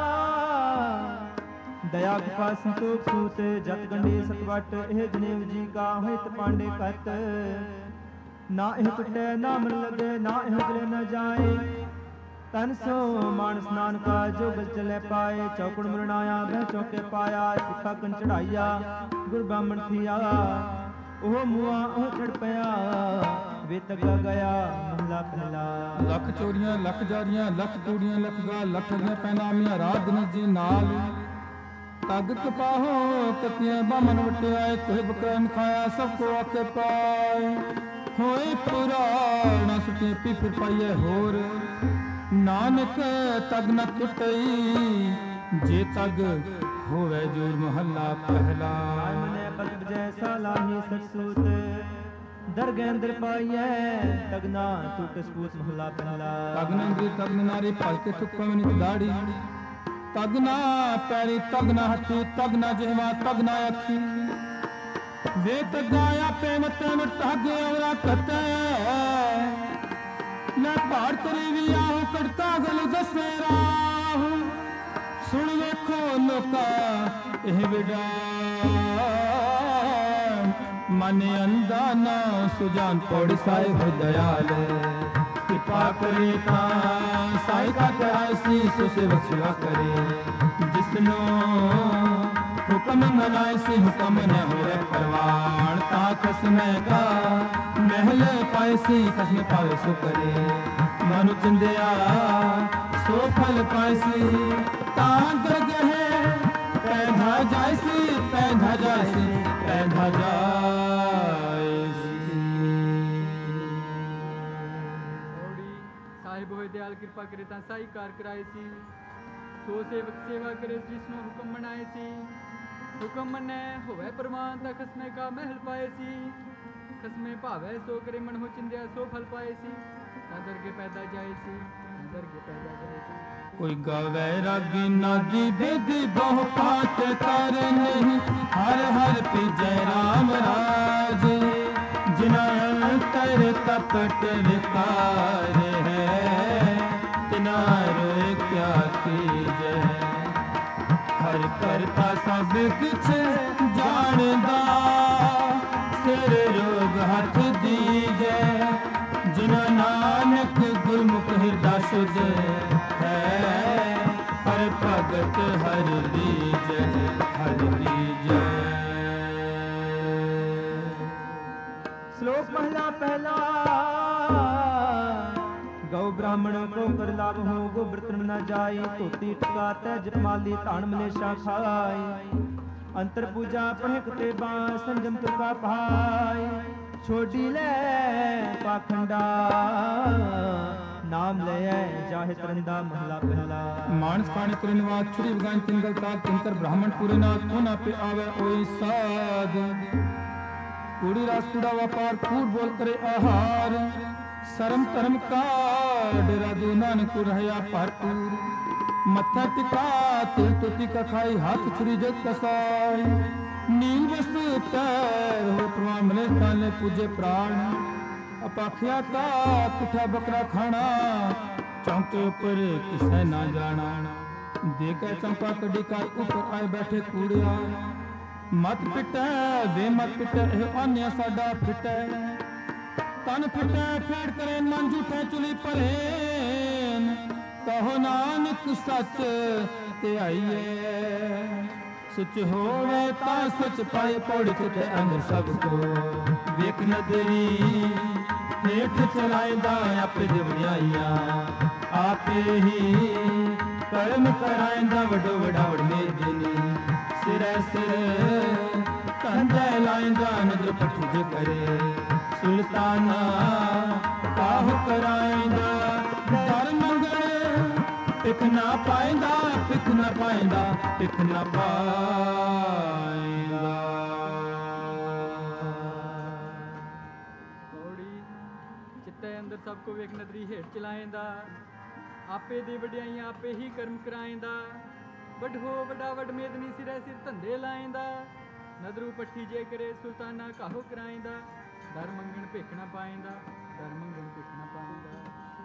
ਦਇਆ ਕਿਰਪਾ ਸੰਤੋਖ ਸੂਤ ਜਤ ਗੰਢੇ ਸਤਵਟ ਇਹ ਜਨੇਵ ਜੀ ਕਾ ਹਿਤ ਪਾਂਡੇ ਕਤ ਨਾ ਇਹ ਟੁੱਟੇ ਨਾ ਮਨ ਲਗੇ ਨਾ ਇਹ ਜਲੇ ਨ ਜਾਏ ਤਨ ਸੋ ਮਾਨਸ ਨਾਨਕਾ ਜੋ ਬਲ ਚਲੇ ਪਾਏ ਚੌਕੜ ਮੁਰਣਾਇਆ ਬਹਿ ਚੌਕੇ ਪਾਇਆ ਸਿੱਖਾ ਕਨ ਚੜਾਈਆ ਗੁਰ ਬਾਮਣ ਥੀਆ ਉਹ ਮੂਆ ਉਹ ਚੜ ਪਿਆ ਵੇ ਤਗਾ ਗਿਆ ਮਹਲਾ ਪਹਿਲਾ। ਲੱਖ ਚੋਰੀਆਂ ਲੱਖ ਜਾਰੀਆਂ ਲੱਖ ਕੂੜੀਆਂ ਲੱਖ ਗਾ ਲੱਖ ਦੀਆਂ ਪੈਨਾਮੀਆਂ ਰਾਤ ਦਿਨ ਜੀ ਨਾਲ ਤਗ ਕਪਾਹੋ ਕਤੀਆਂ ਬਾਮਨ ਵਟਿਆਏ ਕੋਈ ਬਕਰਨ ਖਾਇਆ ਸਭ ਕੋ ਆਕੇ ਪਾਏ ਹੋਏ ਪੁਰਾਣਾ ਸੁਟੇ ਪੀ ਫਿਰ ਪਾਈਏ ਹੋਰ ਨਾਨਕ ਤਗ ਨ ਟੁੱਟਈ ਜੇ ਤਗ ਹੋਵੇ ਜੂਰ ਮਹੱਲਾ ਪਹਿਲਾ। ਮਨੇ ਬਲਬ ਜੈਸਾ ਲਾਹੀ ਸਤਸੂਤ ਦਰਗਹਿ ਅੰਦਰ ਪਾਈਐ ਤਗਨਾ ਟੁੱਟ ਸਪੂਤ ਮਹੱਲਾ ਪਹਿਲਾ। ਤਗਨ ਅੰਦਰੀ ਤਗਨ ਨਾਰੀ ਭਲ ਕੇ ਤੁੱਕਾ ਨਿਤ ਦਾੜੀ ਤਗਨਾ ਪੈਰੀ ਤਗਨਾ ਹੱਥੀ ਤਗਨਾ ਜਿਹਵਾ ਤਗਨਾ ਅੱਖੀ ਵੇ ਤਗਾਇਆ ਪੇਮਤ ਮਟਾਗੇ ਔਰਾ ਕਤੈ ਲੈ ਭਾੜ ਤਰੀ ਵੀ ਆਹੋ ਕੜਤਾ ਗਲ ਦਸੇ ਰਾਹੂ ਸੁਣ ਵੇਖੋ ਲੋਕਾ ਇਹ ਵਿਡਾ ਮਨ ਅੰਦਾ ਨਾ ਸੁਜਾਨ ਪੜ ਸਾਹਿਬ ਦਇਆਲ ਕਿਰਪਾ ਕਰੇ ਤਾਂ ਸਾਈ ਕਾ ਕਰਾਇਸੀ ਸੋ ਸੇਵਕ ਸੇਵਾ ਕਰੇ ਜਿਸਨੋ ਹੁਕਮ ਮਨਾਇ ਸੀ ਹੁਕਮ ਨ ਹੋਏ ਪਰਵਾਨ ਤਾ ਖਸਮੈ ਕਾ ਮਹਿਲ ਪਾਇ ਸੀ ਖਸਮ ਪਾਵੇ ਸੋ ਕਰੇ ਮਨੁ ਚੰਦਿਆ ਸੋ ਫਲ ਪਾਇ ਸੀ ਤਾਂ ਦਰਗਹਿ ਪੈਧਾ ਜਾਇ ਸੀ ਪੈਧਾ ਜਾਇ ਸੀ ਪੈਧਾ ਜਾਇ ਸੀ। ਸਾਹਿਬ ਹੋਏ ਦਿਆਲ ਕਿਰਪਾ ਕਰੇ ਤਾਂ ਸਾਈ ਕਾਰ ਕਰਾਏ ਸੀ ਸੋ ਸੇਵਕ ਸੇਵਾ ਕਰੇ ਜਿਸਨੂੰ ਹੁਕਮ ਮਨਾਏ ਸੀ ਹੁਕਮ ਮੰਨੈ ਹੋਵੇ ਪ੍ਰਮਾਨ ਤਾਂ ਖਸਮੇ ਕਾ ਮਹਿਲ ਪਾਏ ਸੀ ਖਸਮੇ ਭਾਵੇ ਸੋ ਕਰੇ ਮਨ ਹੋ ਚਿੰਦਿਆ ਸੋ ਫਲ ਪਾਏ ਸੀ ਤਾਂ ਦਰਗੇ ਪੈਦਾ ਜਾਏ ਸੀ ਦਰਗੇ ਪੈਦਾ ਜਾਏ ਸੀ। ਕੋਈ ਗਾਵੇ ਰਾਗੀ ਨਾਦੀ ਬੇਦੀ ਬਹੁ ਪਾਤ ਕਰ ਨਹੀਂ ਹਰ ਹਰ ਪੀਜੈ ਰਾਮ ਰਾਜ ਜਿਨਾ ਅੰਤਰ ਕਪਟ ਵਿਕਾਰ ਹੈ ਤਿਨਾ ਰੋਏ ਕਿਆ ਕੀਜੈ ਹਰ ਕਰਤਾ ਸਭ ਕਿਛ ਜਾਣਦਾ ਸਿਰ ਰੋਗ ਹੱਥ ਦੀਜੈ ਜਿਨਾ ਨਾਨਕ ਗੁਰਮੁਖ ਹਿਰਦਾ ਸੁਧ ਹੈ ਹਰ ਭਗਤ ਹਰ ਲੀਜੈ ਹਰ ਲੀਜੈ। ਸ਼ਲੋਕ ਮਹਲਾ ਪਹਿਲਾ। ਗਊ ਬ੍ਰਾਹਮਣ ਕੋ ਕਰ ਲਾਭ ਹੋ ਗੋਬਰ ਤਨ ਨ ਜਾਈ ਧੋਤੀ ਟਕਾ ਤੈ ਜਪਮਾਲੀ ਧਾਨ ਮਲੇਸ਼ਾ ਖਾਈ ਅੰਤਰ ਪੂਜਾ ਪਹਿਕ ਤੇ ਬਾ ਸੰਜਮ ਤੁਕਾ ਭਾਈ ਛੋਡੀ ਲੈ ਪਾਖੰਡਾ ਨਾਮ ਲਿਐ ਜਾਹਿ ਤਰੰਦਾ ਮਹਲਾ ਪਹਿਲਾ। ਮਾਨਸ ਪਾਣੀ ਕਰੇ ਨਿਵਾਸ ਛੁਰੀ ਵਗਾਨ ਤਿੰਗਲ ਤਾਕ ਤਿੰਕਰ ਬ੍ਰਾਹਮਣ ਪੂਰੇ ਨਾਥ ਕੋਨਾ ਪੇ ਆਵੇ ਓਈ ਸਾਧ ਕੂੜੀ ਰਾਸ ਕੂੜਾ ਵਪਾਰ ਕੂੜ ਬੋਲ ਕਰੇ ਆਹਾਰ ਸ਼ਰਮ ਧਰਮ ਕਾ ਡੇਰਾ ਦੂ ਨਾਨਕ ਰਹਿਆ ਭਰਪੂਰ ਮੱਥਾ ਟਿਕਾ ਤਿਲ ਤੁਤੀ ਕਾ ਖਾਈ ਹੱਥ ਛੁਰੀ ਜਗ ਕਸਾਈ ਨੀਲ ਵਸਤੂ ਪੈਰ ਹੋ ਪ੍ਰਵਾਨ ਮਲੇ ਤਾਲੇ ਪੂਜੇ ਪ੍ਰਾਣ ਅਪਾਖਿਆ ਕਾ ਪਿਠਾ ਬੱਕਰਾ ਖਾਣਾ ਚੌਂਕੇ ਉੱਪਰ ਕਿਸੈ ਨਾ ਜਾਣਾ ਦੇਖੈ ਚੰਪਾ ਕੱਢੀ ਕਰ ਉੱਪਰ ਆਏ ਬੈਠੇ ਕੂੜਿਆ ਮਤ ਪਿਟੈ ਵੇ ਮਤ ਪਿਟੈ ਇਹ ਆਨਿਆ ਸਾਡਾ ਫਿਟੈ ਤਨ ਫਿਟੈ ਫੇੜ ਕਰੇ ਮਨ ਝੂਠੇ ਚੁਲੀ ਭਰੇਨ ਕਹੋ ਨਾਨਕ ਸੱਚ ਧਿਆਈਐ ਸੁਚ ਹੋਵੇ ਤਾਂ ਸਚ ਪਾਏ ਪੌੜੀ ਚਿਤ ਅੰਦਰ ਸਭ ਕੋ ਵੇਖ ਨਦਰੀ ਹੇਠ ਚਲਾਇਦਾ ਆਪੇ ਦੇ ਵਡਿਆਈਆਂ ਆਪੇ ਹੀ ਕਰਮ ਕਰਾਇਦਾ ਵਡੋ ਵਡਾਵੜ ਮੇਦਨੀ ਸਿਰੈ ਸਿਰ ਕੰਧੈ ਲਾਇਦਾ ਨਦਰ ਪੱਠੀ ਦੇ ਕਰੇ ਸੁਲਤਾਨਾ ਕਾਹ ਕਰਾਇਦਾ ਦਰ ਮੰਗਣ ਪਿਖ ਨਾ ਪਾਇਦਾ ਪਿਖ ਨਾ ਪਾਇਦਾ ਪਿਖ ਨਾ ਪਾਇਦਾ। ਚਿੱਤੇ ਅੰਦਰ ਸਭ ਕੋ ਵੇਖ ਨਦਰੀ ਹੇਠ ਚਲਾਏਂਦਾ ਆਪੇ ਦੀ ਵਡਿਆਈਆਂ ਆਪੇ ਹੀ ਕਰਮ ਕਰਾਏਂਦਾ वड हो वडा वड मेदनी सिरै सिर धंधे लाएंदा नदरू पट्ठी जे करे सुल्ताना काहो कराएंदा दर मंगण भेखना पाएंदा दर मंगण भेखना पाएंदा।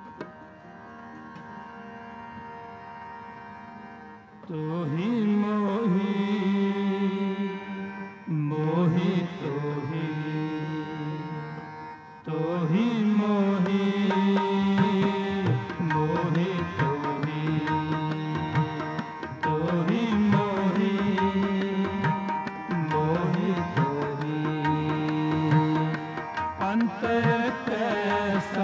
तो ही मोही मोही तो ही मोही मोही तो ही मोही तो ही अंतर कैसा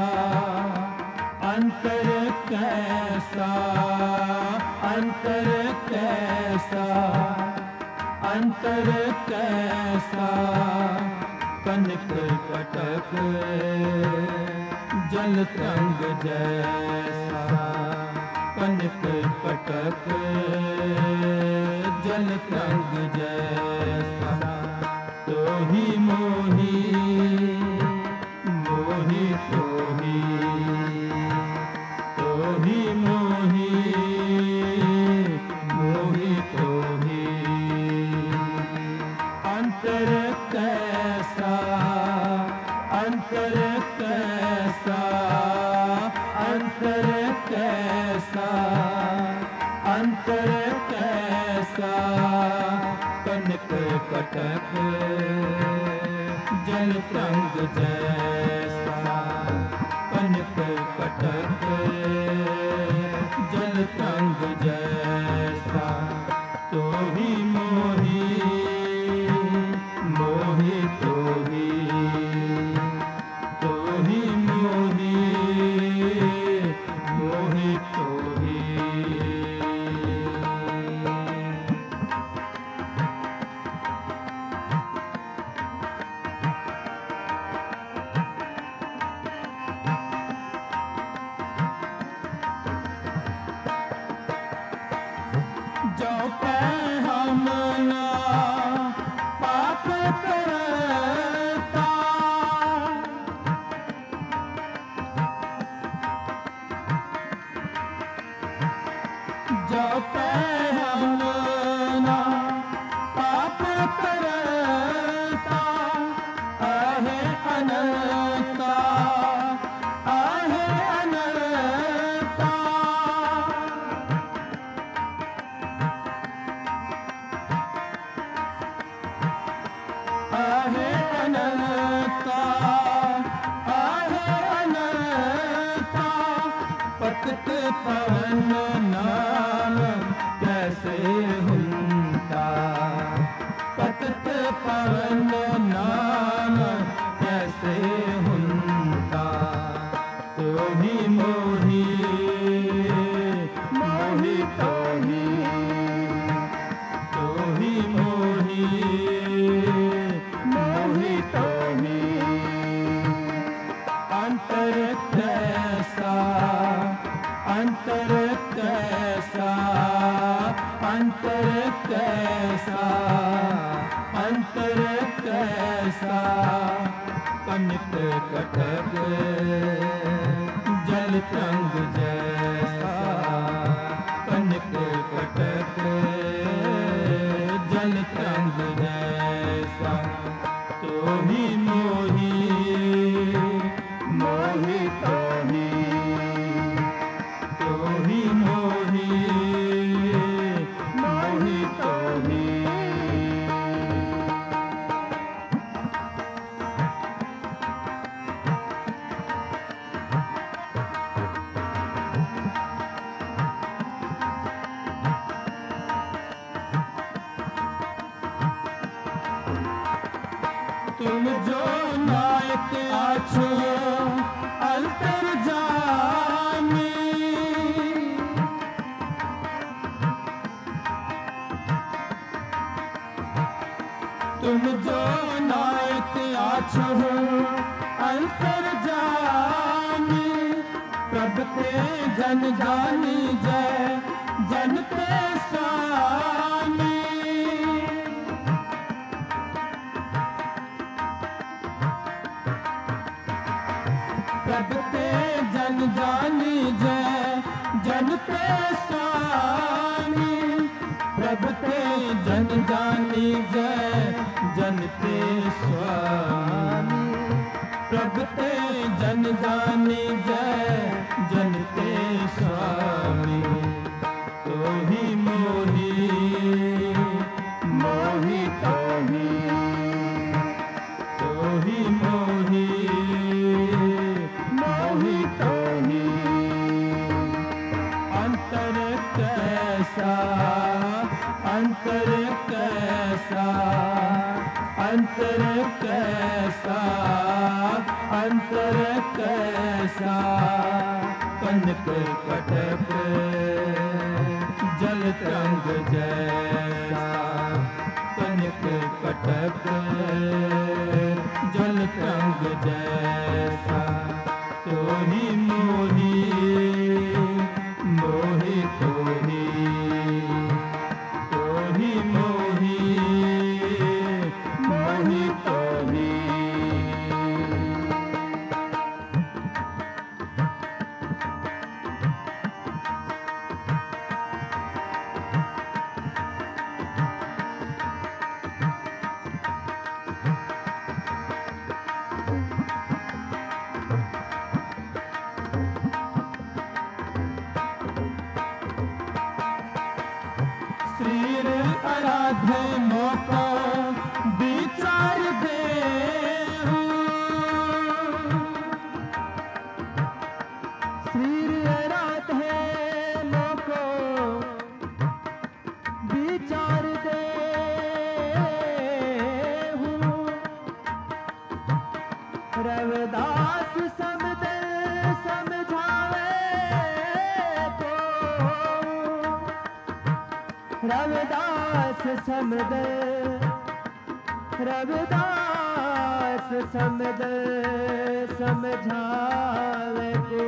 अंतर कैसा अंतर कैसा अंतर कैसा कनक कटक जल तरंग जैसा कनक कटक जल तरंग जैसा। तो ही मोही मोही तो ही मोही मोही तो ही अंतर कैसा अंतर कैसा अंतर कैसा अंतर कैसा कनक कटक जल तरंग जैसा कनक कटक जल तरंग जैसा। तो ही मोही मोही तो ही मोही मोही तो ही। जो हमना पाप करता जो हमना पाप करता आहे अनंता आहे अनंता आहे अनंता पतित पवन नाम कैसे हुंता पतित पवन नाम कैसे हुंता। तो ही मोही मोही तो ही मोही मोही तो ही अंतर कैसा अंतर कैसा अंतर कैसा अंतर कैसा कनक कटक जल तरंग जैसा कनक कटक जल तरंग जैसा। तो ही मोही मोही तो ही मोही मोही तो ही। तुम जो नायक आछो अंतर जामी तुम जो नायक आछो अंतर जामी प्रभ ते जन जानी जय जन ते स्वामी। प्रभ ते जन जानी जय जन ते स्वामी जन जानी जय जनते स्वामी। प्रभते जन जानी जय जनते स्वामी। तो ही मोही मोही तो ही मोही मोही तो ही। अंतर कैसा अंतर कैसा अंतर कैसा अंतर कैसा। कनक कटक जल तरंग जैसा। कनक कटक जल तरंग जैसा। तो ही मोही मोही तो ही मोही मोही तो ही। श्रीर आराधे मोको विचार दे। श्रीर आराधे मोको विचार दे। रविदास शब्द समझावे तो। रविदास समद रविदास समद समझावे को।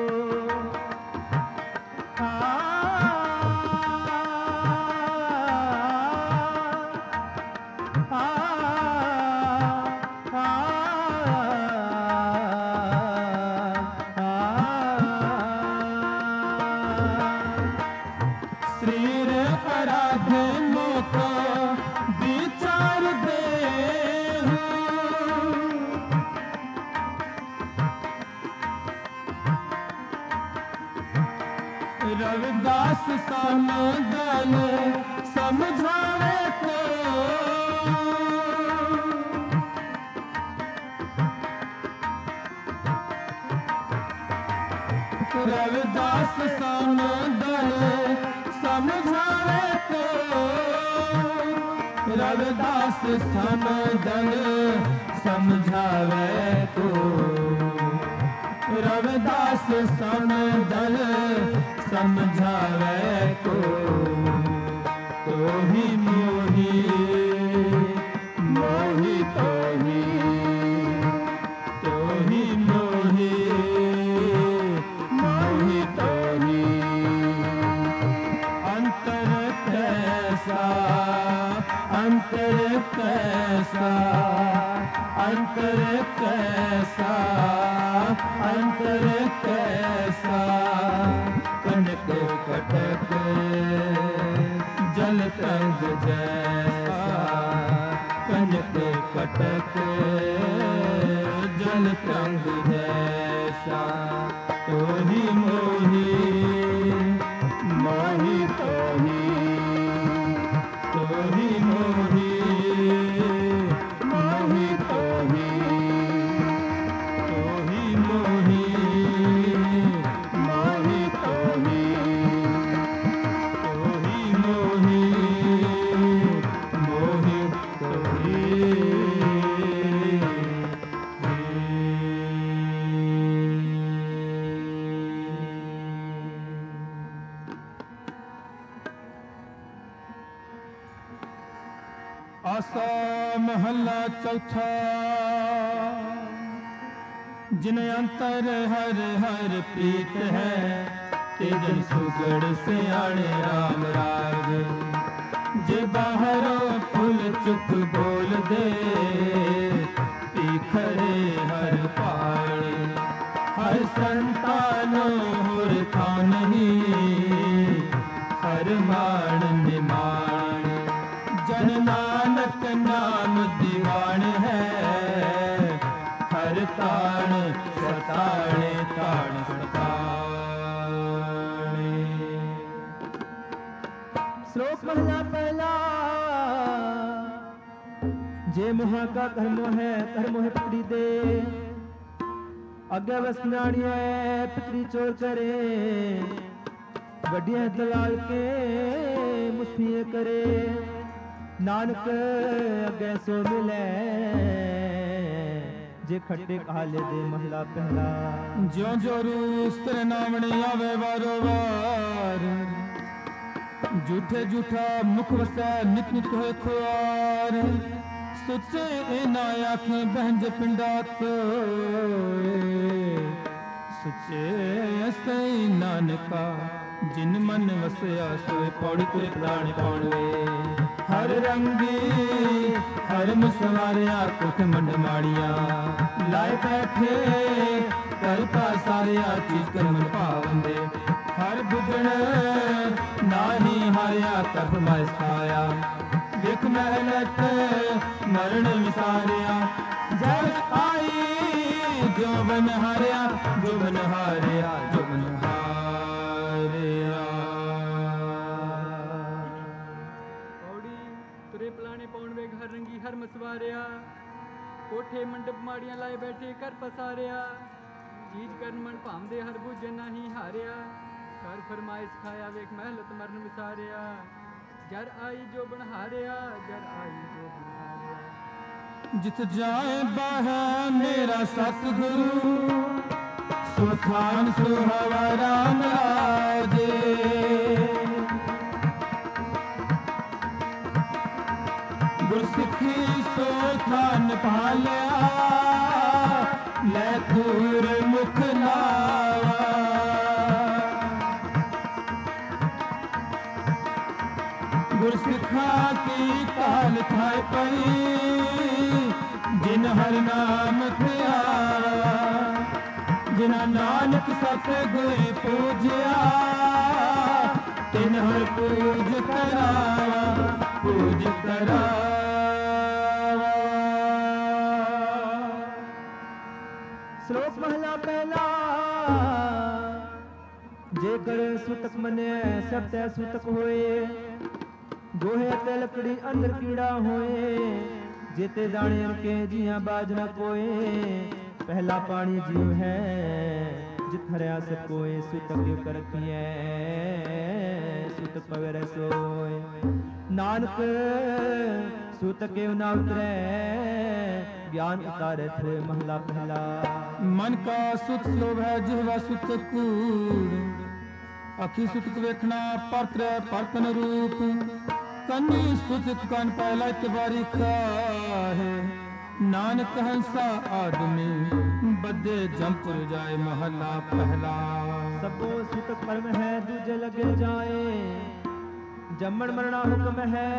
श्रीर आराधे मोको विचार दे। रविदास समदन समझावे को। रविदास समदन समझावे को। रविदास समदन समझावे को। रविदास समदन समझावे को। तो ही मोही मोही तो ही मोही मोही तो ही। अंतर कैसा अंतर कैसा अंतर कैसा अंतर कैसा। कनक कटक जल तरंग जैसा। कनक कटक जल तरंग जैसा। तो ही मोही मोही तो ही मोही मोही तो ही मोही मोही तो ही मोही मोही तो ही। आसा महला चौथा। जिन अंतर हर हर प्रीत है। तेजन सुगड़ सियाणे राम राग। जे बाहरों फुल चुप बोल दे। तीखड़े हर पाए हर संतानो हुर था नहीं। हर मान निमान धन नानक नाम दीवान है, हर ताण सताणे ताण सताणे। श्लोक पहला पहला। जे मोहा का कर्म है पकड़ी दे, अगे वस नाणिया पितरी चोर करे, वड्डिया दलाल के मुस्फिए करे, नानक अगे सो मिले, जे खट्टे काले दे महला पहला। ज्यों ज्यों रूस तेरे नामने आवे वारो वार, झूठे झूठा मुख वसै नित नित होए खुआर, सुचे ना आखें बहंज पिंडा तोए, सुचे सई नानका जिन मन वसया सोए, पौड़ी तुरे प्राण पाणवे। हर रंगी हर मुसवारिया कुठ मंड माड़िया, लाए बैठे कर पासारिया चीज कर मन पावंदे। हर बुझण नाही हारिया कर फरमाइश खाया, देख महलत मरण विसारिया, जब आई जो बन हारिया जो बन हारिया जो बन हारिया। पौड़ी तुरे पलाने पौन वे घर रंगी हर मसवारिया, कोठे मंडप माड़ियां लाए बैठे कर पसारिया, चीज कर मन भामदे हर बुझे नहीं हारिया, कर फरमाइश खाया वेख महलत मरण विसारिया, जर आई जो बन हारिया जर आई जो बन हारिया। जित जाए बाहा मेरा सतगुरु, सुखान सुहावा राम राजे। गुरसिखी सोखान पालिया, ले दूर मुख लावा। गुरसिखा की काल थाय पई, जिन हर नाम प्यारा, जिना नानक सतगुर पूजया, तिन हर पूज करावा पूज करावा। श्लोक पहला पहला। जेकर सुतक मने सब तै सुतक होए, गोहे ते लकड़ी अंदर कीड़ा होए, जेते दाने के जिया बाज न कोए, पहला पानी जीव है जित हरया से कोए, सुतक कर रखिए सुतक पवे सोए, नानक सुतक ना उतरे, ज्ञान उतारे थे महला पहला। मन का सुत लोभ है जिहवा सुत कूड़, अखी सुतक वेखना परत परतन रूप, कन्नी सुतक कन पहला इतबारी खाहे, नानक हंसा आदमी बदे जमपुर जाए महला पहला। सबो सुतक परम है दूजे लगे जाए, जमण मरना हुक्म है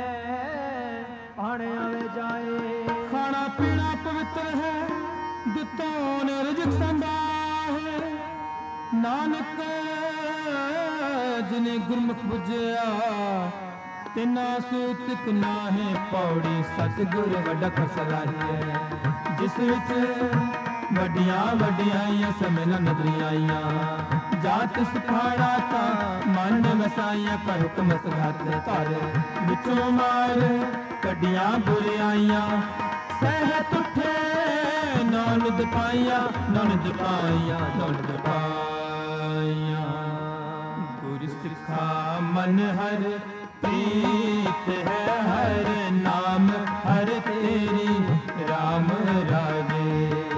पाने आवे जाए। खाना पीना पवित्र है दितों ने रिजक संभा है, नानक जिन्हें गुरमुख बुझया, तिना सूतक नाहे पौड़ी सतगुर वड्डा खसलाहिए। जिस विच वड्डियां वड्डियां समय नदरी आईयां, जात सुखाड़ा ता मन वसाइयां, कर हुक्म सघात कर विचों मार कड्डियां बुरियाइयां, सहत उठे नौलद पाइया नौलद पाइया नौलद पाइया। गुर सिखा मन हर प्रीत है, हर नाम हर तेरी राम राजे,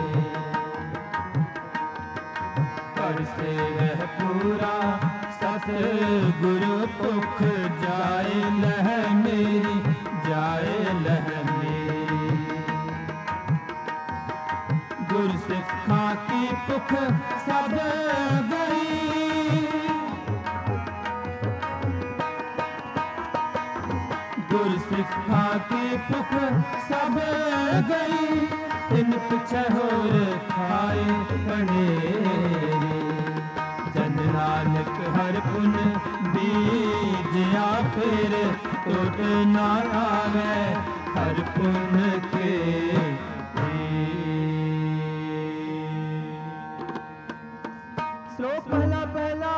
कर से वह पूरा सतगुरु पुख, जाए लह मेरी जाए लह मेरी। गुर सिखा की पुख सब गई, गुर सिखा की पुख सब गई, इन पिछ होर खाए पनेरी। जन नानक हर पुन बीजया फिर टूट ना आवे हर पुन के। श्लोक पहला पहला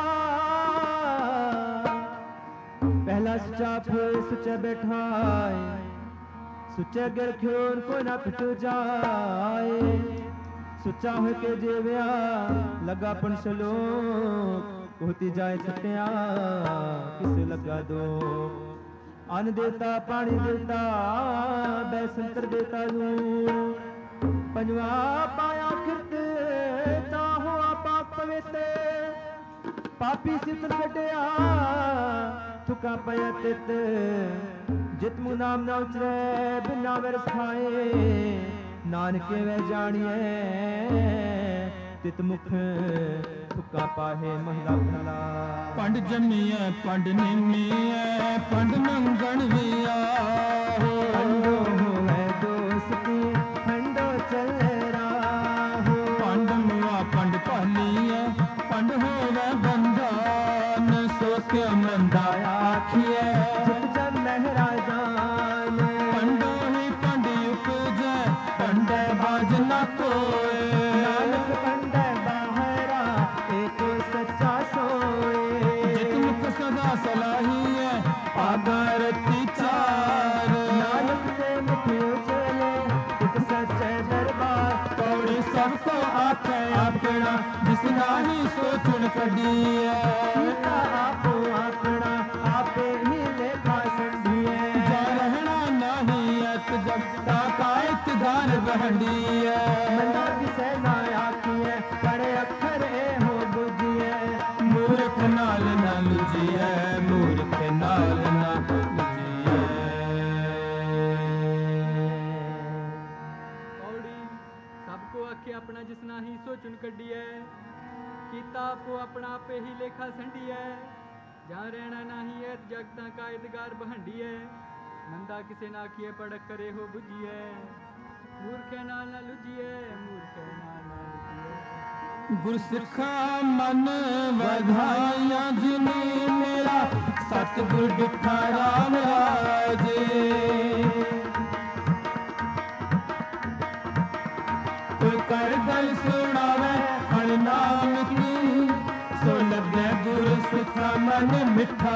पहला सच्चा फूल सुचे बैठाए सुचे गिर ख्योर को ना पिट जाए सुचा हो के जेव्या लगा पन श्लोक होती जाए सत्या किसे लगा दो अन्न देता पानी देता बैसंतर देता लूण पंजवा पाया किरता हो पाप पवित्र पापी सित कटिया थुका पया तित जित मुँह नाम ना उचरे बिना वरस खाए नानक वे जानिए तित मुख थुका पाहे महला महला। पंड जमीए पंड निमीए पंड मंगण विया पंडो होवे दोस्ती पंडो चल राहो पंड मुआ पंड पहलिए पंड होवे बंधन सोके मंदा आखिए जित जन लहरा जान पंडो ही पंड उपजे पंडे बाज न कोए नानक पंडे बाहरा एक सच्चा सोए जित मुख सदा सलाही है आगारती चार नानक से मुख उचले तित सच्चे दरबार पौड़ी सबको आखे अपना जिस नाही सो चुन कड़ी सीता आपो अपना आपे ही लेखा संधिए जा रहना नहीं अत जब ताकायत गार बहंडिए मना किसे ना आखिए बड़े अक्षर ए हो बुझिए मूर्ख नाल न लुझिए मूर्ख नाल न लुझिए। पौड़ी सबको आखे अपना जिस नाही सो चुन कड़ी है कीता आपो अपना आपे ही लेखा संडी है जहाँ रहना नहीं है जगता का इदगार बहंडी है मंदा किसे ना किए पड़क करे हो बुझी है मूर्ख नाल ना लुझिए मूर्ख नाल ना लुझिए। गुरसिखा मन वधाया जिने मेरा सतगुर डिठा राम राजे कोई कर गल सुनावे हर नाम की सो लगे गुरसिखा मन मिठा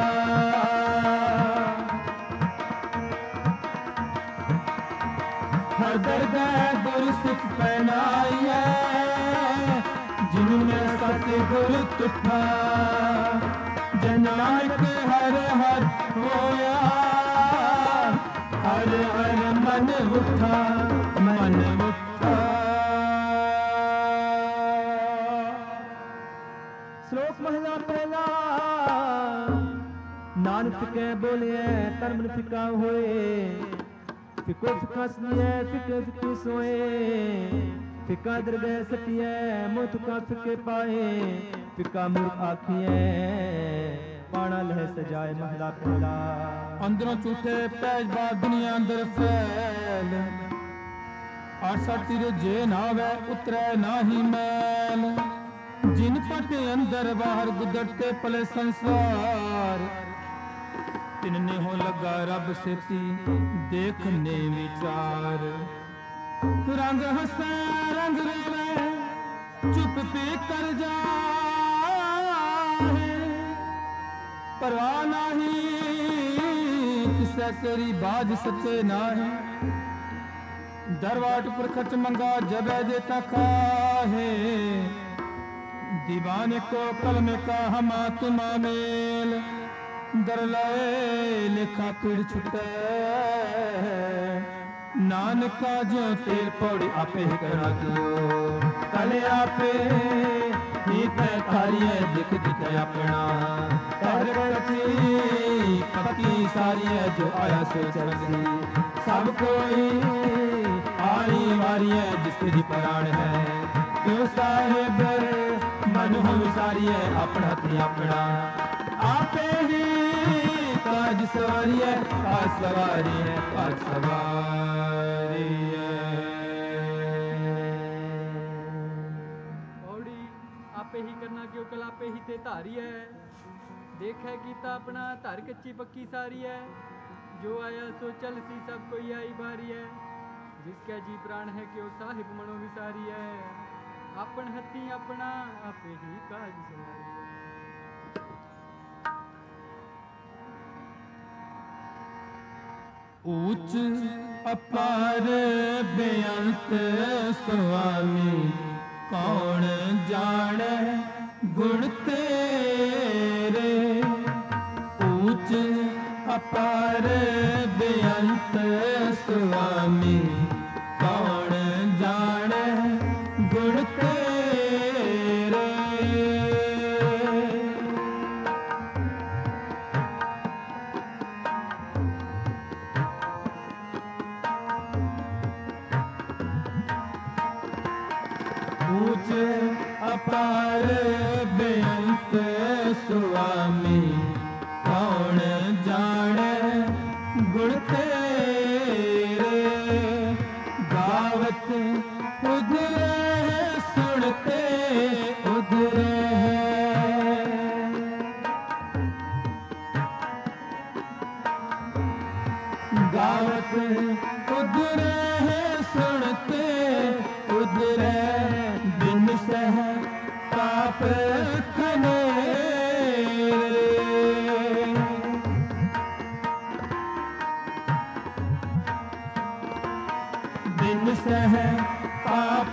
हर दर्द गुरसिख पहनाइए जिनमें सतगुर तुठा जन नानक हर हर होया हर हर मन उठा मन उठा। श्लोक महला पहला नानक के बोले तन मन फिका होए फिको फिका सुनिए फिके फिके सोए फिका दरगह सटिए मुँह थुका फिके पाए फिका मूर्ख आखिए पाना लह सजाए महला पहला। अंदरों झूठे पैज बात दुनिया अंदर फैल आशा तिर जे नावे उतरे नाही मैल जिन पटे अंदर बाहर गुदरते पले संसार तिनने हो लगा रब सेती देखने विचार रंग हंसे रंग रोवे चुप पे कर जाए परवाह नहीं किसे करी बाज सचे नाही दरवाट पर खच मंगा जबे देता खाहे दीवाने को कलम का हमा तुमा मेल दर लाए लेखा पीड़ छुटे नानका जो तेल पौड़ी आपे ही करा दियो कले आपे ही ते थारिये दिख दिखे अपना कर कची पक्की सारी है जो आया सो चलसी सब कोई आरी वारी है जिसकी प्राण है क्यों साहेब मन हो सारी है अपना थी अपना आपे ही ताज सवारी है आज सवारी है आज सवारी है। पौड़ी आपे ही करना क्यों कल आपे ही ते धारी है। देखै कीता अपना धर कच्ची पक्की सारी है। जो आया सो चल सी सब कोई आई बारी है। जिसका जी प्राण है क्यों साहिब मनो विसारी है। अपन हथी अपना आपे ही काज सवारी है। ऊंच अपार बेअंत स्वामी कौन जाने गुण तेरे। ऊंच अपार बेअंत स्वामी कौन जाने गुण तेरे। ऊंच अपार बेअंत स्वामी कौन जाने गुण तेरे। गावत उधरे सुनते उधरे गावत उधरे सुनते उधरे। बिन सह पाप खनेरे। बिन सह पाप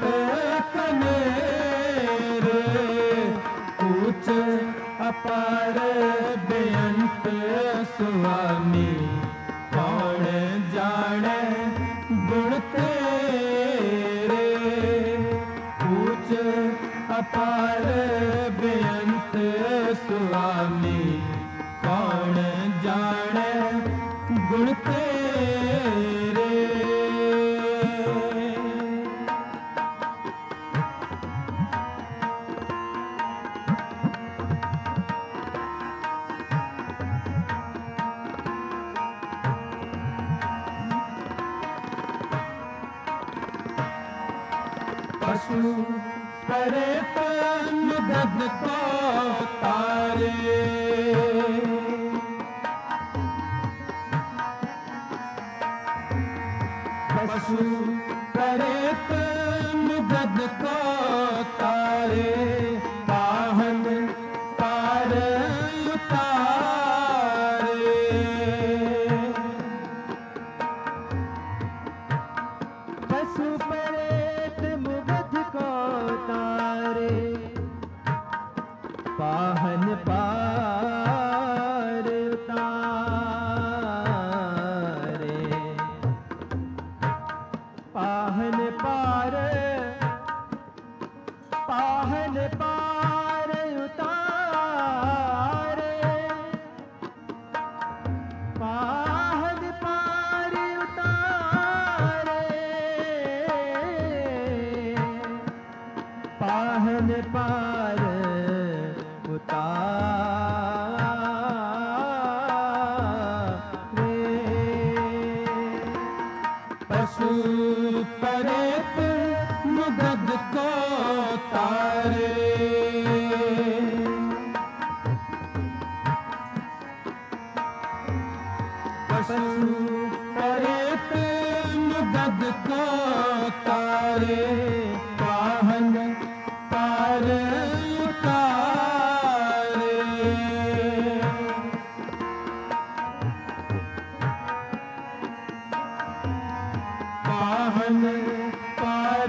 खनेरे। ऊंच अपार बेअंत स्वामी कौन जाने गुण तेरे। ऊंच अपार बेअंत स्वामी कौन जाने गुण तेरे। पशु करे तन गद को तारे। पशु करे तन गद को तारे। पाहन पार उतारे। पशु परेत मुगध को तारे। पाहन पार उतारे। पाहन पार पाहन पार उतारे। पाहन पार उतारे। पाहन पार उतारे। पशु परेत मुगध को तारे। पशु परेत मुगध को तारे। पाहन पार उतारे। पाहन पार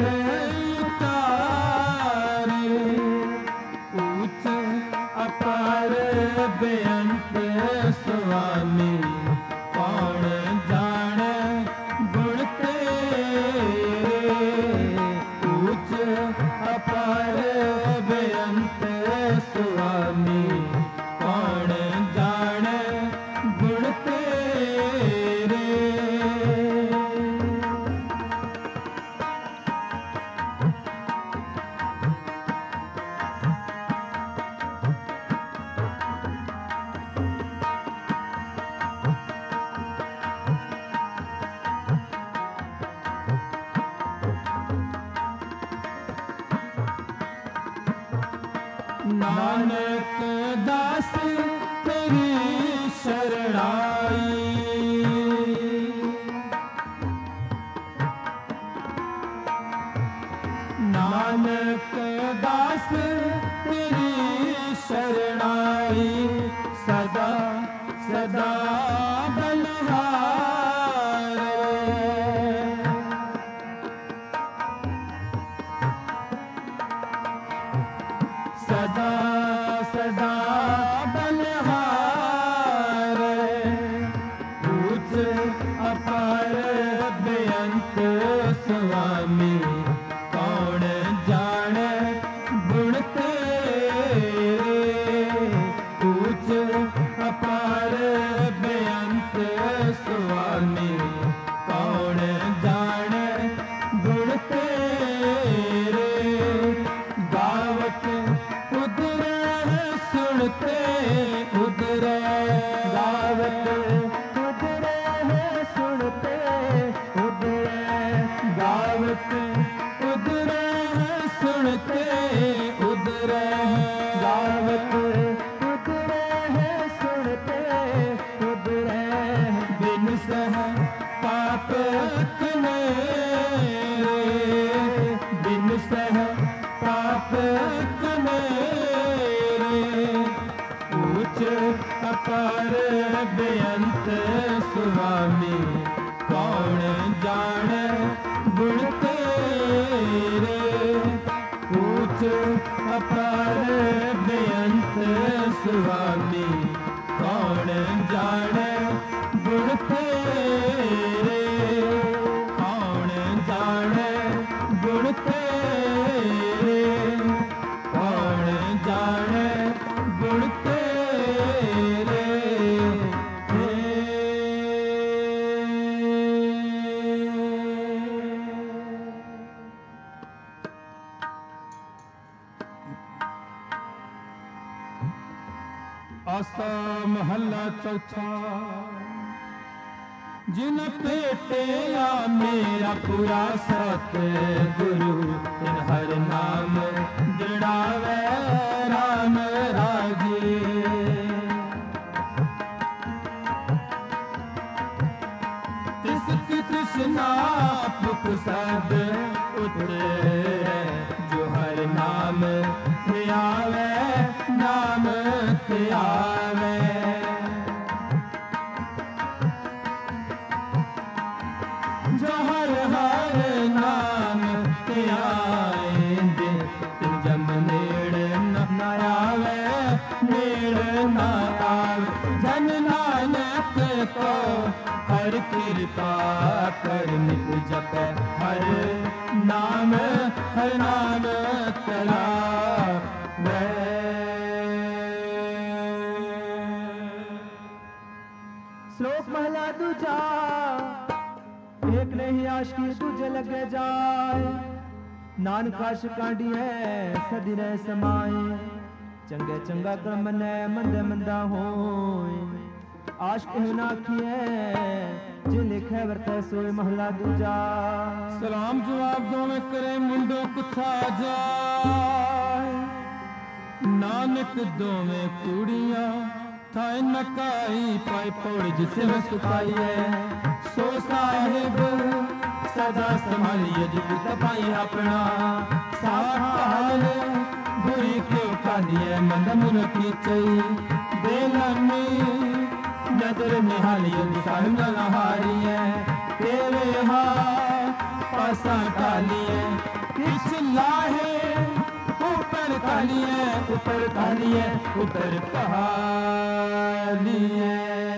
उतारे। ऊंच अपार बेअंत स्वामी कौन जाने गुण तेरे। ऊंच अपार बेअंत स्वामी कौन जाने गुण तेरे। ਨਾਨਕ ਦਾਸ ਤੇਰੀ ਸ਼ਰਣਾਈ। ਨਾਨਕ ਦਾਸ ਤੇਰੀ ਸ਼ਰਣਾਈ, ਸਦਾ ਸਦਾ ਬਲਿਹਾਰ। ਸਦਾ ਸਦਾ ਬਲਿਹਾਰ, ਊਚ ਅਪਾਰ ਬੇਅੰਤ ਸੁਆਮੀ, ਕੌਣ ਜਾਣੈ ਗੁਣ ਤੇਰੇ। ਊਚ ਅਪਾਰ ਬੇਅੰਤ ਸੁਆਮੀ, ਕੌਣ ਜਾਣੈ ਗੁਣ ਤੇਰੇ। ਗਾਵਤ ਉਦਰੈ ਸੁਣਤੇ ਉਦਰੈ, ਗਾਵਤ ਉਦਰੈ ਸੁਣਤੇ ਉਦਰੈ, ਗਾਵਤ ਉਦਰੈ ਸੁਣਤੇ ਉਦਰੈ, ਗਾਵਤ ਉਦਰੈ ਸੁਣਤੇ ਉਦਰੈ। ਬਿਨ ਸਹ ਪਾਪ ਕਨੇਰੇ, ਬਿਨ ਸਹ ਪਾਪ ਕਨੇਰੇ। ਊਚ ਅਪਾਰ ਬੇਅੰਤ ਸੁਆਮੀ, ਕੌਣ ਜਾਣੈ ਗੁਣ ਤੇਰੇ। ਊਚ ਅਪਾਰ ਬੇਅੰਤ ਸੁਆਮੀ, ਕੌਣ ਜਾਣੈ ਗੁਣ ਤੇਰੇ। ਕੌਣ ਜਾਣੈ ਗੁਣ ਤੇਰੇ, ਕੌਣ ਜਾਣੈ ਗੁਣ ਤੇਰੇ। ਆਸਾ ਮਹੱਲਾ ਚੌਥਾ। ਜਿਨ ਭੇਟਿਆ ਮੇਰਾ ਪੂਰਾ ਸਤ ਗੁਰੂ, ਤਿਨ ਹਰ ਨਾਮ ਦ੍ਰਿੜਾਵੈ ਰਾਮ ਰਾਜੇ। ਤਿਸ ਕੀ ਤ੍ਰਿਸ਼ਨਾ ਭੁਖ ਸਦ ਉਤਰੈ, ਜੋ ਹਰ ਨਾਮ ਧਿਆਵੈ ਨਾਮ ਧਿਆਵੈ। ਜੋ ਹਰ ਹਰ ਨਾਮ ਧਿਆਇਂਦੇ, ਤਿਨ ਜਮ ਨੇੜ ਨ ਆਵੈ, ਨੇੜ ਨ ਆਵੈ। ਜਨ ਨਾਨਕ ਕੋ ਹਰ ਕਿਰਪਾ ਕਰਨੀ, ਜਪੈ ਹਰ ਨਾਮ ਤਲਾਵੈ। ਸ਼ਲੋਕ ਮਹਲਾ ਦੂਜਾ। ਏਕ ਨਹੀਂ ਆਸ਼ਕੀ ਦੂਜੇ ਲੱਗੇ ਜਾਏ, ਨਾਨਕ ਆਸ਼ਿਕ ਕਾਂਡੀਐ ਸਦੀ ਰਹਿ ਸਮਾਏ। ਚੰਗੇ ਚੰਗਾ ਕਰਮ ਮੰਨੈ, ਮੰਦੇ ਮੰਦਾ ਹੋਏ। ਆਸ਼ਕ ਇਹ ਨਾ ਆਖੀਐ, ਜੇ ਲਿਖੈ ਵਰਤੈ ਸੋਏ। ਮਹਲਾ ਦੂਜਾ। ਸਲਾਮ ਜਵਾਬ ਦੋਵੇਂ ਕਰੇ, ਮੁੰਡੋ ਕੁੱਥਾ ਜਾਏ। ਨਾਨਕ ਦੋਵੇਂ ਕੁੜੀਆਂ ਥਾਏ ਨਕਾਈ, ਪਾਈ ਪੌੜ ਜਿਸੇ ਸੁਖਾਈਐ। ਸੋ ਸਾਹਿਬ ਸਦਾ ਸੰਭਾਲੀਏ, ਜਿਤ ਪਾਈ ਆਪਣਾ ਸਾਖਾਲ। ਬੁਰੀ ਕਿਉ ਕਾਲੀਐ, ਮੰਦ ਮੁਨ ਕੀਚਈ। ਬੇਲਮੀ ਨਦਰ ਨਿਹਾਲੀਏ, ਸਾਹਿਬ ਨ ਹਾਰੀਐ। ਤੇਰੇ ਹਾ ਪਾਸਾ ਢਾਲੀਐ, ਕਿਛ ਲਾਹੇ ऊपर कालिए, ऊपर कालिए, ऊपर कहालिए।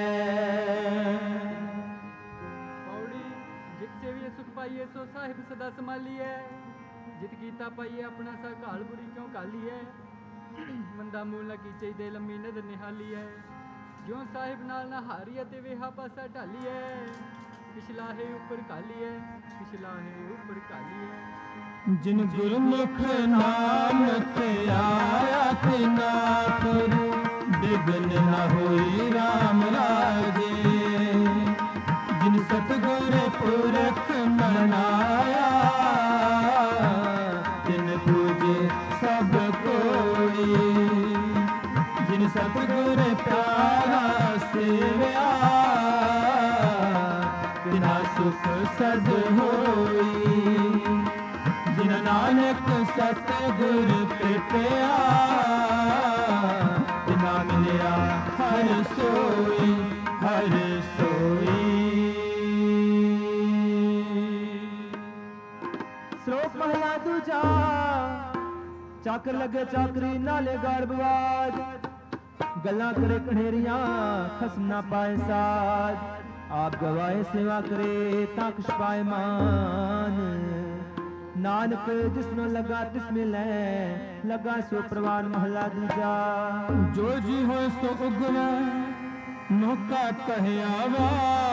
पौड़ी जित सेविए सुख पाइए, सो साहिब सदा संभालिए। जित कीता पाइए, अपना सा घाल बुरी क्यों कालिए। मंदा मूल न कीचे, दे लम्मी नदर निहालिए। जो साहिब नाल ना हारिए, ते वेहा पासा ढालिए। पिछला है ऊपर कालिए, पिछला है ऊपर कालिए। जिन गुरमुख नाम ते आया, तिना पुर बिघन न होई राम राजे। जिन सतगुर पुरख मनाया, तिन पूजे सब कोई। सतगुर प्यारा सेव्या बिना सुख सद होई जिन नानक सतगुर पेटिया बिना मिलिया हर सोई हर सोई। श्लोक महला दूजा। चाकर लगे चाकरी नाले गाड़बवाज गल्ला करे कनेरियां खसम ना पाए साज आप गवाए सेवा करे ताकश पाए मान नानक जिसमें लगा तिसमें ले लगा सो प्रवान महला दूजा। जो जी हो सो उगवा नौका कहे आवा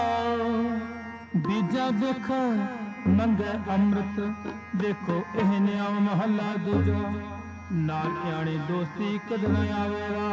बीजा देख मंगे अमृत देखो एह न्या महला दूजा। नाल आने दोस्ती कद न आवेगा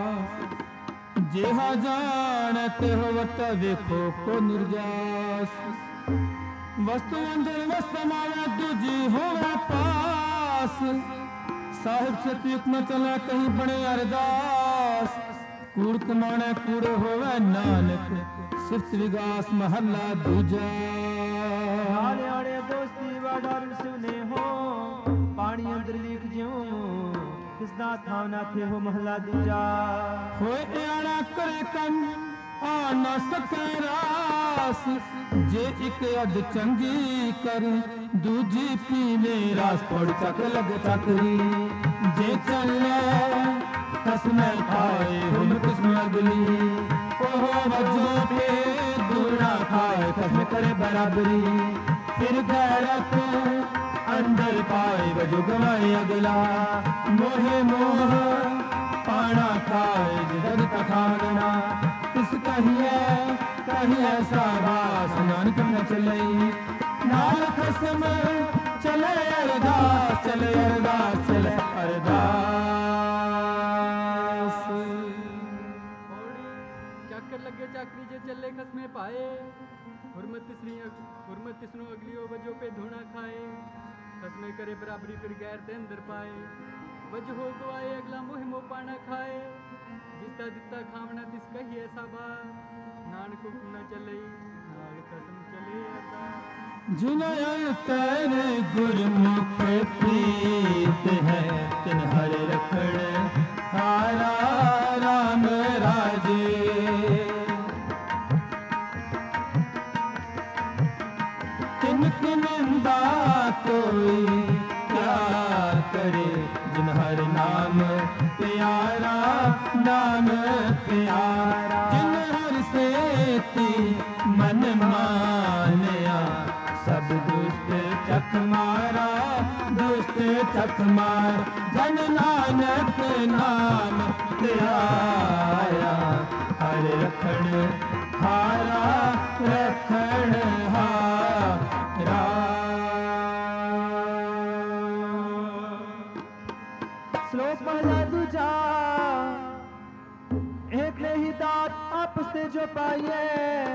जेहा जानत होवत वेखो को निर्जास वस्तु अंदर वस्तमावे दूजी होवे पास साहिब से तीक न चला कहीं बड़े अरदास कूड़ कमाने कूड़े होवे नानक सिफ्त विगास महला दूजा। नाले आने दोस्ती वाडर सुने हो पानी अंदर लिख ज्यों किसदा थावना थे हो महला दूजा। होए आना करे कम आ न सके रास जे एक अध चंगी कर दूजी पीवे रास पड़ चक लग चकरी जे चले कसम खाए हम किस्म अगली ओहो वजो पे दूना खाए कसम करे बराबरी फिर गैरत अंदर पाए वजो गवाए अगला मोहे मोह पाना खाए जिधर तखाना इस कहिए साबास नानक न चले नाल खसम चले अरदास चले अरदास चले अरदास। चाकर लगे चाकरी जे चले खसमे पाए हुरमत तिसनो अगलियो वजो पे धोना खाए खसमे करे बराबरी फिर गैर ते अंदर पाए वजो हो गवाए अगला मोह मोह पाना खाए जिसता दिता खावना तिस कही ऐसा बात नानक न चले नाल खसम चले अरदास। जिन तेरे गुरमुख प्रीत है तिन हर रखण हारा राम राजे तिनकी निंदा कोई क्या करे जिन हर नाम प्यारा नाम प्यारा जिन हर सेती मन मानया सब दुष्ट चख मारा दुष्ट चख मार जन नानक नाम ध्याया हर रखण हारा रखण हारा। श्लोक महला दूजा। एक ने ही दात आपस से जो पाइए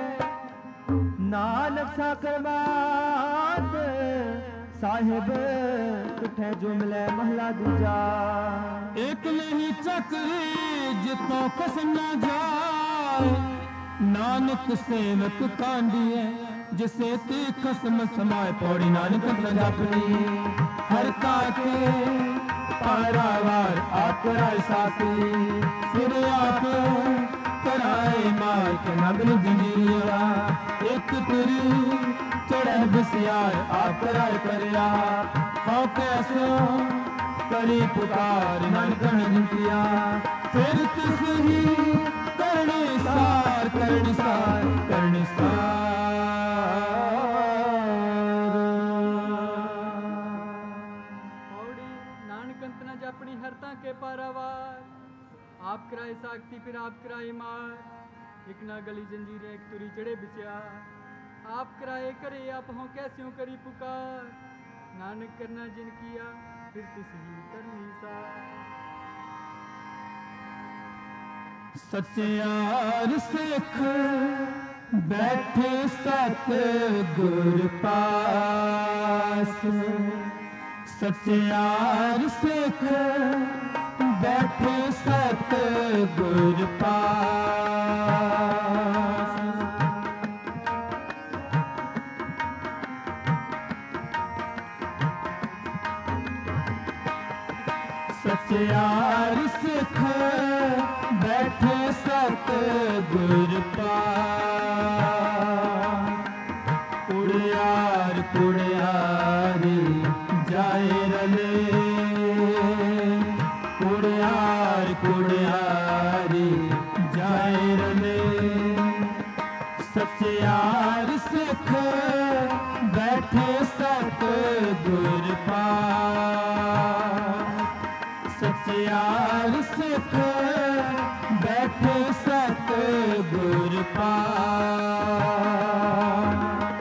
नानक सा करवात साहिब तुठे जो मिले महला दूजा। एक नहीं चक्री जितो कसम न जाए नानक सेवक कांडिए जिसे ती खसम समाए पौड़ी नानक न जापनी हर काके पारावार आप कराए साथी फिर आप कराए मार के नगल जंजीरिया एक तुरी चढ़े बसियार आप कराए करया हो कैसो करी पुकार नानकन जिंतिया फिर तिस ही करणी सार करणी सार करणी सार। अपनी हरता के पारावार आप कराए साखती फिर आप कराए मार एक ना गली जंजीरें एक तुरी चढ़े बिस्या आप कराए करे आप हो कैस्यों करी पुकार नानक करना जिन किया फिर तिस ही करनी सा। सत्यार सिख बैठे सत गुर पास सत्यार सिख बैठे सतगुर पास। सचियार सिख बैठे सतगुर पास। कुड़ियार कुड़ियारी जाए रले, कुड़ियार कुड़ियारी जाए रले। सचियार सिख बैठे सतगुर पास। सचियार सिख बैठे सतगुर पास।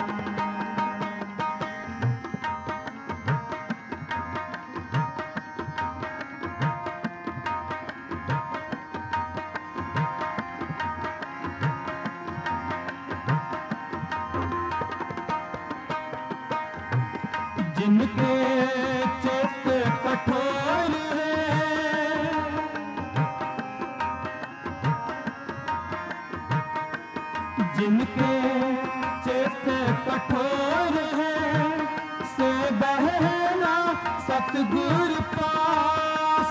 जिनके चित्त कठोर है, जिनके चित्त कठोर है, से बहना सतगुर पास।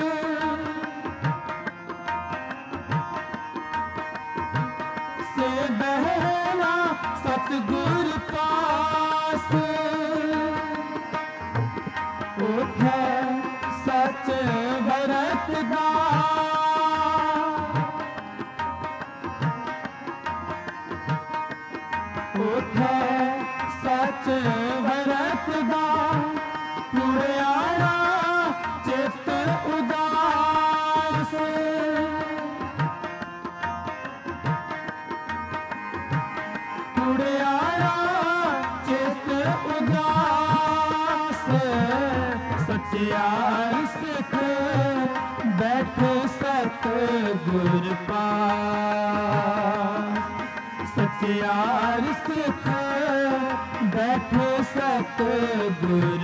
से बहना सतगुर पास। उठे सच भरत दास, उठे सच भरत दास। कुड़ियारा चित्त उदास, कुड़ियारा चित्त उदास। सचियार सिख बैठे सतगुर पास। सचियार सिख बैठे सतगुर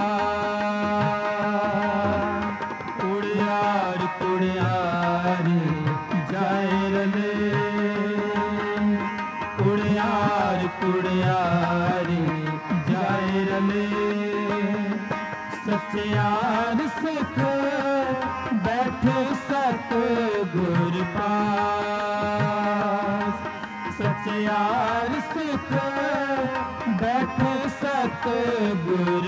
पास। कुड़ियार कुड़ियारी जाए रले, कुड़ियार कुड़ियारी जाए रले। सचियार सिख बैठे सतगुर पास। सचियार सिख बैठे सतगुर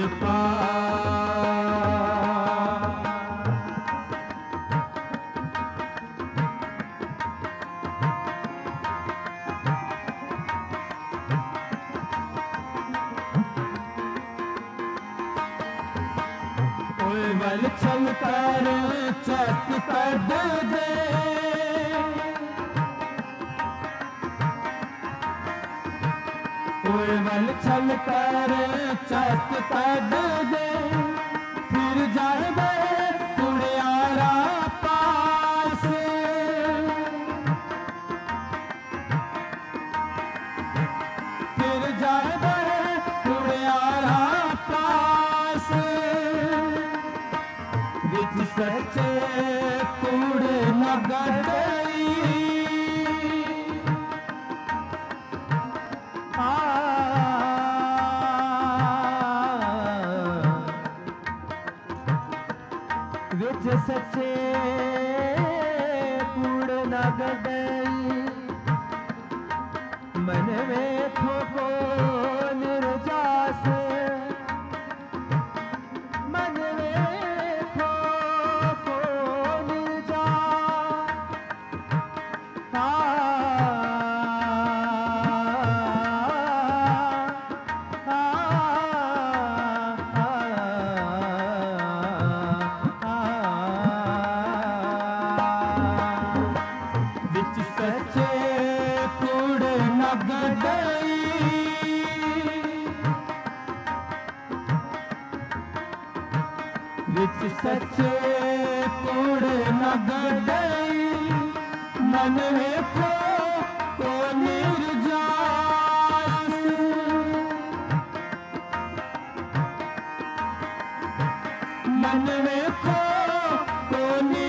पास। वल छलकार चक कद दे, वल छलकार चक कद दे। फिर जाए दे कुड़ियारा पास। फिर जाए दे कुड़ियारा पास। विच सचे कूड़ न गई, विच सचे कूड़ न गई। मन में थोको निर्जास, मन में थोको निर्जास। विच सचे कूड़ न गई, विच सचे कूड़ न गई। मन वेखो को निर्जास, मन वेखो को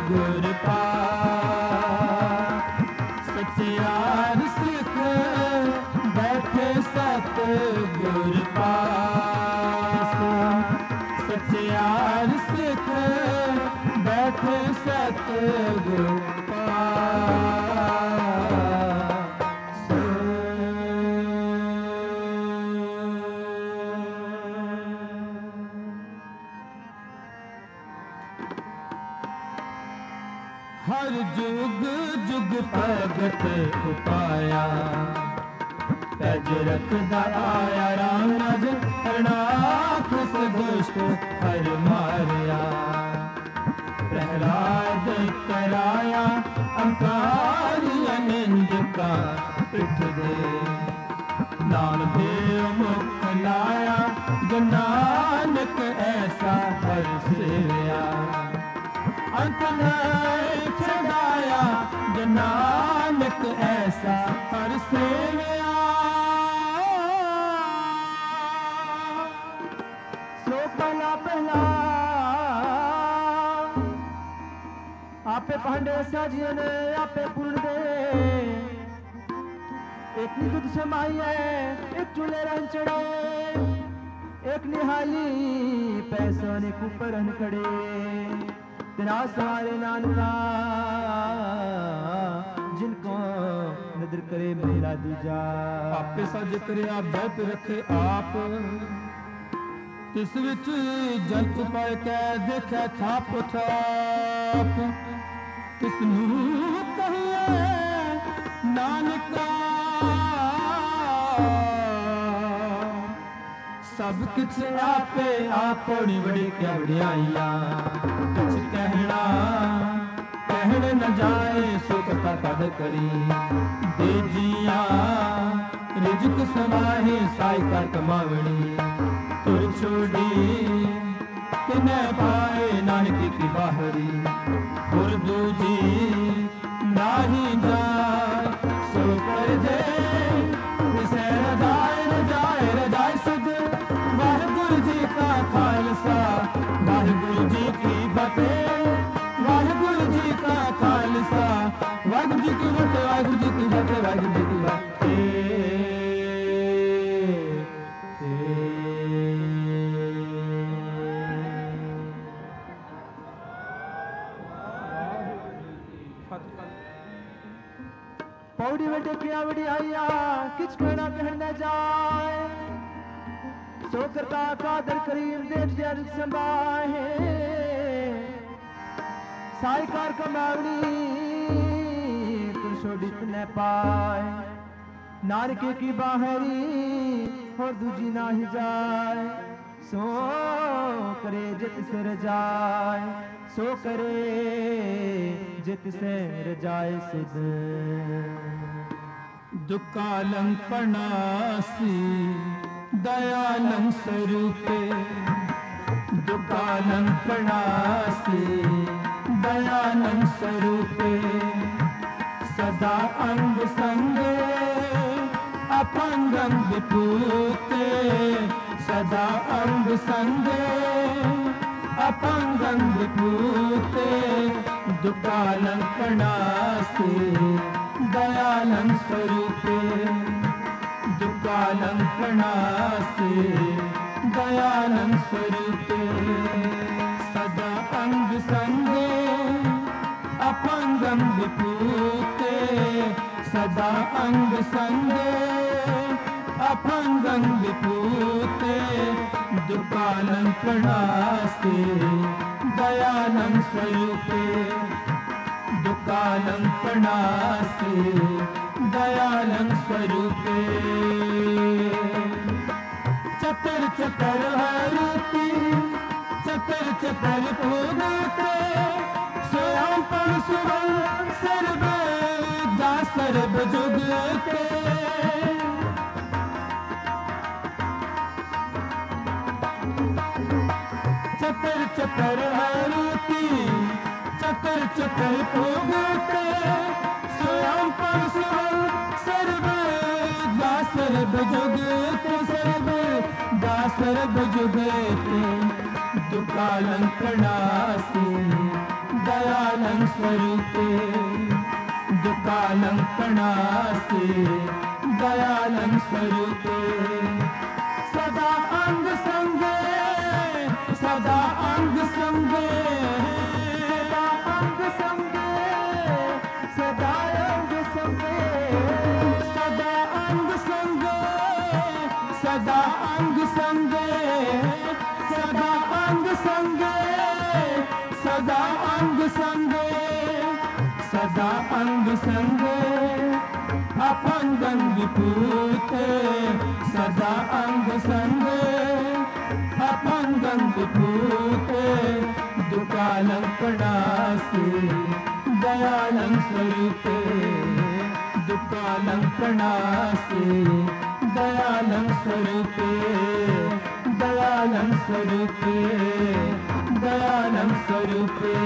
गुर पास सचियार सिख बैठे सत गुर पास सचियार सिख बैठे सत गुर हर जुग जुग भगत उपाया तज रखदा आया राम राज हरनाखस दुष्ट हर मारिया प्रहलाद कराया अंकारी अनिंद का पिठ दे नाम देव मुख लाया जो नानक ऐसा हर सेवया अंत नहीं छड़ाया जो नानक ऐसा हर सेवया सो पहला पहला आपे पांडे साजियन आपे पूर्ण दे एक नी दूध समाई है एक चूल्हे रन चढ़े एक निहाली पैसों ने कुपरन खड़े तेरा सारे नानका जिनको नदर करे मेला दीजा आपे सज करे आप बैठ रखे आप तिस विच जल उपाय कै देखा थाप थाप किसनू कहिए नानका सब कुछ आपे आपनी बड़ी क्या बड़ियाइया कुछ कहना कहने न जाए सुख का कद करी दे जिया रिजक समाहे साई का कमावड़ी तुर छोड़ी किने पाए नानकी की बाहरी और दूजी नाही जाए सो कर जे इसे रजाए सुध वाहिगुरु जी का खालसा वाहिगुरु जी की फतेह वाहिगुरु जी का खालसा वाहिगुरु जी की फतेह वाहिगुरु जी की फतेह वाहिगुरु जी की फतेह पौड़ी बेटे किया बड़ी आइया किच कहना कहना जाए सो करता कादर करीम देव जर संभाहे साईकार कमावड़ी कुरसोडित न पाए नानके की बाहरी और दूजी ना ही जाए सो करे जित से रजाए सो करे जित से रजाए सुध दुकालं पणासी दयालं स्वरूपे दुकालं पणासी दयालं स्वरूपे सदा अंग संगे अपंगं विपूते सदा अंग संगे अपंगं विपूते दुकालं पणासी दयालं स्वरूपे दुकालं पणासी दयालं स्वरूपे सदा अंग संगे अपंगं विपूते सदा अंग संगे अपंगं विपूते दुकालं पणासी दयालं स्वरूपे दुकालं पणासी दयालं स्वरूपे चतर चतर हरती चतर चतर पूजते स्वयं पर सुबह सर्वे दासर बुजुगते चतर चतर हरती चतर चतर पूजते स्वयं पर सुबह सर्वे दासर बुजुगते सर्वे दासर बुजुगते दुकालं पणासी दयालं स्वरूपे दुकालं प्रणासे दयालं स्वरूपे सदा अंग संगे सदा अंग संगे सदा अंग संगे सदा अंग संगे सदा अंग संगे सदा अंग संगे सदा अंग संगे सदा अंग संगे सदा अंग संगे अपंगन विपूते सदा अंग संगे अपंगन विपूते दुकालं प्रणासे दयालं स्वरूपे दुकालं प्रणासे दयालं स्वरूपे दयालं स्वरूपे दयालं स्वरूपे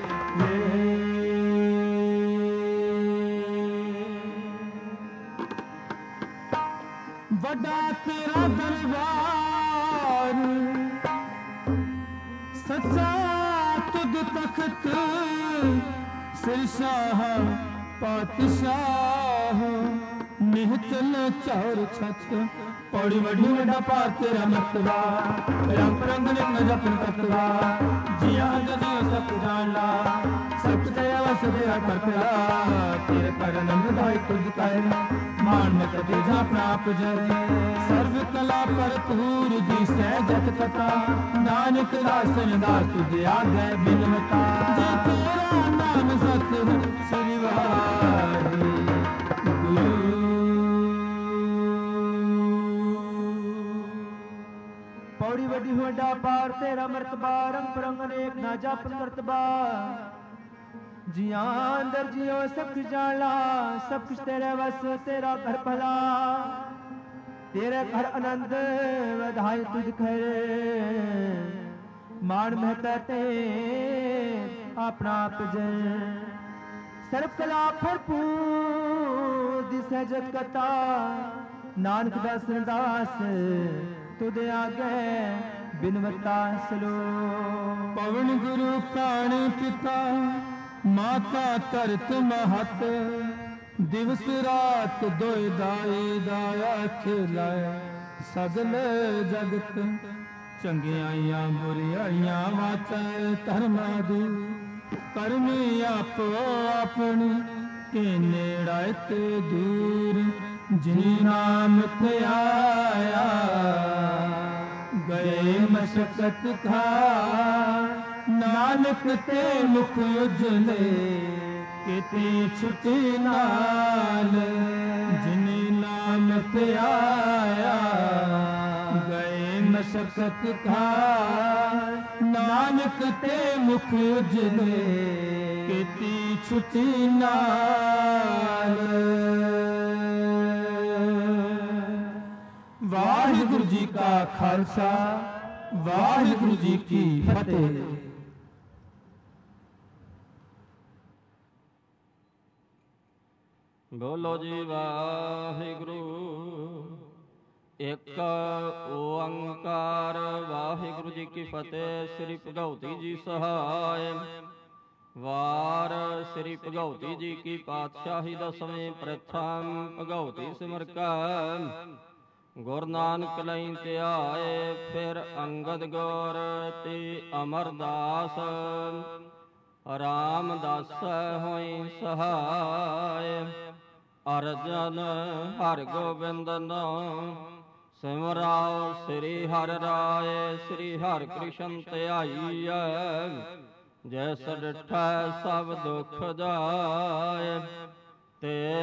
बड़ा तेरा दरबार सच्चा तुद तख्त सिरशाह पातशाह निहचल चार छत पौड़ी वड़ी वड्डा पार तेरा मर्तबा रंग रंग ने न जपन तत्वा जिया जियो सब जान ला सब दया वस तेरा करतला तेरे कर नंद दाई तुझ कायम मान मत तेजा प्राप जय सर्व कला पर तूर जी सहजत कथा नानक दासन दास तुझे आगे बिनवता जे तेरा नाम सत श्री वाहे पौड़ी वड्डी वड्डा पार तेरा मर्तबा रंग परंग अनेक ना जापन करतबा जिया अंदर जियो सब कुछ जाला सब कुछ तेरे वस तेरा घर भला तेरे घर आनंद वधाई तुझ खैरे मान महता ते अपना आप जय सर्व कला भरपूर दिसे जग कथा नानक दास दास तुदे आगे बिनवता सलो पवन गुरु प्राण पिता माता तरत महत दिवस रात दोय दाई दाया खिलाया सगल जगत चंगियाइयां बुरियाइयां वाचा धर्मा दी करमी आपो अपनी के नेड़ा ते दूर जिनी नाम ते आया गए मशक्कत खा नानक ते मुख उजले किते छुटी नाल जिनी नाम ते आया गए मशक्कत खा नानक ते मुख उजले किते छुटी नाल वाहिगुरु जी का खालसा वाहिगुरु जी की फतेह। बोलो जी वाहिगुरु एक ओंकार वाहिगुरु जी की फतेह। श्री भगवती जी सहाय वार श्री भगवती जी की पातशाही दसवें प्रथम भगवती सिमर का गुरु नानक लई ध्याए फिर अंगद गौर ते अमरदास रामदास होई सहाय अर्जन हर गोबिंद नाम सिमराओ श्री हर राय श्री हर कृष्ण ध्याई जैस डिठै सब दुख जाय ते